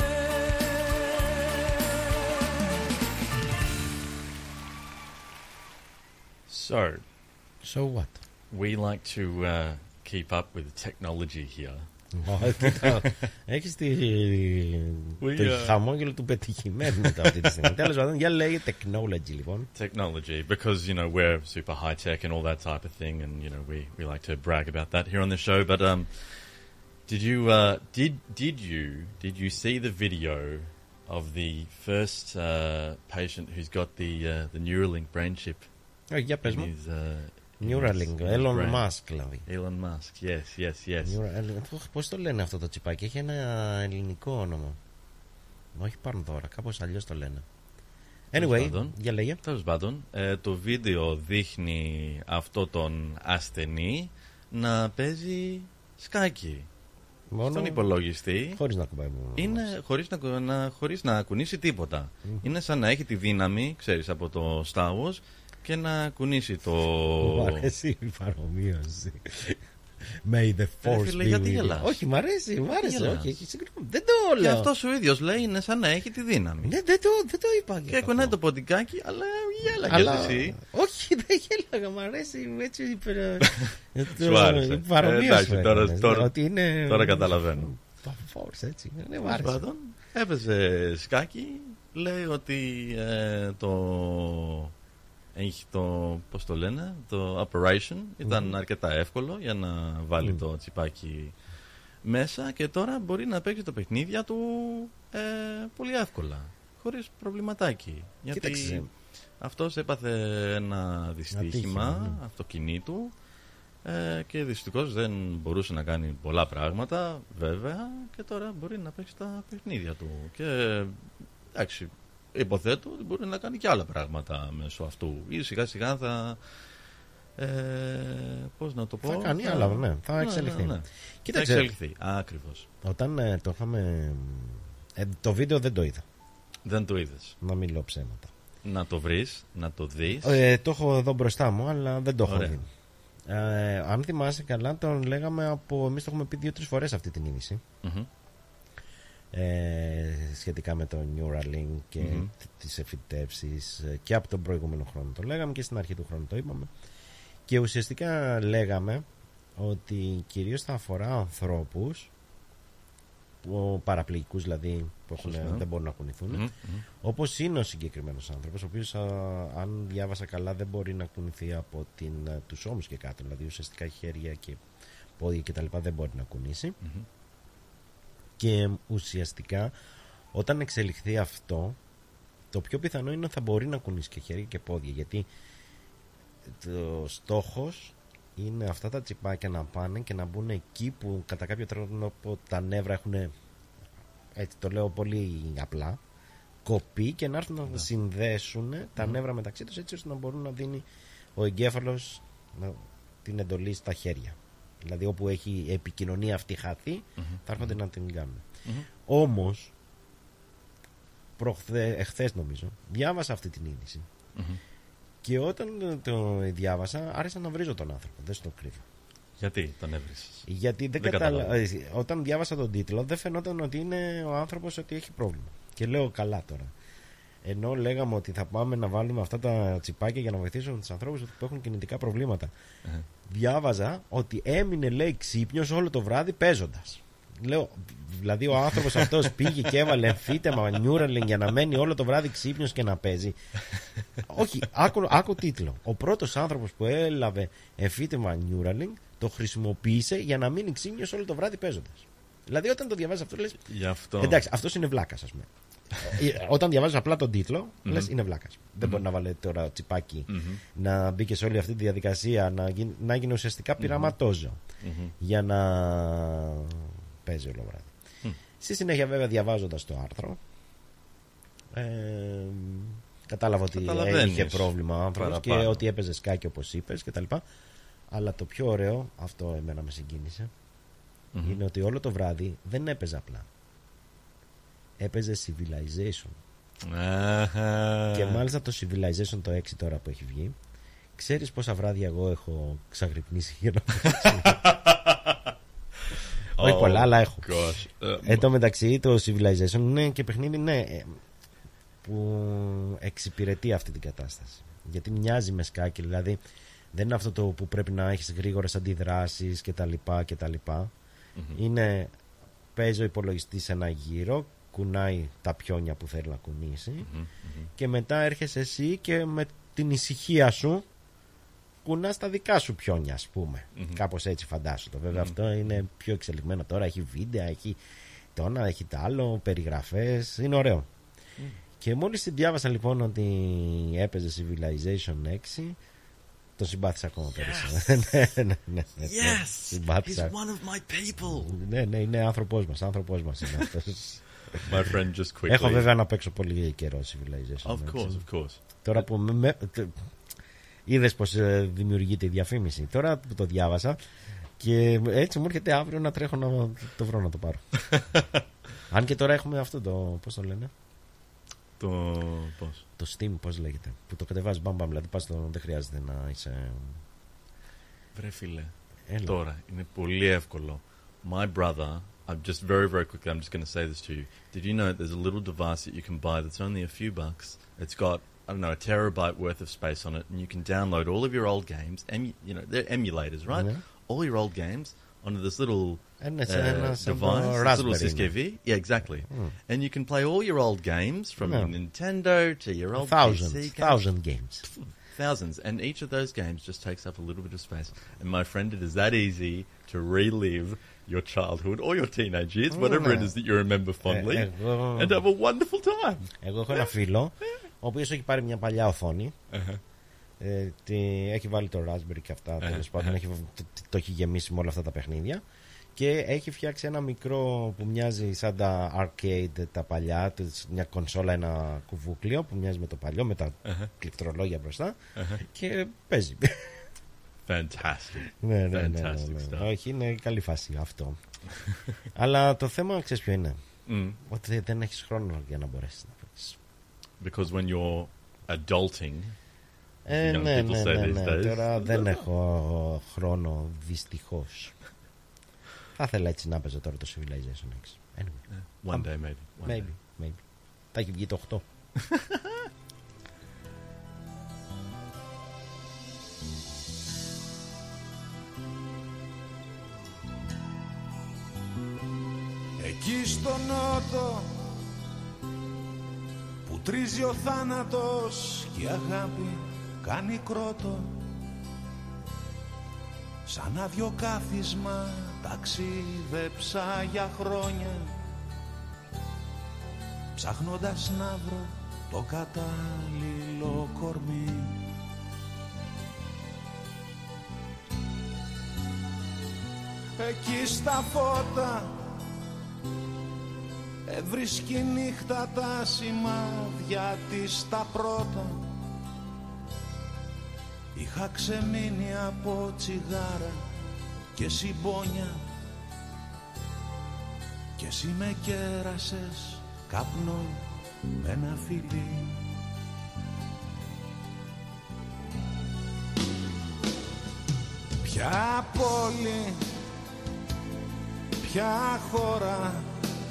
So what? We like to keep up with technology here. Έχεις το χαμόγελο του πετυχημένου μετά αυτή τη στιγμή. Τέλος πάντων, για λέγε technology λοιπόν. Technology, because you know we're super high tech and all that type of thing, and you know we like to brag about that here on the show. But did you see the video of the first patient who's got the Neuralink brain chip? Για πες μου. Neuralink, Elon Musk δηλαδή. Elon Musk, yes. Πώς το λένε αυτό το τσιπάκι? Έχει ένα ελληνικό όνομα. Όχι Πανδώρα, κάπως αλλιώς το λένε. Anyway, για λέγε. Τέλος πάντων, το βίντεο δείχνει αυτό τον ασθενή να παίζει σκάκι. Μόνο στον υπολογιστή. Χωρίς να κουμπάει μόνο. Είναι χωρίς να κουνήσει τίποτα. Είναι σαν να έχει τη δύναμη, ξέρεις, από το Star Wars και να κουνήσει το... Μου αρέσει η παρομοίωση. May the force be with you. Όχι, μ' αρέσει. Όχι, δεν το λέω. Και αυτός ο ίδιος λέει είναι σαν να έχει τη δύναμη. Ναι, δεν το είπα. Και κουνάει το ποντικάκι, αλλά γέλαγες εσύ. Όχι, δεν γέλαγα, μ' αρέσει έτσι. Σου άρεσε. Παρομοίωση. Τώρα καταλαβαίνω. Το force έτσι. Έπαιζε σκάκι, λέει ότι έχει πώς το λένε, το operation ήταν αρκετά εύκολο για να βάλει το τσιπάκι μέσα και τώρα μπορεί να παίξει τα παιχνίδια του πολύ εύκολα, χωρίς προβληματάκι. Γιατί αυτός έπαθε ένα δυστύχημα αυτοκινήτου και δυστυχώς δεν μπορούσε να κάνει πολλά πράγματα, βέβαια, και τώρα μπορεί να παίξει τα παιχνίδια του. Και εντάξει, υποθέτω ότι μπορεί να κάνει και άλλα πράγματα μέσω αυτού. Ή σιγά σιγά θα... πώς να το πω... Θα κάνει άλλα, ναι. Θα εξελιχθεί. Ναι. Κοίταξε, θα εξελιχθεί, ακριβώς. Όταν το είχαμε... το βίντεο δεν το είδα. Δεν το είδες. Να μιλώ ψέματα. Να το βρεις, να το δεις. Το έχω εδώ μπροστά μου, αλλά δεν το έχω δει. Αν θυμάσαι καλά, τον λέγαμε εμείς το έχουμε πει 2-3 φορές αυτή την είδηση. Σχετικά με το Neuralink και τις εφητεύσεις και από τον προηγούμενο χρόνο το λέγαμε και στην αρχή του χρόνου το είπαμε, και ουσιαστικά λέγαμε ότι κυρίως θα αφορά ανθρώπους παραπληγικούς, δηλαδή που δεν μπορούν να κουνηθούν, όπως είναι ο συγκεκριμένος άνθρωπος, ο οποίος αν διάβασα καλά δεν μπορεί να κουνηθεί από τους ώμους και κάτω, δηλαδή ουσιαστικά χέρια και πόδια και τα λοιπά δεν μπορεί να κουνήσει. Και ουσιαστικά όταν εξελιχθεί αυτό, το πιο πιθανό είναι ότι θα μπορεί να κουνήσει και χέρια και πόδια, γιατί το στόχος είναι αυτά τα τσιπάκια να πάνε και να μπουν εκεί που κατά κάποιο τρόπο τα νεύρα έχουν, έτσι το λέω πολύ απλά, κοπεί, και να έρθουν να συνδέσουν τα νεύρα μεταξύ τους, έτσι ώστε να μπορούν να δίνει ο εγκέφαλος την εντολή στα χέρια. Δηλαδή όπου έχει επικοινωνία αυτή χαθεί, θα έρχονται να την κάνουν. Όμως εχθές νομίζω, διάβασα αυτή την είδηση. Και όταν το διάβασα, άρχισα να βρίζω τον άνθρωπο. Δεν στο κρύβω. Γιατί τον έβρισες? Γιατί όταν διάβασα τον τίτλο, δεν φαινόταν ότι είναι ο άνθρωπος ότι έχει πρόβλημα. Και λέω καλά τώρα. Ενώ λέγαμε ότι θα πάμε να βάλουμε αυτά τα τσιπάκια για να βοηθήσουμε τους ανθρώπους που έχουν κινητικά προβλήματα. Διάβαζα ότι έμεινε, λέει, ξύπνιος όλο το βράδυ παίζοντας. Λέω, δηλαδή ο άνθρωπος αυτός πήγε και έβαλε εμφύτεμα Neuralink για να μένει όλο το βράδυ ξύπνιος και να παίζει. Όχι, άκου τίτλο. Ο πρώτος άνθρωπος που έλαβε εμφύτεμα Neuralink το χρησιμοποίησε για να μείνει ξύπνιος όλο το βράδυ παίζοντας. Δηλαδή όταν το διαβάζεις αυτό λες, εντάξει, αυτός είναι βλάκας, ας πούμε. Όταν διαβάζεις απλά τον τίτλο, λες είναι βλάκας. Δεν μπορεί να βάλει τώρα τσιπάκι να μπει και σε όλη αυτή τη διαδικασία, να γίνει ουσιαστικά πειραματόζωο για να παίζει όλο βράδυ. Στη συνέχεια, βέβαια, διαβάζοντας το άρθρο, κατάλαβα ότι είχε πρόβλημα ο άνθρωπος και ότι έπαιζε σκάκι όπως είπες κτλ. Αλλά το πιο ωραίο, αυτό εμένα με συγκίνησε, είναι ότι όλο το βράδυ δεν έπαιζε απλά. Έπαιζε Civilization. Και μάλιστα το Civilization το 6 τώρα που έχει βγει, ξέρεις πόσα βράδια εγώ έχω ξαγρυπνήσει για να παίξω? Όχι πολλά, αλλά έχω. Εν τω μεταξύ το Civilization είναι και παιχνίδι που εξυπηρετεί αυτή την κατάσταση. Γιατί μοιάζει με σκάκι, δηλαδή δεν είναι αυτό το που πρέπει να έχεις γρήγορες αντιδράσεις κτλ. Είναι, παίζει ο υπολογιστής σε ένα γύρο, κουνάει τα πιόνια που θέλει να κουνήσει και μετά έρχεσαι εσύ και με την ησυχία σου κουνάς τα δικά σου πιόνια, ας πούμε. Κάπως έτσι φαντάσου το. Βέβαια αυτό είναι πιο εξελιγμένο τώρα, έχει βίντεο, έχει το ένα, έχει το άλλο, περιγραφές, είναι ωραίο. Και μόλις την διάβασα λοιπόν ότι έπαιζε Civilization 6, το συμπάθησα ακόμα περισσότερο. Yes, he's one of my people. Ναι, είναι άνθρωπος μας είναι αυτός. My friend just quickly. Έχω βέβαια να παίξω πολύ καιρό Civilization. Of course. Τώρα που είδες πως δημιουργείται η διαφήμιση. Τώρα που το διάβασα και έτσι μου έρχεται αύριο να τρέχω να το βρω να το πάρω. Αν και τώρα έχουμε αυτό το, πώς το λένε, το Steam, πώς λέγεται, που το κατεβάζεις μπαμπαμ, δηλαδή δεν χρειάζεται να είσαι... Βρε φίλε, τώρα είναι πολύ εύκολο. My brother, I'm just very quickly, I'm just going to say this to you. Did you know that there's a little device that you can buy that's only a few bucks? It's got, I don't know, a terabyte worth of space on it, and you can download all of your old games. They're emulators, right? Yeah. All your old games onto this little device, this little συσκευή. Yeah, exactly. And you can play all your old games from your Nintendo to your old PC. Thousand games. Thousands. And each of those games just takes up a little bit of space. And my friend, it is that easy to relive your childhood or your teenage years, whatever it is that you remember fondly, and have a wonderful time. Εγώ έχω ένα φίλο, ο οποίος έχει πάρει μια παλιά οθόνη, έχει βάλει το Raspberry και αυτά, τέλος πάντων, το έχει γεμίσει με όλα αυτά τα παιχνίδια και έχει φτιάξει ένα μικρό που μοιάζει σαν τα arcade τα παλιά, μια κονσόλα, ένα κουβούκλιο που μοιάζει με το παλιό, με τα πληκτρολόγια μπροστά και παίζει. Fantastic. Ναι. Όχι, είναι καλή φάση αυτό. Αλλά το θέμα, ξέρεις ποιο είναι? Ότι δεν έχεις χρόνο για να μπορέσεις να παίξεις. Because when you're adulting, ναι. Τώρα δεν έχω χρόνο, δυστυχώς. Θα ήθελα έτσι να παίζω τώρα το Civilization 6. Anyway. One day maybe. Θα έχει βγει το 8. Εκεί στο νότο που τρίζει ο θάνατος και η αγάπη κάνει κρότο, σαν άδειο κάθισμα ταξίδεψα για χρόνια, ψάχνοντας να βρω το κατάλληλο κορμί. Εκεί στα φώτα έβρισκει νύχτα τα σημάδια της τα πρώτα. Είχα ξεμείνει από τσιγάρα και συμπόνια κι εσύ με κέρασες καπνό με ένα φιλί. Ποια πόλη, ποια χώρα,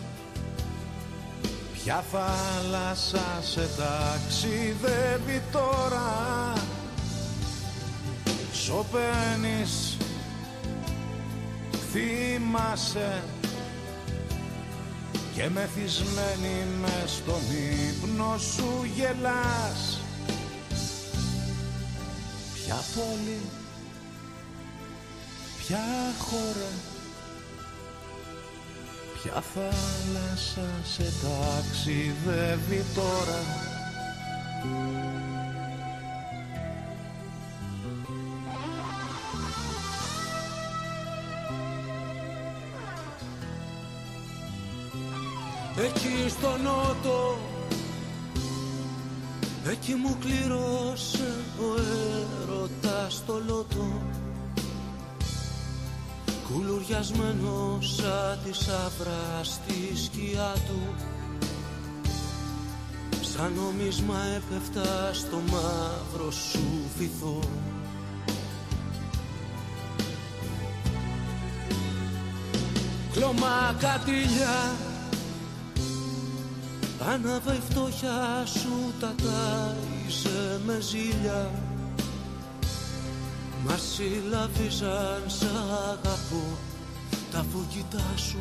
ποια θάλασσα σε ταξιδεύει τώρα. Σωπαίνεις, θυμάσαι και μεθυσμένη μες στον ύπνο σου γελάς. Ποια πόλη, ποια χώρα, ποια θάλασσα σε ταξιδεύει τώρα. Εκεί στο νότο, εκεί μου κλήρωσε ο έρωτας το λότο, κουλουριασμένος σαν τη σαύρα στη σκιά του, σαν νομίσμα έπεφτα στο μαύρο σου βυθό. Κλωμά κατήλια, άναβε η φτώχεια σου, τα τάιζε με ζήλια. Μας συλλαβίζαν σ' αγαπώ τα φωκητά σου,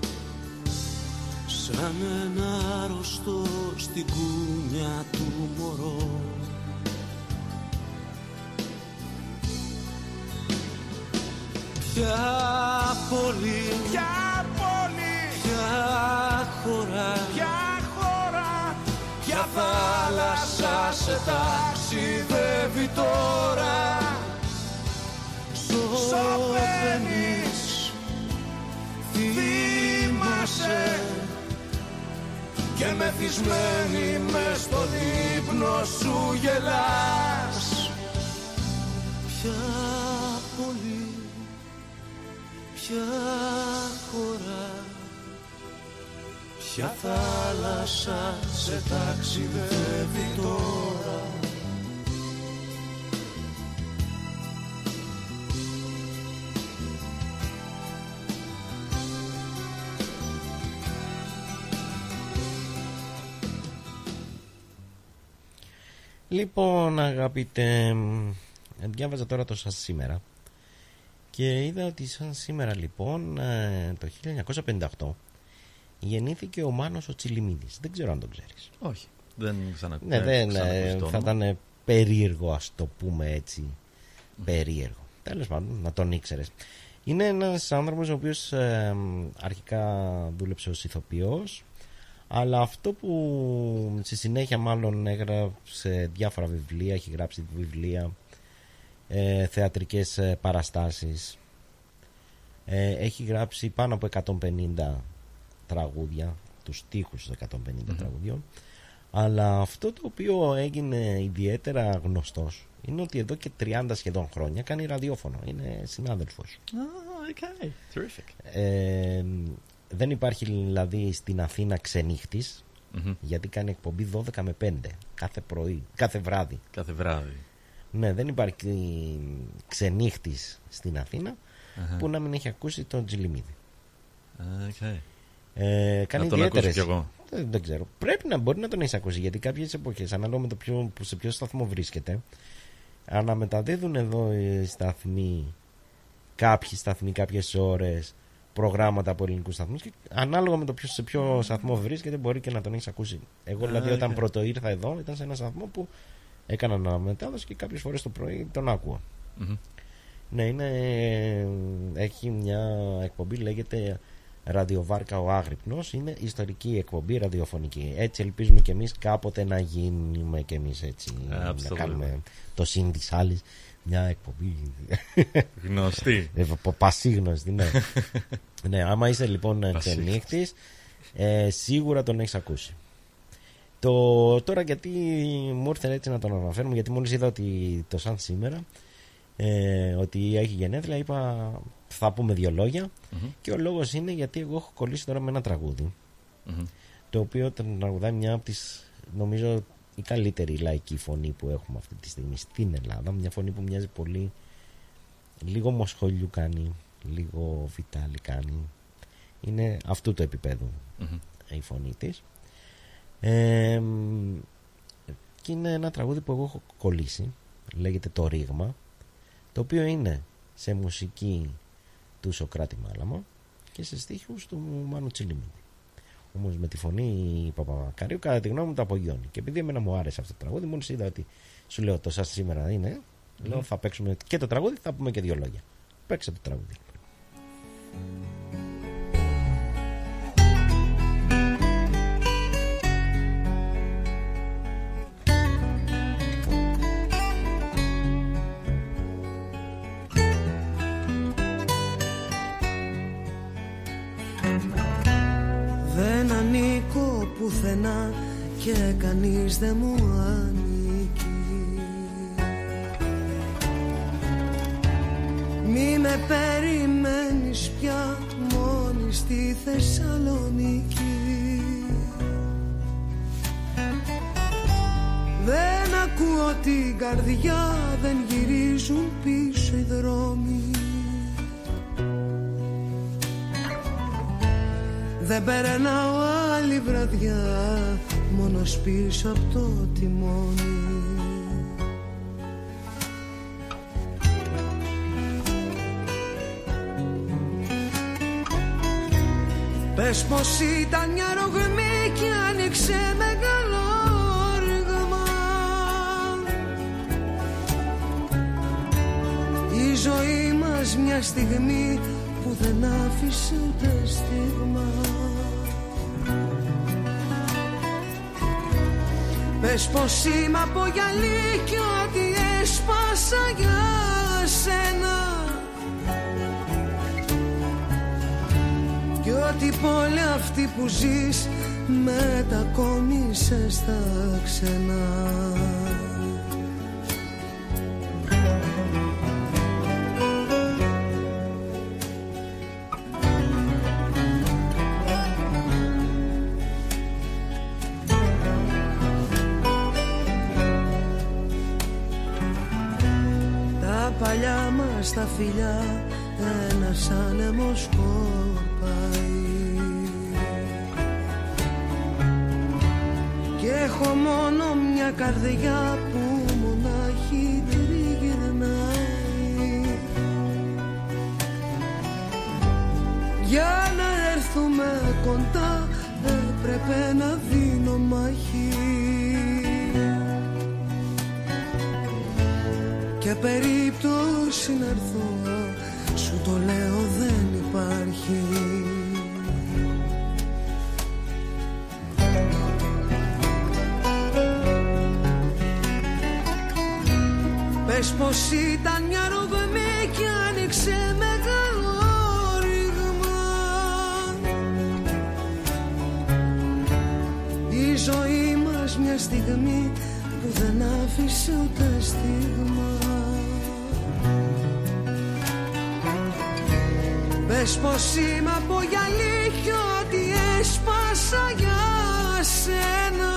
σαν ένα αρρωστό στην κούνια του μωρό. Ποια πόλη, ποια πόλη, ποια χώρα, ποια θάλασσα σε ταξιδεύει τώρα. Σωπαίνεις, θυμάσαι και μεθυσμένη μες στον ύπνο σου γελάς. Ποια πόλη, ποια χώρα, ποια θάλασσα σε ταξιδεύει τώρα. Λοιπόν, αγαπητέ, διάβαζα τώρα το σαν σήμερα και είδα ότι σαν σήμερα λοιπόν το 1958 γεννήθηκε ο Μάνος ο Τσιλιμίδης. Δεν ξέρω αν τον ξέρεις. Όχι, δεν ξανακούω. Ναι, θα ήταν περίεργο, ας το πούμε έτσι. Περίεργο. Τέλος πάντων, να τον ήξερες. Είναι ένας άνθρωπος ο οποίος αρχικά δούλεψε ως ηθοποιός, αλλά αυτό που στη συνέχεια μάλλον έγραψε διάφορα βιβλία, έχει γράψει βιβλία, θεατρικές παραστάσεις, έχει γράψει πάνω από 150 τραγούδια, τους στίχους 150 τραγουδιών, αλλά αυτό το οποίο έγινε ιδιαίτερα γνωστός είναι ότι εδώ και 30 σχεδόν χρόνια κάνει ραδιόφωνο, είναι συνάδελφος. Okay. Terrific. Δεν υπάρχει δηλαδή στην Αθήνα ξενύχτης, γιατί κάνει εκπομπή 12 με 5 κάθε πρωί, κάθε βράδυ. Κάθε βράδυ. Ναι, δεν υπάρχει ξενύχτης στην Αθήνα που να μην έχει ακούσει τον Τσιλιμίδη. Okay. Κάνει να τον ακούσω κι εγώ. Δεν ξέρω. Πρέπει να μπορεί να τον έχει ακούσει, γιατί κάποιες εποχές, ανάλογα με το σε ποιο σταθμό βρίσκεται, αναμεταδίδουν εδώ οι σταθμοί, κάποιοι σταθμοί, κάποιες ώρες, προγράμματα από ελληνικούς σταθμούς, και ανάλογα με το σε ποιο σταθμό βρίσκεται μπορεί και να τον έχει ακούσει. Εγώ δηλαδή όταν πρώτο ήρθα εδώ ήταν σε ένα σταθμό που έκαναν αναμετάδοση και κάποιες φορές το πρωί τον άκουγα. Ναι, έχει μια εκπομπή, λέγεται Ραδιοβάρκα ο Άγρυπνος. Είναι ιστορική εκπομπή ραδιοφωνική. Έτσι ελπίζουμε και εμείς κάποτε να γίνουμε και εμείς έτσι. Να κάνουμε το συν της άλλης μια εκπομπή γνωστή. Πασίγνωστη, ναι. Ναι, άμα είσαι λοιπόν ξενύχτης, σίγουρα τον έχεις ακούσει. Τώρα γιατί μου ήρθε έτσι να τον αναφέρουμε, γιατί μόλις είδα ότι το σαν σήμερα ότι έχει γενέθλια, είπα θα πούμε δύο λόγια. Και ο λόγος είναι γιατί εγώ έχω κολλήσει τώρα με ένα τραγούδι το οποίο τραγουδάει μια από τις, νομίζω, η καλύτερη λαϊκή φωνή που έχουμε αυτή τη στιγμή στην Ελλάδα. Μια φωνή που μοιάζει πολύ, λίγο Μοσχολιού κάνει, λίγο Βιτάλη κάνει. Είναι αυτού του επίπεδου η φωνή της. Και είναι ένα τραγούδι που εγώ έχω κολλήσει, λέγεται Το Ρήγμα, το οποίο είναι σε μουσική του Σοκράτη Μάλαμο και σε στίχους του Μάνου Τσιλιμίδη. Όμως με τη φωνή Παπαμακάριου, κατά τη γνώμη μου, το απογειώνει. Και επειδή εμένα μου άρεσε αυτό το τραγούδι, μόλις είδα ότι σου λέω το σας σήμερα είναι, λέω θα παίξουμε και το τραγούδι, θα πούμε και δύο λόγια. Παίξε το τραγούδι. Δεν ανήκω πουθενά και κανείς δεν μου ανήκει. Μη με περιμένεις πια μόνη στη Θεσσαλονίκη. Δεν ακούω την καρδιά, δεν γυρίζουν πίσω οι δρόμοι. Δεν περνάω άλλη βραδιά μόνος πίσω από το τιμόνι. Πες πως ήταν μια ρογμή και άνοιξε μεγάλο όργαμα. Η ζωή μας μια στιγμή που δεν άφησε ούτε στίγμα. Πες πως είμαι από γυαλί κι ότι έσπασα για σένα, κι ότι πόλη αυτή που ζεις μετακόμισε στα ξένα. Παλιά μας τα φιλιά ένας άνεμος κοπάει και έχω μόνο μια καρδιά που μονάχη τριγυρνάει. Για να έρθουμε κοντά έπρεπε να δίνω μάχη και περίπτωση να έρθω, σου το λέω δεν υπάρχει. Πες πως ήταν μια ρογμή και άνοιξε μεγάλο ρήγμα. Η ζωή μας μια στιγμή που δεν άφησε ούτε στίγμα. Πες πως είμαι από γυαλί κι ότι έσπασα για σένα,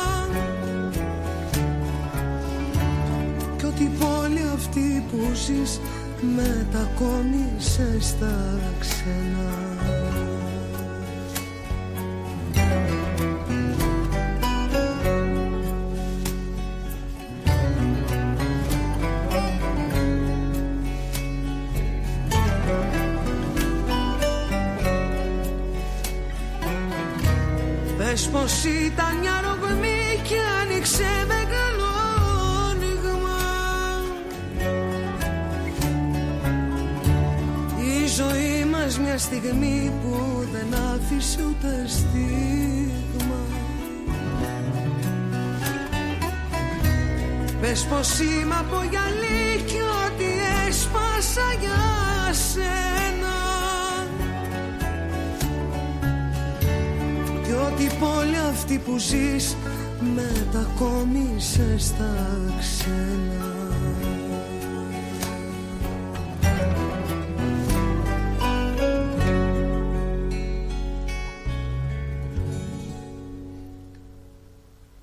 κι ότι η πόλη αυτή που ζεις μετακόμισε στα ξένα. Πες πως ήταν μια ρογμή και άνοιξε μεγάλο άνοιγμα. Η ζωή μας μια στιγμή που δεν άφησε ούτε στίγμα. Πες πως είμαι από γυαλί κι ότι έσπασα για σένα, κι ότι η πόλη αυτή που ζεις μετακόμισε στα ξένα.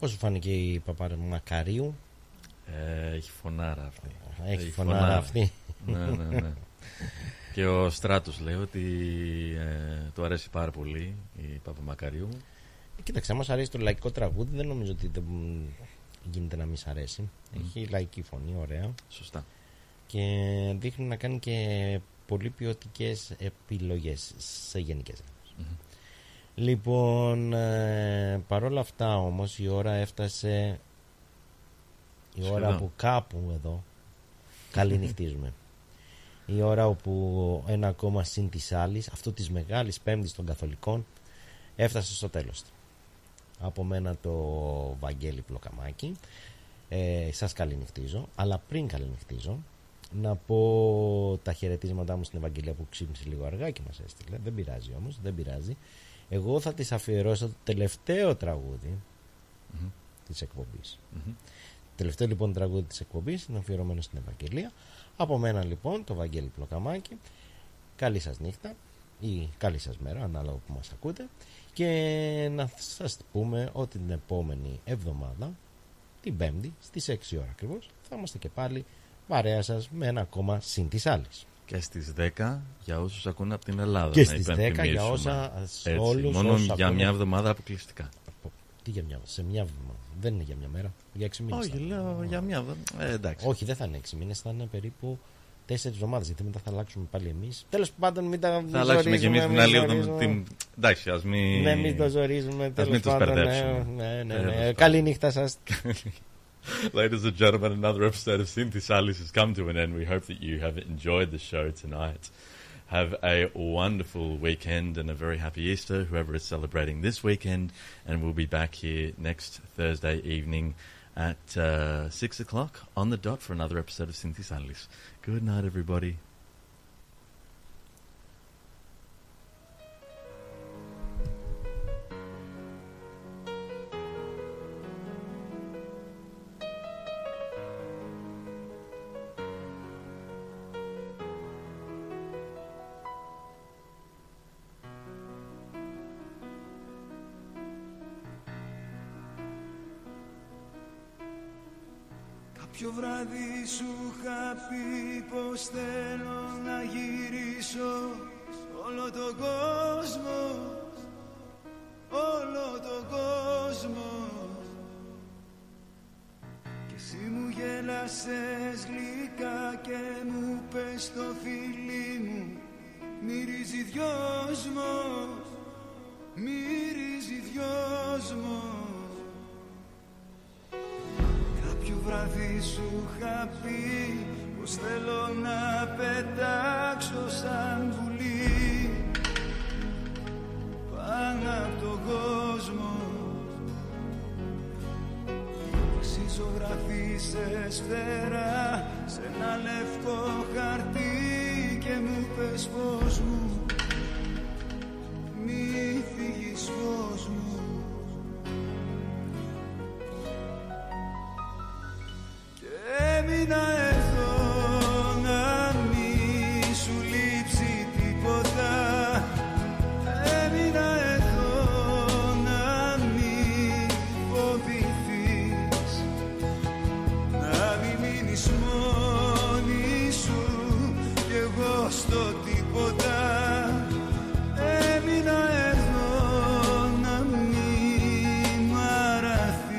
Πώς σου φάνηκε η Παπαμακαρίου? Έχει φωνάρα αυτή. Έχει φωνάρα αυτή. Ναι. Και ο Στράτος λέει ότι του αρέσει πάρα πολύ η Παπαμακαρίου. Κοίταξε, άμα σου αρέσει το λαϊκό τραγούδι, δεν νομίζω ότι δεν γίνεται να μη σ' αρέσει. Έχει λαϊκή φωνή, ωραία. Σωστά. Και δείχνει να κάνει και πολύ ποιοτικές επιλογές σε γενικές γραμμές. Λοιπόν, παρόλα αυτά όμως η ώρα έφτασε, η ώρα που κάπου εδώ καληνυχτίζουμε. Η ώρα όπου ένα κόμμα συν της άλλης, αυτό της Μεγάλης Πέμπτης των Καθολικών, έφτασε στο τέλος του. Από μένα το Βαγγέλη Πλοκαμάκη, σας καληνυχτίζω, αλλά πριν καληνυχτίζω να πω τα χαιρετίσματά μου στην Ευαγγελία που ξύπνησε λίγο αργά και μας έστειλε. Δεν πειράζει όμως, δεν πειράζει. Εγώ θα της αφιερώσω το τελευταίο τραγούδι της εκπομπής. Το τελευταίο λοιπόν τραγούδι της εκπομπής είναι αφιερωμένο στην Ευαγγελία. Από μένα λοιπόν το Βαγγέλη Πλοκαμάκη, καλή σας νύχτα ή καλή σας μέρα ανάλογα που μας ακούτε, και να σας πούμε ότι την επόμενη εβδομάδα, την Πέμπτη στις 6 ώρα ακριβώς, θα είμαστε και πάλι παρέα σας με ένα ακόμα συν της άλλης. Και στις 10 για όσους ακούν από την Ελλάδα. Και στις 10 για όσα όλους μόνο όσους για ακούνε... μια εβδομάδα αποκλειστικά. Τι για μια, σε μια εβδομάδα? Δεν είναι για μια μέρα, για 6 μήνες. Όχι, λέω για μια εβδομάδα. Εντάξει. Όχι, δεν θα είναι 6 μήνες, θα είναι περίπου 4 εβδομάδες, γιατί μετά θα αλλάξουμε πάλι εμείς. Τέλος πάντων, μην τα ζορίζουμε. Θα αλλάξουμε και εμείς την άλλη εβδομάδα. Εντάξει, ας μην. Ναι, μην το ζορίζουμε. Τέλος πάντων, ναι. Καλή νύχτα σας. Ladies and gentlemen, another episode of Συν της Άλλης has come to an end. We hope that you have enjoyed the show tonight. Have a wonderful weekend and a very happy Easter, whoever is celebrating this weekend. And we'll be back here next Thursday evening at 6 o'clock on the dot for another episode of Συν της Άλλης. Good night, everybody. Ποιο βράδυ σου είχα πει πως θέλω να γυρίσω όλο τον κόσμο, όλο τον κόσμο. Και εσύ μου γέλασες γλυκά και μου πες το φίλι μου, μυρίζει δυόσμος, μυρίζει δυόσμος. Κάποιο βράδυ σου είχα πει πως θέλω να πετάξω σαν βουλή πάνω από τον κόσμο. Εσύ ζωγραφίσες φτερά σε ένα λευκό χαρτί και μου πες πως μου μη φύγεις, πως μου. Έμεινα εδώ να μη σου λείψει τίποτα. Έμεινα εδώ να μη φοβηθείς, να μη μείνεις μόνη σου κι εγώ στο τίποτα. Έμεινα εδώ να μη μ' αραθείς.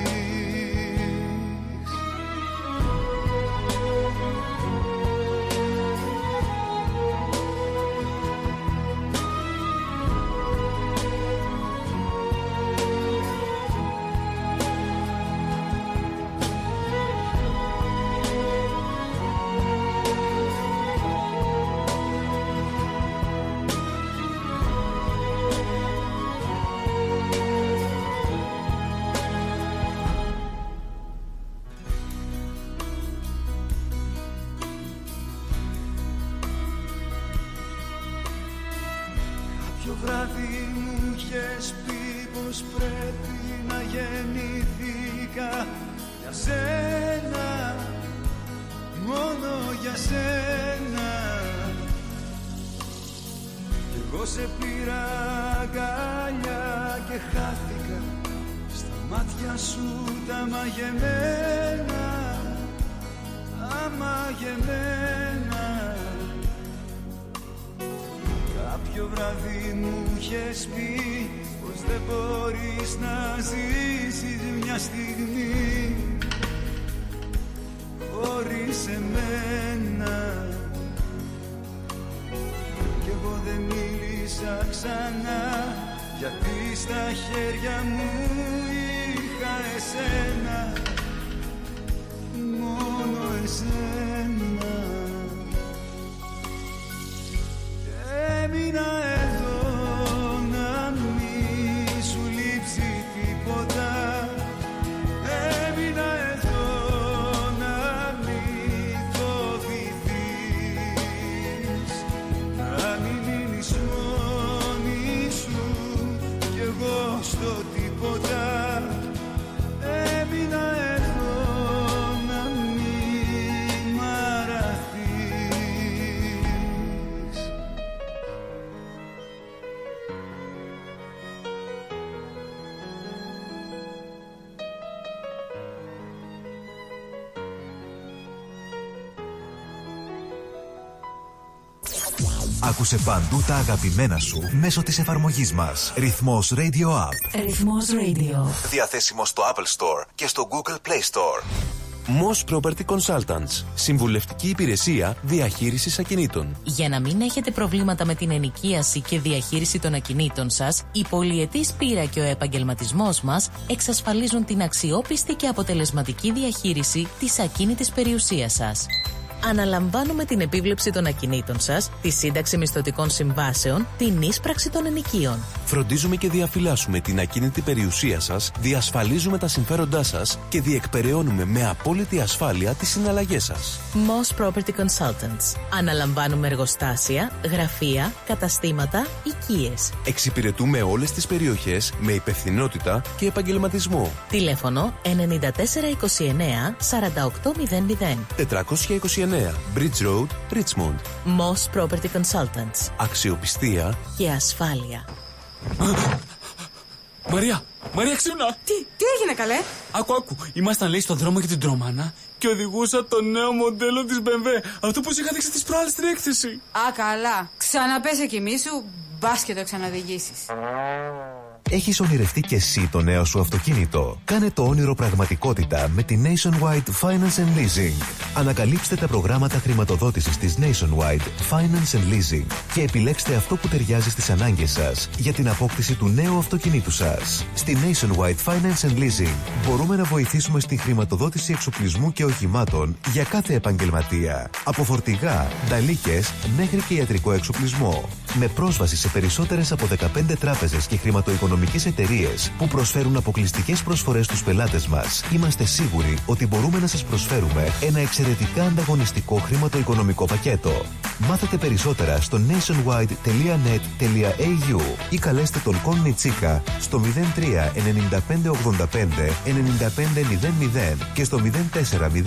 Κάποιο βράδυ μου είχες πει πως πρέπει να γεννήθηκα για σένα, μόνο για σένα. Κι εγώ σε πήρα αγκαλιά και χάθηκα στα μάτια σου τα μαγεμένα, αμαγεμένα. Κάποιο βράδυ μου είχες πει πως δεν μπορείς να ζήσεις μια στιγμή χωρίς εμένα. Κι εγώ δεν μίλησα ξανά, γιατί στα χέρια μου είχα εσένα, μόνο εσένα. Έμεινα εδώ να μη σου λείψει τίποτα. Έμεινα εδώ να μη φοβηθείς, να μην μείνεις μόνη σου κι εγώ στο τίποτα. Έμεινα εδώ να μην μ' αραθείς. Άκουσε παντού τα αγαπημένα σου μέσω της εφαρμογής μας. Ρυθμός Radio App. Ρυθμός Radio. Διαθέσιμο στο Apple Store και στο Google Play Store. Moss Property Consultants. Συμβουλευτική υπηρεσία διαχείρισης ακινήτων. Για να μην έχετε προβλήματα με την ενοικίαση και διαχείριση των ακινήτων σας, η πολυετής πείρα και ο επαγγελματισμός μας εξασφαλίζουν την αξιόπιστη και αποτελεσματική διαχείριση της ακίνητης περιουσίας σας. Αναλαμβάνουμε την επίβλεψη των ακινήτων σας, τη σύνταξη μισθωτικών συμβάσεων, την ίσπραξη των ενοικίων. Φροντίζουμε και διαφυλάσσουμε την ακίνητη περιουσία σας, διασφαλίζουμε τα συμφέροντά σας και διεκπεραιώνουμε με απόλυτη ασφάλεια τις συναλλαγές σας. Moss Property Consultants. Αναλαμβάνουμε εργοστάσια, γραφεία, καταστήματα, οικίες. Εξυπηρετούμε όλες τις περιοχές με υπευθυνότητα και επαγγελματισμό. Τηλέφωνο 9429 4800. 429 Bridge Road, Richmond. Moss Property Consultants. Αξιοπιστία και ασφάλεια. Μαρία, ξύπνα! Τι έγινε, καλέ? Άκου, ήμασταν λέει στον δρόμο για την Τρομάνα και οδηγούσα το νέο μοντέλο της BMW. Αυτό που σου είχα δείξει τις προάλλες στην έκθεση. Α, καλά. Ξαναπέσε κοιμήσου, μπας και το ξαναδηγήσεις. Έχεις ονειρευτεί και εσύ το νέο σου αυτοκίνητο? Κάνε το όνειρο πραγματικότητα με τη Nationwide Finance and Leasing. Ανακαλύψτε τα προγράμματα χρηματοδότησης της Nationwide Finance and Leasing και επιλέξτε αυτό που ταιριάζει στις ανάγκες σας για την απόκτηση του νέου αυτοκινήτου σας. Στη Nationwide Finance and Leasing μπορούμε να βοηθήσουμε στη χρηματοδότηση εξοπλισμού και οχημάτων για κάθε επαγγελματία. Από φορτηγά, νταλίκες μέχρι και ιατρικό εξοπλισμό. Με πρόσβαση σε περισσότερες από 15 τράπεζες και χρηματοοικονομικές εταιρείες που προσφέρουν αποκλειστικές προσφορές στους πελάτες μας, είμαστε σίγουροι ότι μπορούμε να σας προσφέρουμε ένα εξαιρετικά ανταγωνιστικό χρηματοοικονομικό πακέτο. Μάθετε περισσότερα στο nationwide.net.au ή καλέστε τον Κον Τσίκα στο 03 95 85 95 00 και στο 04